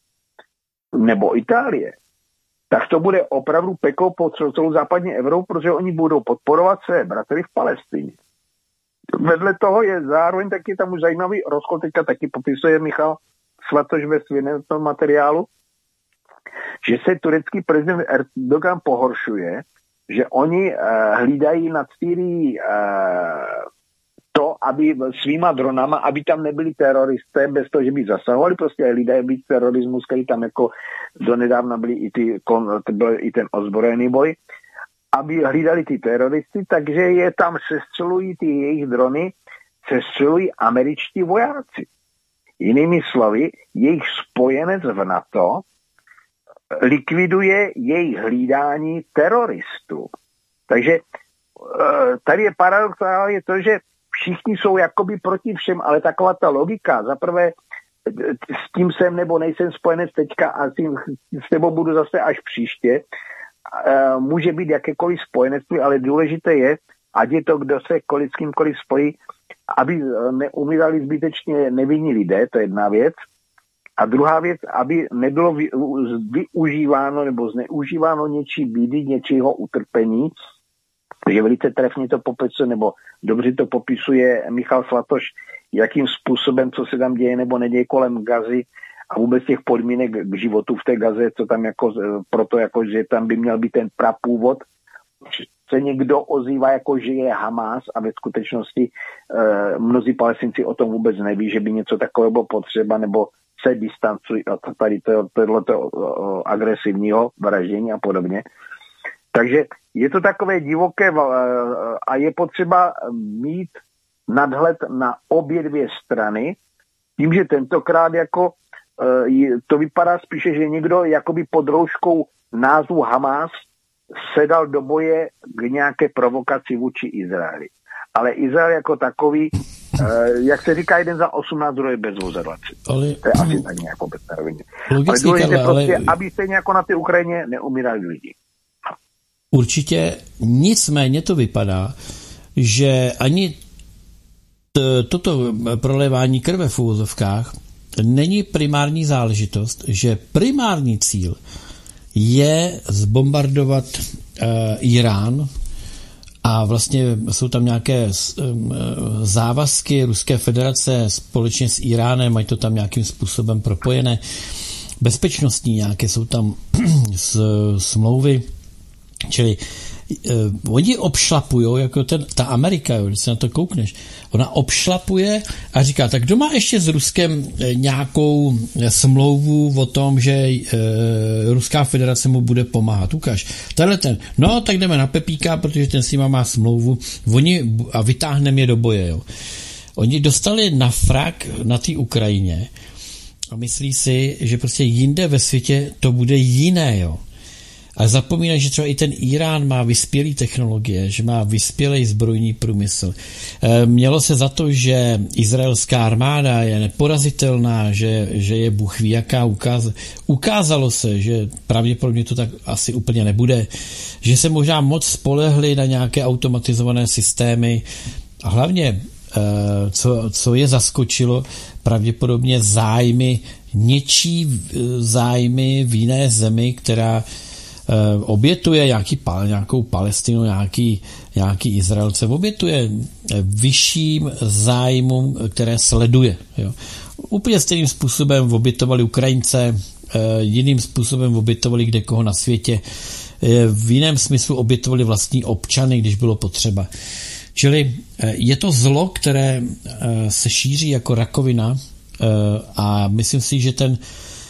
nebo Itálie, tak to bude opravdu peklo po celou západní Evropu, protože oni budou podporovat své bratry v Palestině. Vedle toho je zároveň taky tam už zajímavý rozkol, teďka taky popisuje Michal Svatoš ve svém materiálu, že se turecký prezident Erdogan pohoršuje, že oni uh, hlídají nad Syrií uh, to, aby svýma dronama, aby tam nebyli teroristé, bez toho, že by zasahovali, prostě hlídají být terorismus, který tam jako donedávna byli i, ty, byl i ten ozbrojený boj, aby hlídali ty teroristy, takže je tam sestřelují ty jejich drony, sestřelují američtí vojáci. Jinými slovy, jejich spojenec v NATO likviduje jejich hlídání teroristů. Takže tady je paradox, je to, že všichni jsou jakoby proti všem, ale taková ta logika, zaprvé s tím jsem nebo nejsem spojenec teďka a s, tím, s tebou budu zase až příště, může být jakékoliv spojenectví, ale důležité je, ať je to, kdo se s kýmkoliv spojí, aby neumírali zbytečně nevinní lidé, to je jedna věc. A druhá věc, aby nebylo využíváno nebo zneužíváno něčí bídy, něčího utrpení, že velice trefně to popisuje, nebo dobře to popisuje Michal Svatoš, jakým způsobem, co se tam děje nebo neděje kolem Gazy a vůbec těch podmínek k životu v té Gaze, co tam jako, proto jako, že tam by měl být ten prapůvod, se někdo ozývá jako, že je Hamás a ve skutečnosti e, mnozí Palestinci o tom vůbec neví, že by něco takového bylo potřeba, nebo se distancují od tady tohoto agresivního vraždění a podobně. Takže je to takové divoké a je potřeba mít nadhled na obě dvě strany, tím, že tentokrát jako to vypadá spíše, že někdo jakoby pod rouškou názvu Hamás sedal do boje k nějaké provokaci vůči Izraeli. Ale Izrael jako takový jak se říká, jeden za osmnáct, druhý bez vozadlaci. Ale, to je asi tak nějak v obecné rovině. Logicky, ale důležité ale, prostě, ale... aby stejně jako na té Ukrajině neumírali lidi. Určitě, nicméně to vypadá, že ani t- toto prolévání krve v úvozovkách není primární záležitost, že primární cíl je zbombardovat uh, Irán a vlastně jsou tam nějaké um, závazky Ruské federace společně s Iránem, mají to tam nějakým způsobem propojené, bezpečnostní nějaké jsou tam smlouvy, čili uh, oni obšlapujou, jako ten, ta Amerika, jo, když se na to koukneš, ona obšlapuje a říká, tak kdo má ještě s Ruskem nějakou smlouvu o tom, že uh, Ruská federace mu bude pomáhat, ukáž. Tenhle ten, no tak jdeme na Pepíka, protože ten s nima má smlouvu, oni a vytáhneme je do boje, jo. Oni dostali na frak na té Ukrajině a myslí si, že prostě jinde ve světě to bude jiné, jo. Ale zapomínají, že třeba i ten Irán má vyspělý technologie, že má vyspělý zbrojní průmysl. Mělo se za to, že izraelská armáda je neporazitelná, že, že je Bůh ví jaká. Ukáz, ukázalo se, že pravděpodobně to tak asi úplně nebude, že se možná moc spolehli na nějaké automatizované systémy a hlavně, co, co je zaskočilo, pravděpodobně zájmy, něčí zájmy v jiné zemi, která obětuje nějaký, nějakou Palestinu, nějaký, nějaký Izraelce, obětuje vyšším zájmům, které sleduje. Jo. Úplně stejným způsobem obětovali Ukrajince, jiným způsobem obětovali kde koho na světě, v jiném smyslu obětovali vlastní občany, když bylo potřeba. Čili je to zlo, které se šíří jako rakovina a myslím si, že ten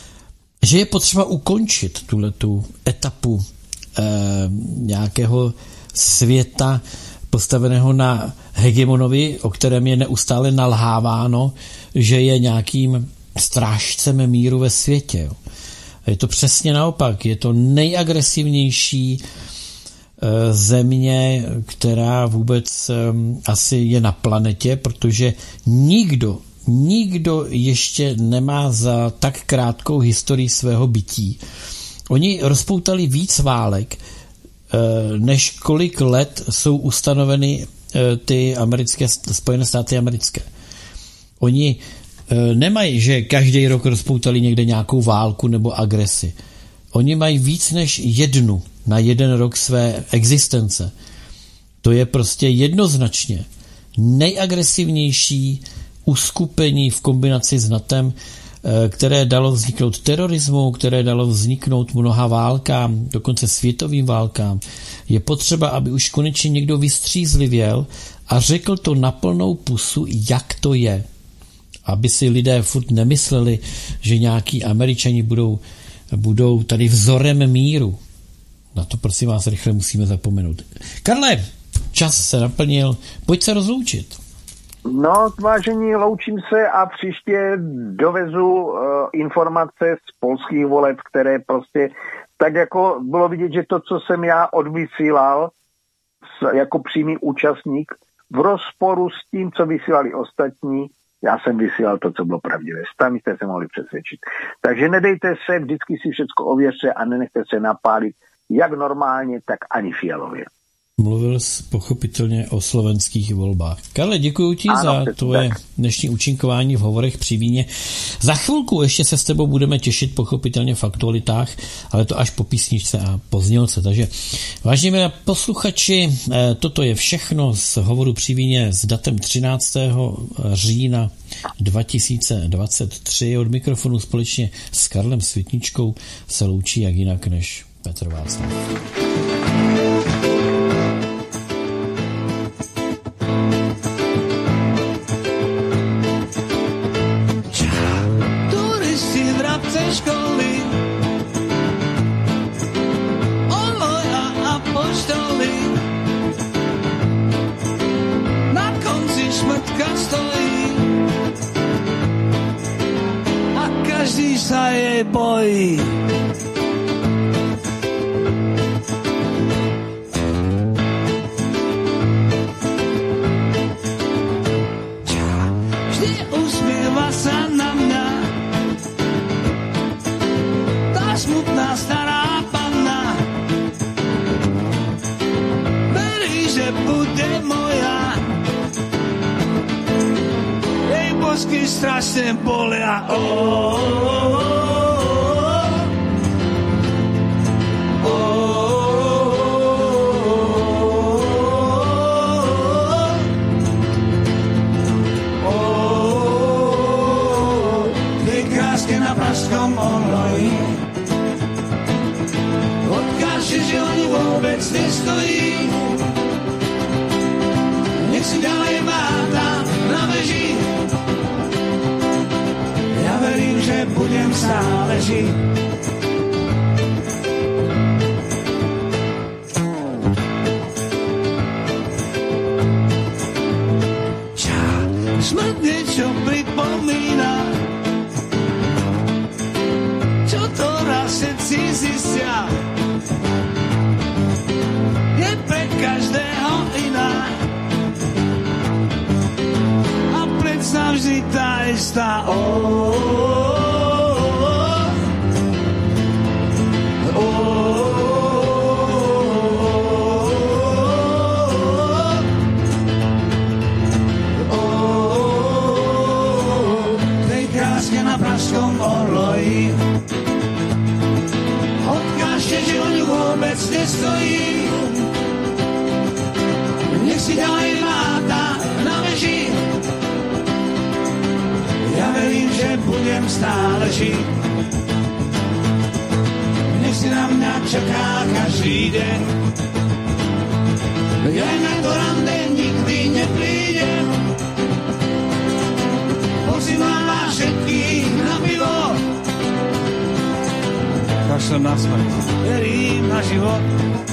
že je potřeba ukončit tuhletu etapu eh, nějakého světa postaveného na hegemonovi, o kterém je neustále nalháváno, že je nějakým strážcem míru ve světě. Jo. Je to přesně naopak. Je to nejagresivnější eh, země, která vůbec eh, asi je na planetě, protože nikdo Nikdo ještě nemá za tak krátkou historii svého bytí. Oni rozpoutali víc válek, než kolik let jsou ustanoveny ty americké, Spojené státy americké. Oni nemají, že každý rok rozpoutali někde nějakou válku nebo agresi. Oni mají víc než jednu na jeden rok své existence. To je prostě jednoznačně nejagresivnější uskupení v kombinaci s NATEM, které dalo vzniknout terorismu, které dalo vzniknout mnoha válkám, dokonce světovým válkám. Je potřeba, aby už konečně někdo vystřízlivěl a řekl to na plnou pusu, jak to je. Aby si lidé furt nemysleli, že nějaký Američani budou, budou tady vzorem míru. Na to prosím vás rychle musíme zapomenout. Karle, čas se naplnil, pojď se rozloučit. No, vážení, loučím se a příště dovezu uh, informace z polských voleb, které prostě, tak jako bylo vidět, že to, co jsem já odvysílal s, jako přímý účastník, v rozporu s tím, co vysílali ostatní, já jsem vysílal to, co bylo pravdivé. Tam jste se mohli přesvědčit. Takže nedejte se, vždycky si všechno ověřte a nenechte se napálit, jak normálně, tak ani fialově. Mluvil jsi pochopitelně o slovenských volbách. Karle, děkuji ti ano, za tvoje tak. dnešní účinkování v Hovorech při víně. Za chvilku ještě se s tebou budeme těšit pochopitelně v aktualitách, ale to až po písničce a po znělce. Takže vážení posluchači, toto je všechno z Hovoru při víně s datem třináctého října dva tisíce dvacet tři. Od mikrofonu společně s Karlem Světničkou se loučí jak jinak než Petr Václav. Školy, oloj a apoštoly, na konci šmrtka stojí a každý sa jej bojí. smutná stará panna. Verí, že bude moja. Jej bosky strašne bolia. Oh, oh, oh. Že oni vôbec nestojí. Nech si ďalej máta na veži. Ja verím, že budem stále žiť. Ča, smrť niečo pripomína. Čo to raz všetci zistia. Každého iná a predsa vždy tá istá. Oh, oh, oh, oh, oh, tej kráske na pražskom orloji. Odkážte, že o ňu vôbec nestojí. Nech si ďalej máta na veži. Ja verím, že budem stále žiť. Nech si na mňa čaká každý deň. Ja na to rande nikdy neprídem. Pozývam vás všetkých na pivo. Kašlem na smrť. Verím na život.